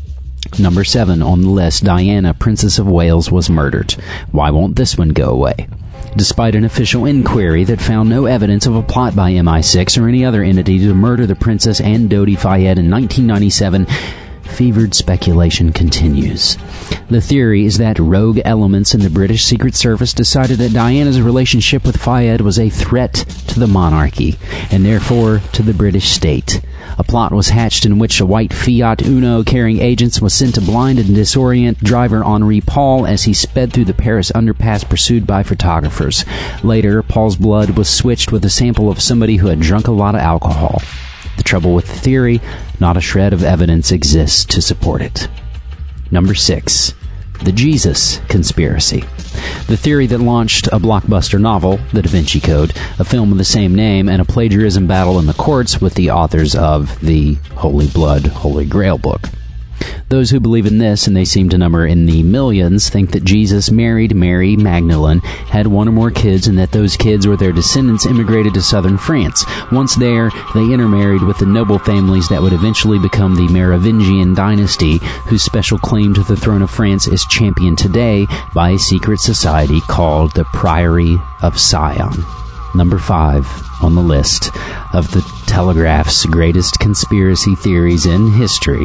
Number seven on the list, Diana, Princess of Wales, was murdered. Why won't this one go away? Despite an official inquiry that found no evidence of a plot by M I six or any other entity to murder the princess and Dodi Fayed in nineteen ninety-seven, fevered speculation continues. The theory is that rogue elements in the British Secret Service decided that Diana's relationship with Fayed was a threat to the monarchy, and therefore to the British state. A plot was hatched in which a white Fiat Uno carrying agents was sent to blind and disorient driver Henri Paul as he sped through the Paris underpass pursued by photographers. Later, Paul's blood was switched with a sample of somebody who had drunk a lot of alcohol. The trouble with the theory, not a shred of evidence exists to support it. Number six, the Jesus Conspiracy. The theory that launched a blockbuster novel, The Da Vinci Code, a film of the same name, and a plagiarism battle in the courts with the authors of the Holy Blood, Holy Grail book. Those who believe in this, and they seem to number in the millions, think that Jesus married Mary Magdalene, had one or more kids, and that those kids or their descendants immigrated to southern France. Once there, they intermarried with the noble families that would eventually become the Merovingian dynasty, whose special claim to the throne of France is championed today by a secret society called the Priory of Sion. Number five on the list of the Telegraph's greatest conspiracy theories in history,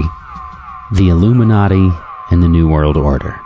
the Illuminati and the New World Order.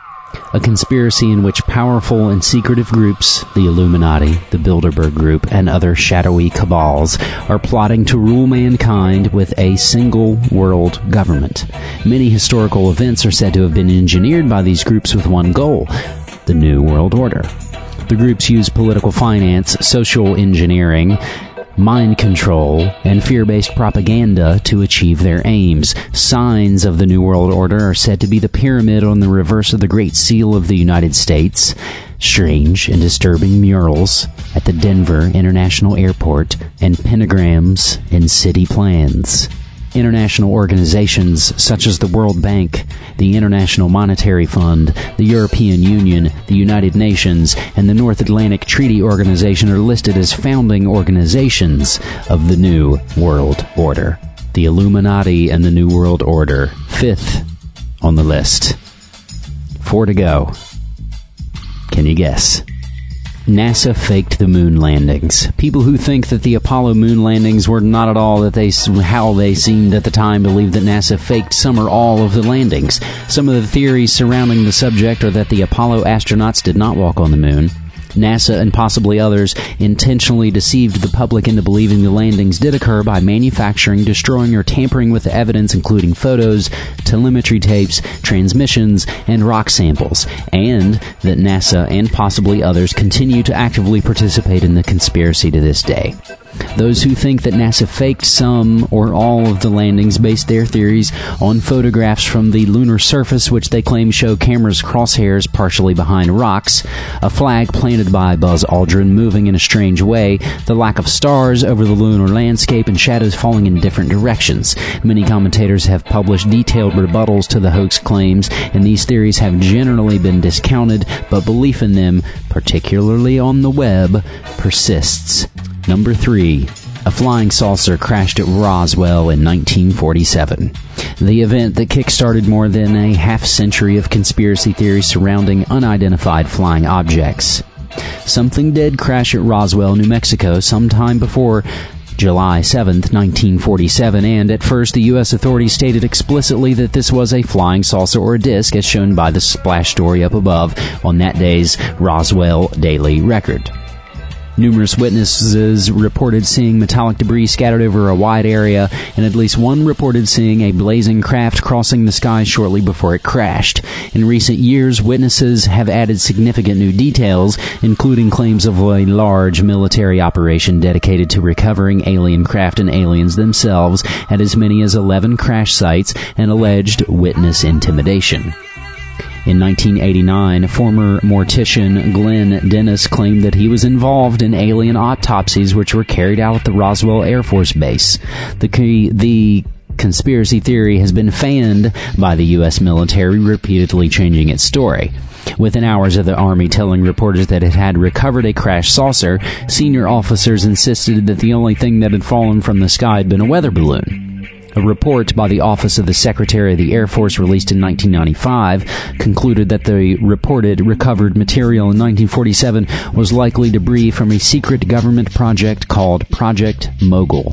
A conspiracy in which powerful and secretive groups, the Illuminati, the Bilderberg Group, and other shadowy cabals, are plotting to rule mankind with a single world government. Many historical events are said to have been engineered by these groups with one goal: the New World Order. The groups use political finance, social engineering, mind control, and fear-based propaganda to achieve their aims. Signs of the New World Order are said to be the pyramid on the reverse of the Great Seal of the United States, strange and disturbing murals at the Denver International Airport, and pentagrams in city plans. International organizations such as the World Bank, the International Monetary Fund, the European Union, the United Nations, and the North Atlantic Treaty Organization are listed as founding organizations of the New World Order. The Illuminati and the New World Order, fifth on the list. Four to go. Can you guess? NASA faked the moon landings. People who think that the Apollo moon landings were not at all that they how they seemed at the time believe that NASA faked some or all of the landings. Some of the theories surrounding the subject are that the Apollo astronauts did not walk on the moon. NASA and possibly others intentionally deceived the public into believing the landings did occur by manufacturing, destroying, or tampering with the evidence, including photos, telemetry tapes, transmissions, and rock samples, and that NASA and possibly others continue to actively participate in the conspiracy to this day. Those who think that NASA faked some or all of the landings base their theories on photographs from the lunar surface, which they claim show cameras' crosshairs partially behind rocks, a flag planted by Buzz Aldrin moving in a strange way, the lack of stars over the lunar landscape, and shadows falling in different directions. Many commentators have published detailed rebuttals to the hoax claims, and these theories have generally been discounted, but belief in them, particularly on the web, persists. Number three, a flying saucer crashed at Roswell in nineteen forty-seven. The event that kick-started more than a half-century of conspiracy theories surrounding unidentified flying objects. Something did crash at Roswell, New Mexico, sometime before July seventh, nineteen forty-seven, and at first the U S authorities stated explicitly that this was a flying saucer or disc, as shown by the splash story up above on that day's Roswell Daily Record. Numerous witnesses reported seeing metallic debris scattered over a wide area, and at least one reported seeing a blazing craft crossing the sky shortly before it crashed. In recent years, witnesses have added significant new details, including claims of a large military operation dedicated to recovering alien craft and aliens themselves at as many as eleven crash sites, and alleged witness intimidation. In nineteen eighty-nine, former mortician Glenn Dennis claimed that he was involved in alien autopsies which were carried out at the Roswell Air Force Base. The, the conspiracy theory has been fanned by the U S military, repeatedly changing its story. Within hours of the Army telling reporters that it had recovered a crashed saucer, senior officers insisted that the only thing that had fallen from the sky had been a weather balloon. A report by the Office of the Secretary of the Air Force released in nineteen ninety-five concluded that the reported recovered material in nineteen forty-seven was likely debris from a secret government project called Project Mogul,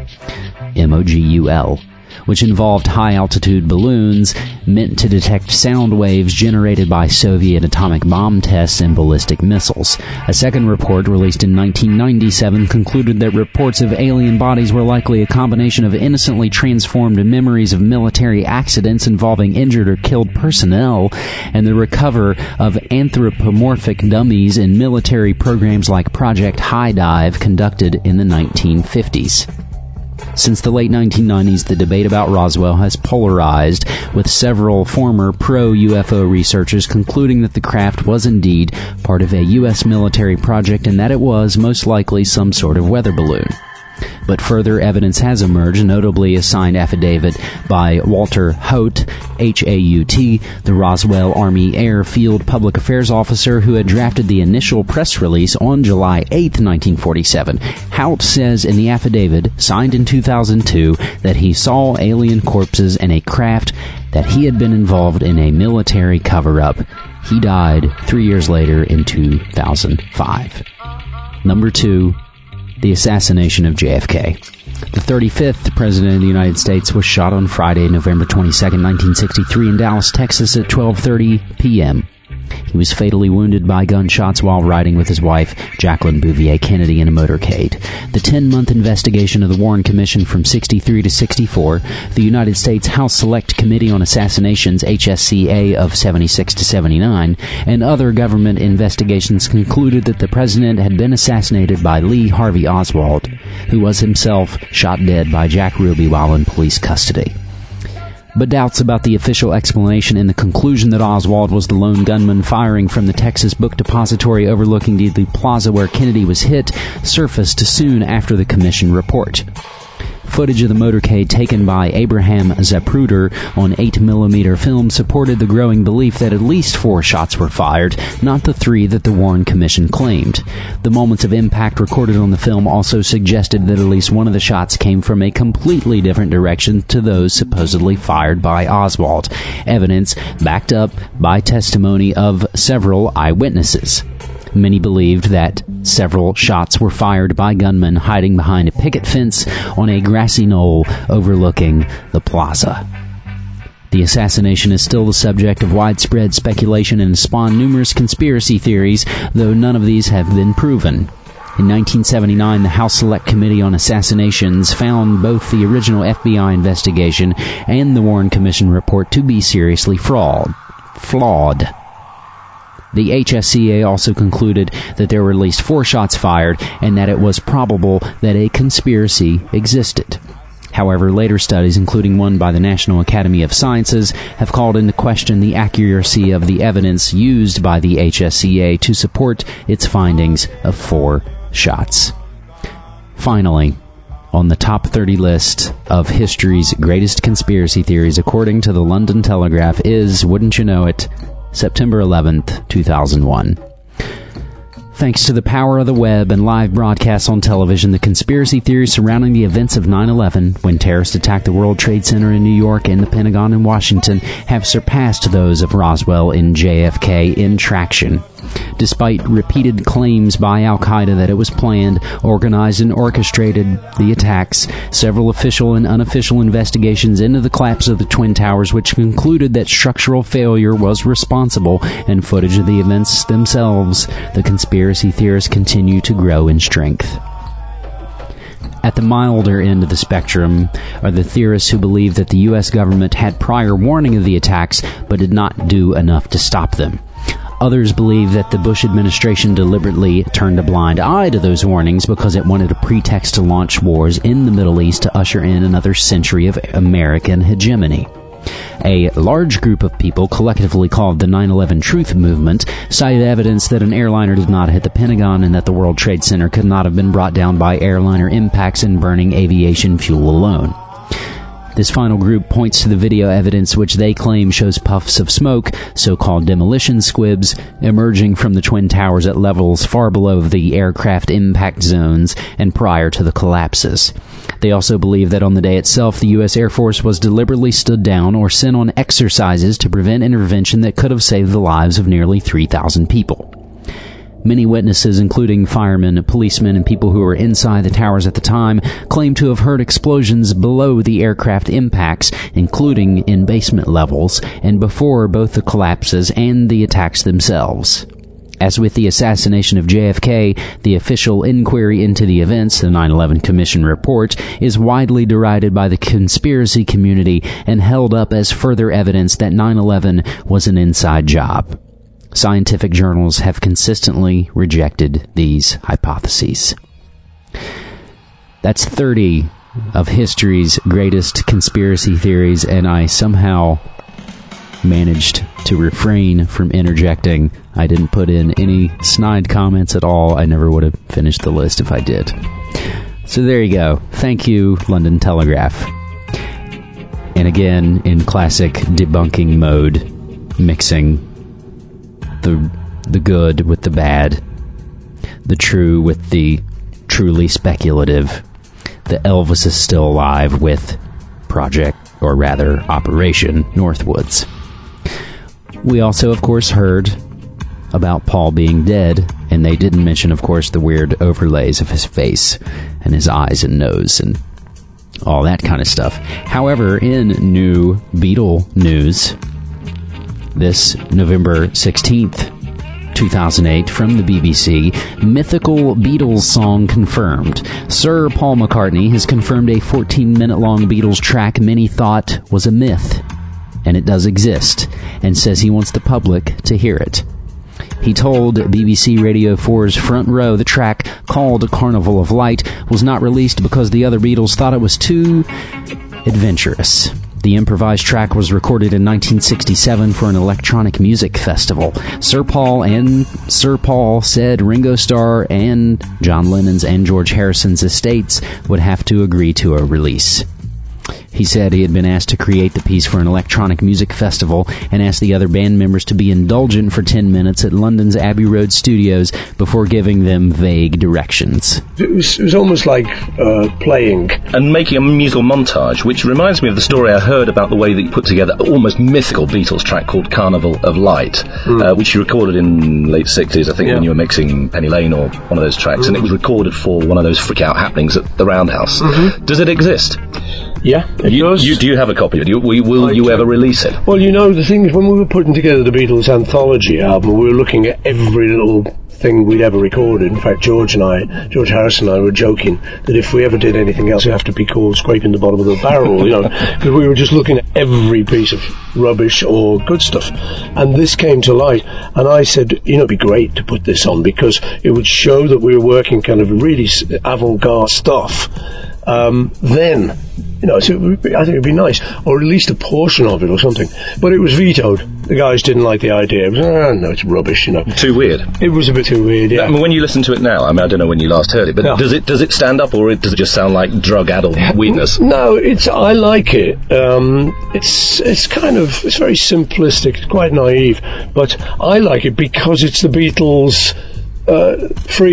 M O G U L, which involved high-altitude balloons meant to detect sound waves generated by Soviet atomic bomb tests and ballistic missiles. A second report, released in nineteen ninety-seven, concluded that reports of alien bodies were likely a combination of innocently transformed memories of military accidents involving injured or killed personnel, and the recovery of anthropomorphic dummies in military programs like Project High Dive conducted in the nineteen fifties. Since the late nineteen nineties, the debate about Roswell has polarized, with several former pro-U F O researchers concluding that the craft was indeed part of a U S military project and that it was most likely some sort of weather balloon. But further evidence has emerged, notably a signed affidavit by Walter Haut, H A U T, the Roswell Army Air Field Public Affairs Officer who had drafted the initial press release on July eighth, nineteen forty-seven. Haut says in the affidavit, signed in two thousand two, that he saw alien corpses and a craft, that he had been involved in a military cover-up. He died three years later in two thousand five. Number two, the assassination of J F K. The thirty-fifth President of the United States was shot on Friday, November twenty-second, nineteen sixty-three in Dallas, Texas at twelve thirty p.m. He was fatally wounded by gunshots while riding with his wife, Jacqueline Bouvier Kennedy, in a motorcade. The ten-month investigation of the Warren Commission from sixty-three to sixty-four, the United States House Select Committee on Assassinations, H S C A, of seventy-six to seventy-nine, and other government investigations concluded that the president had been assassinated by Lee Harvey Oswald, who was himself shot dead by Jack Ruby while in police custody. But doubts about the official explanation and the conclusion that Oswald was the lone gunman firing from the Texas Book Depository overlooking the plaza where Kennedy was hit surfaced soon after the commission report. Footage of the motorcade taken by Abraham Zapruder on eight millimeter film supported the growing belief that at least four shots were fired, not the three that the Warren Commission claimed. The moments of impact recorded on the film also suggested that at least one of the shots came from a completely different direction to those supposedly fired by Oswald, evidence backed up by testimony of several eyewitnesses. Many believed that several shots were fired by gunmen hiding behind a picket fence on a grassy knoll overlooking the plaza. The assassination is still the subject of widespread speculation and has spawned numerous conspiracy theories, though none of these have been proven. In nineteen seventy-nine, the House Select Committee on Assassinations found both the original F B I investigation and the Warren Commission report to be seriously flawed. Flawed. The H S C A also concluded that there were at least four shots fired and that it was probable that a conspiracy existed. However, later studies, including one by the National Academy of Sciences, have called into question the accuracy of the evidence used by the H S C A to support its findings of four shots. Finally, on the top thirty list of history's greatest conspiracy theories, according to the London Telegraph, is, wouldn't you know it, September eleventh, two thousand one. Thanks to the power of the web and live broadcasts on television, the conspiracy theories surrounding the events of nine eleven, when terrorists attacked the World Trade Center in New York and the Pentagon in Washington, have surpassed those of Roswell and J F K in traction. Despite repeated claims by Al-Qaeda that it was planned, organized, and orchestrated the attacks, several official and unofficial investigations into the collapse of the Twin Towers, which concluded that structural failure was responsible, and footage of the events themselves, the conspiracy theorists continue to grow in strength. At the milder end of the spectrum are the theorists who believe that the U S government had prior warning of the attacks but did not do enough to stop them. Others believe that the Bush administration deliberately turned a blind eye to those warnings because it wanted a pretext to launch wars in the Middle East to usher in another century of American hegemony. A large group of people, collectively called the nine eleven Truth Movement, cited evidence that an airliner did not hit the Pentagon and that the World Trade Center could not have been brought down by airliner impacts and burning aviation fuel alone. This final group points to the video evidence which they claim shows puffs of smoke, so-called demolition squibs, emerging from the Twin Towers at levels far below the aircraft impact zones and prior to the collapses. They also believe that on the day itself, the U S Air Force was deliberately stood down or sent on exercises to prevent intervention that could have saved the lives of nearly three thousand people. Many witnesses, including firemen, policemen, and people who were inside the towers at the time, claim to have heard explosions below the aircraft impacts, including in basement levels, and before both the collapses and the attacks themselves. As with the assassination of J F K, the official inquiry into the events, the nine eleven Commission report, is widely derided by the conspiracy community and held up as further evidence that nine eleven was an inside job. Scientific journals have consistently rejected these hypotheses. That's thirty of history's greatest conspiracy theories, and I somehow managed to refrain from interjecting. I didn't put in any snide comments at all. I never would have finished the list if I did. So there you go. Thank you, London Telegraph. And again, in classic debunking mode, mixing the the good with the bad, the true with the truly speculative, the Elvis is still alive with Project, or rather Operation Northwoods. We also, of course, heard about Paul being dead, and they didn't mention, of course, the weird overlays of his face and his eyes and nose and all that kind of stuff. However, in new Beatle news, this November sixteenth, two thousand eight, from the B B C, mythical Beatles song confirmed. Sir Paul McCartney has confirmed a fourteen-minute-long Beatles track many thought was a myth, and it does exist, and says he wants the public to hear it. He told B B C Radio four's Front Row the track, called Carnival of Light, was not released because the other Beatles thought it was too adventurous. The improvised track was recorded in nineteen sixty-seven for an electronic music festival. Sir Paul and Sir Paul said Ringo Starr and John Lennon's and George Harrison's estates would have to agree to a release. He said he had been asked to create the piece for an electronic music festival and asked the other band members to be indulgent for ten minutes at London's Abbey Road studios before giving them vague directions. It was, it was almost like uh, playing. And making a musical montage, which reminds me of the story I heard about the way that you put together an almost mythical Beatles track called Carnival of Light, mm. uh, which you recorded in the late sixties, I think, yeah. when you were mixing Penny Lane or one of those tracks, mm. and it was recorded for one of those freak-out happenings at the Roundhouse. Mm-hmm. Does it exist? Yeah, it you, does. You, do you have a copy of it? You, will I you do. ever release it? Well, you know, the thing is, when we were putting together the Beatles anthology album, we were looking at every little thing we'd ever recorded. In fact, George and I, George Harrison and I were joking that if we ever did anything else, it'd have to be called Scraping the Bottom of the Barrel, you know, because we were just looking at every piece of rubbish or good stuff. And this came to light, and I said, you know, it'd be great to put this on because it would show that we were working kind of really avant-garde stuff. Um, then, you know, so it would be, I think it'd be nice, or at least a portion of it or something. But it was vetoed. The guys didn't like the idea. It was, oh, no, it's rubbish, you know. Too weird. It was a bit too weird, yeah. I mean, when you listen to it now, I mean, I don't know when you last heard it, but no. does it does it stand up, or does it just sound like drug-addled weirdness? No, it's. I like it. Um, it's it's kind of it's very simplistic. It's quite naive, but I like it because it's the Beatles, uh, free.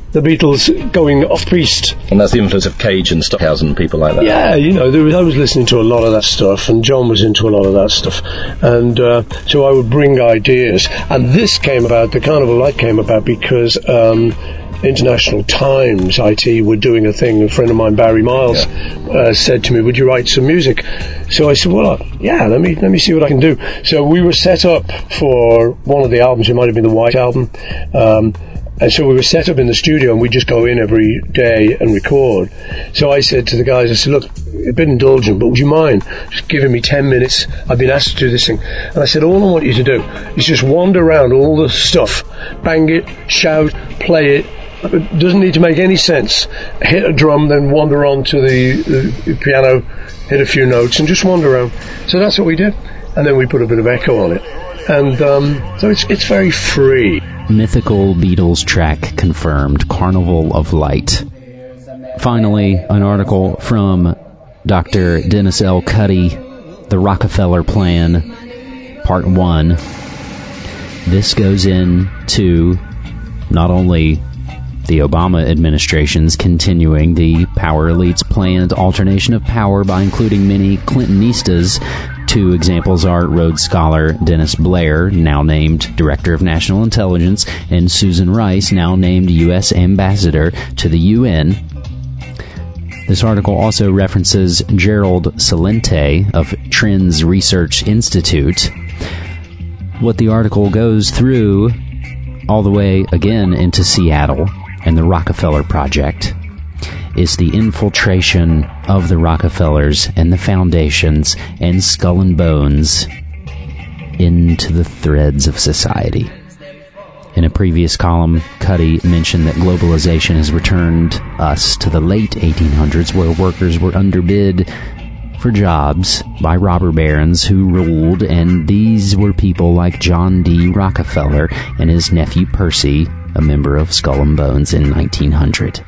the Beatles going off-piste. And that's the influence of Cage and Stockhausen and people like that. Yeah, you know, there was, I was listening to a lot of that stuff, and John was into a lot of that stuff. And uh, so I would bring ideas. And this came about, the Carnival of Light came about because um, International Times, I T, were doing a thing. A friend of mine, Barry Miles, yeah. uh, said to me, would you write some music? So I said, well, uh, yeah, let me let me see what I can do. So we were set up for one of the albums. It might have been the White Album. Um, And so we were set up in the studio, and we just go in every day and record. So I said to the guys, I said, look, a bit indulgent, but would you mind just giving me ten minutes? I've been asked to do this thing. And I said, all I want you to do is just wander around all the stuff, bang it, shout, play it. It doesn't need to make any sense. Hit a drum, then wander on to the, the piano, hit a few notes, and just wander around. So that's what we did. And then we put a bit of echo on it. And um, so it's it's very free. Mythical Beatles track confirmed, Carnival of Light. Finally, an article from Doctor Dennis L. Cuddy, The Rockefeller Plan, Part one. This goes into not only the Obama administration's continuing the power elite's planned alternation of power by including many Clintonistas. Two examples are Rhodes Scholar Dennis Blair, now named Director of National Intelligence, and Susan Rice, now named U S Ambassador to the U N. This article also references Gerald Celente of Trends Research Institute. What the article goes through all the way again into Seattle and the Rockefeller Project is the infiltration of the Rockefellers and the foundations and Skull and Bones into the threads of society. In a previous column, Cuddy mentioned that globalization has returned us to the late eighteen hundreds, where workers were underbid for jobs by robber barons who ruled, and these were people like John D. Rockefeller and his nephew Percy, a member of Skull and Bones in nineteen hundred.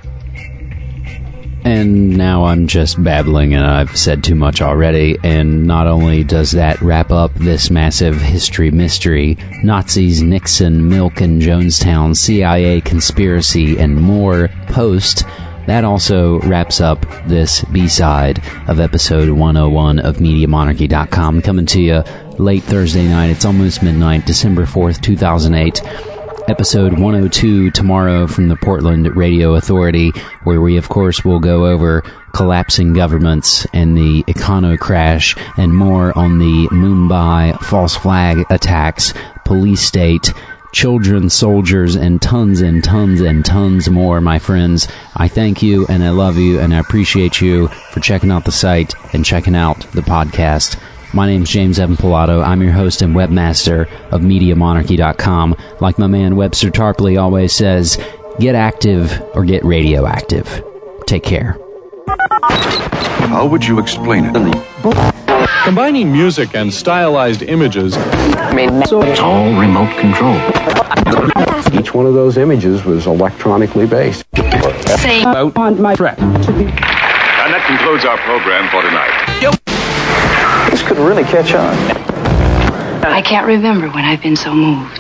And now I'm just babbling and I've said too much already, and not only does that wrap up this massive history mystery, Nazis, Nixon, Milk and Jonestown, C I A conspiracy, and more post, that also wraps up this B-side of episode one oh one of Media Monarchy dot com, coming to you late Thursday night. It's almost midnight, December fourth, two thousand eight. Episode one oh two tomorrow from the Portland Radio Authority, where we, of course, will go over collapsing governments and the econo crash and more on the Mumbai false flag attacks, police state, children, soldiers, and tons and tons and tons more, my friends. I thank you, and I love you, and I appreciate you for checking out the site and checking out the podcast. My name's James Evan Pilato. I'm your host and webmaster of Media Monarchy dot com. Like my man Webster Tarpley always says, get active or get radioactive. Take care. How would you explain it? Combining music and stylized images. It's all remote control. Each one of those images was electronically based. Say on my track. And that concludes our program for tonight. Yep. This could really catch on. I can't remember when I've been so moved.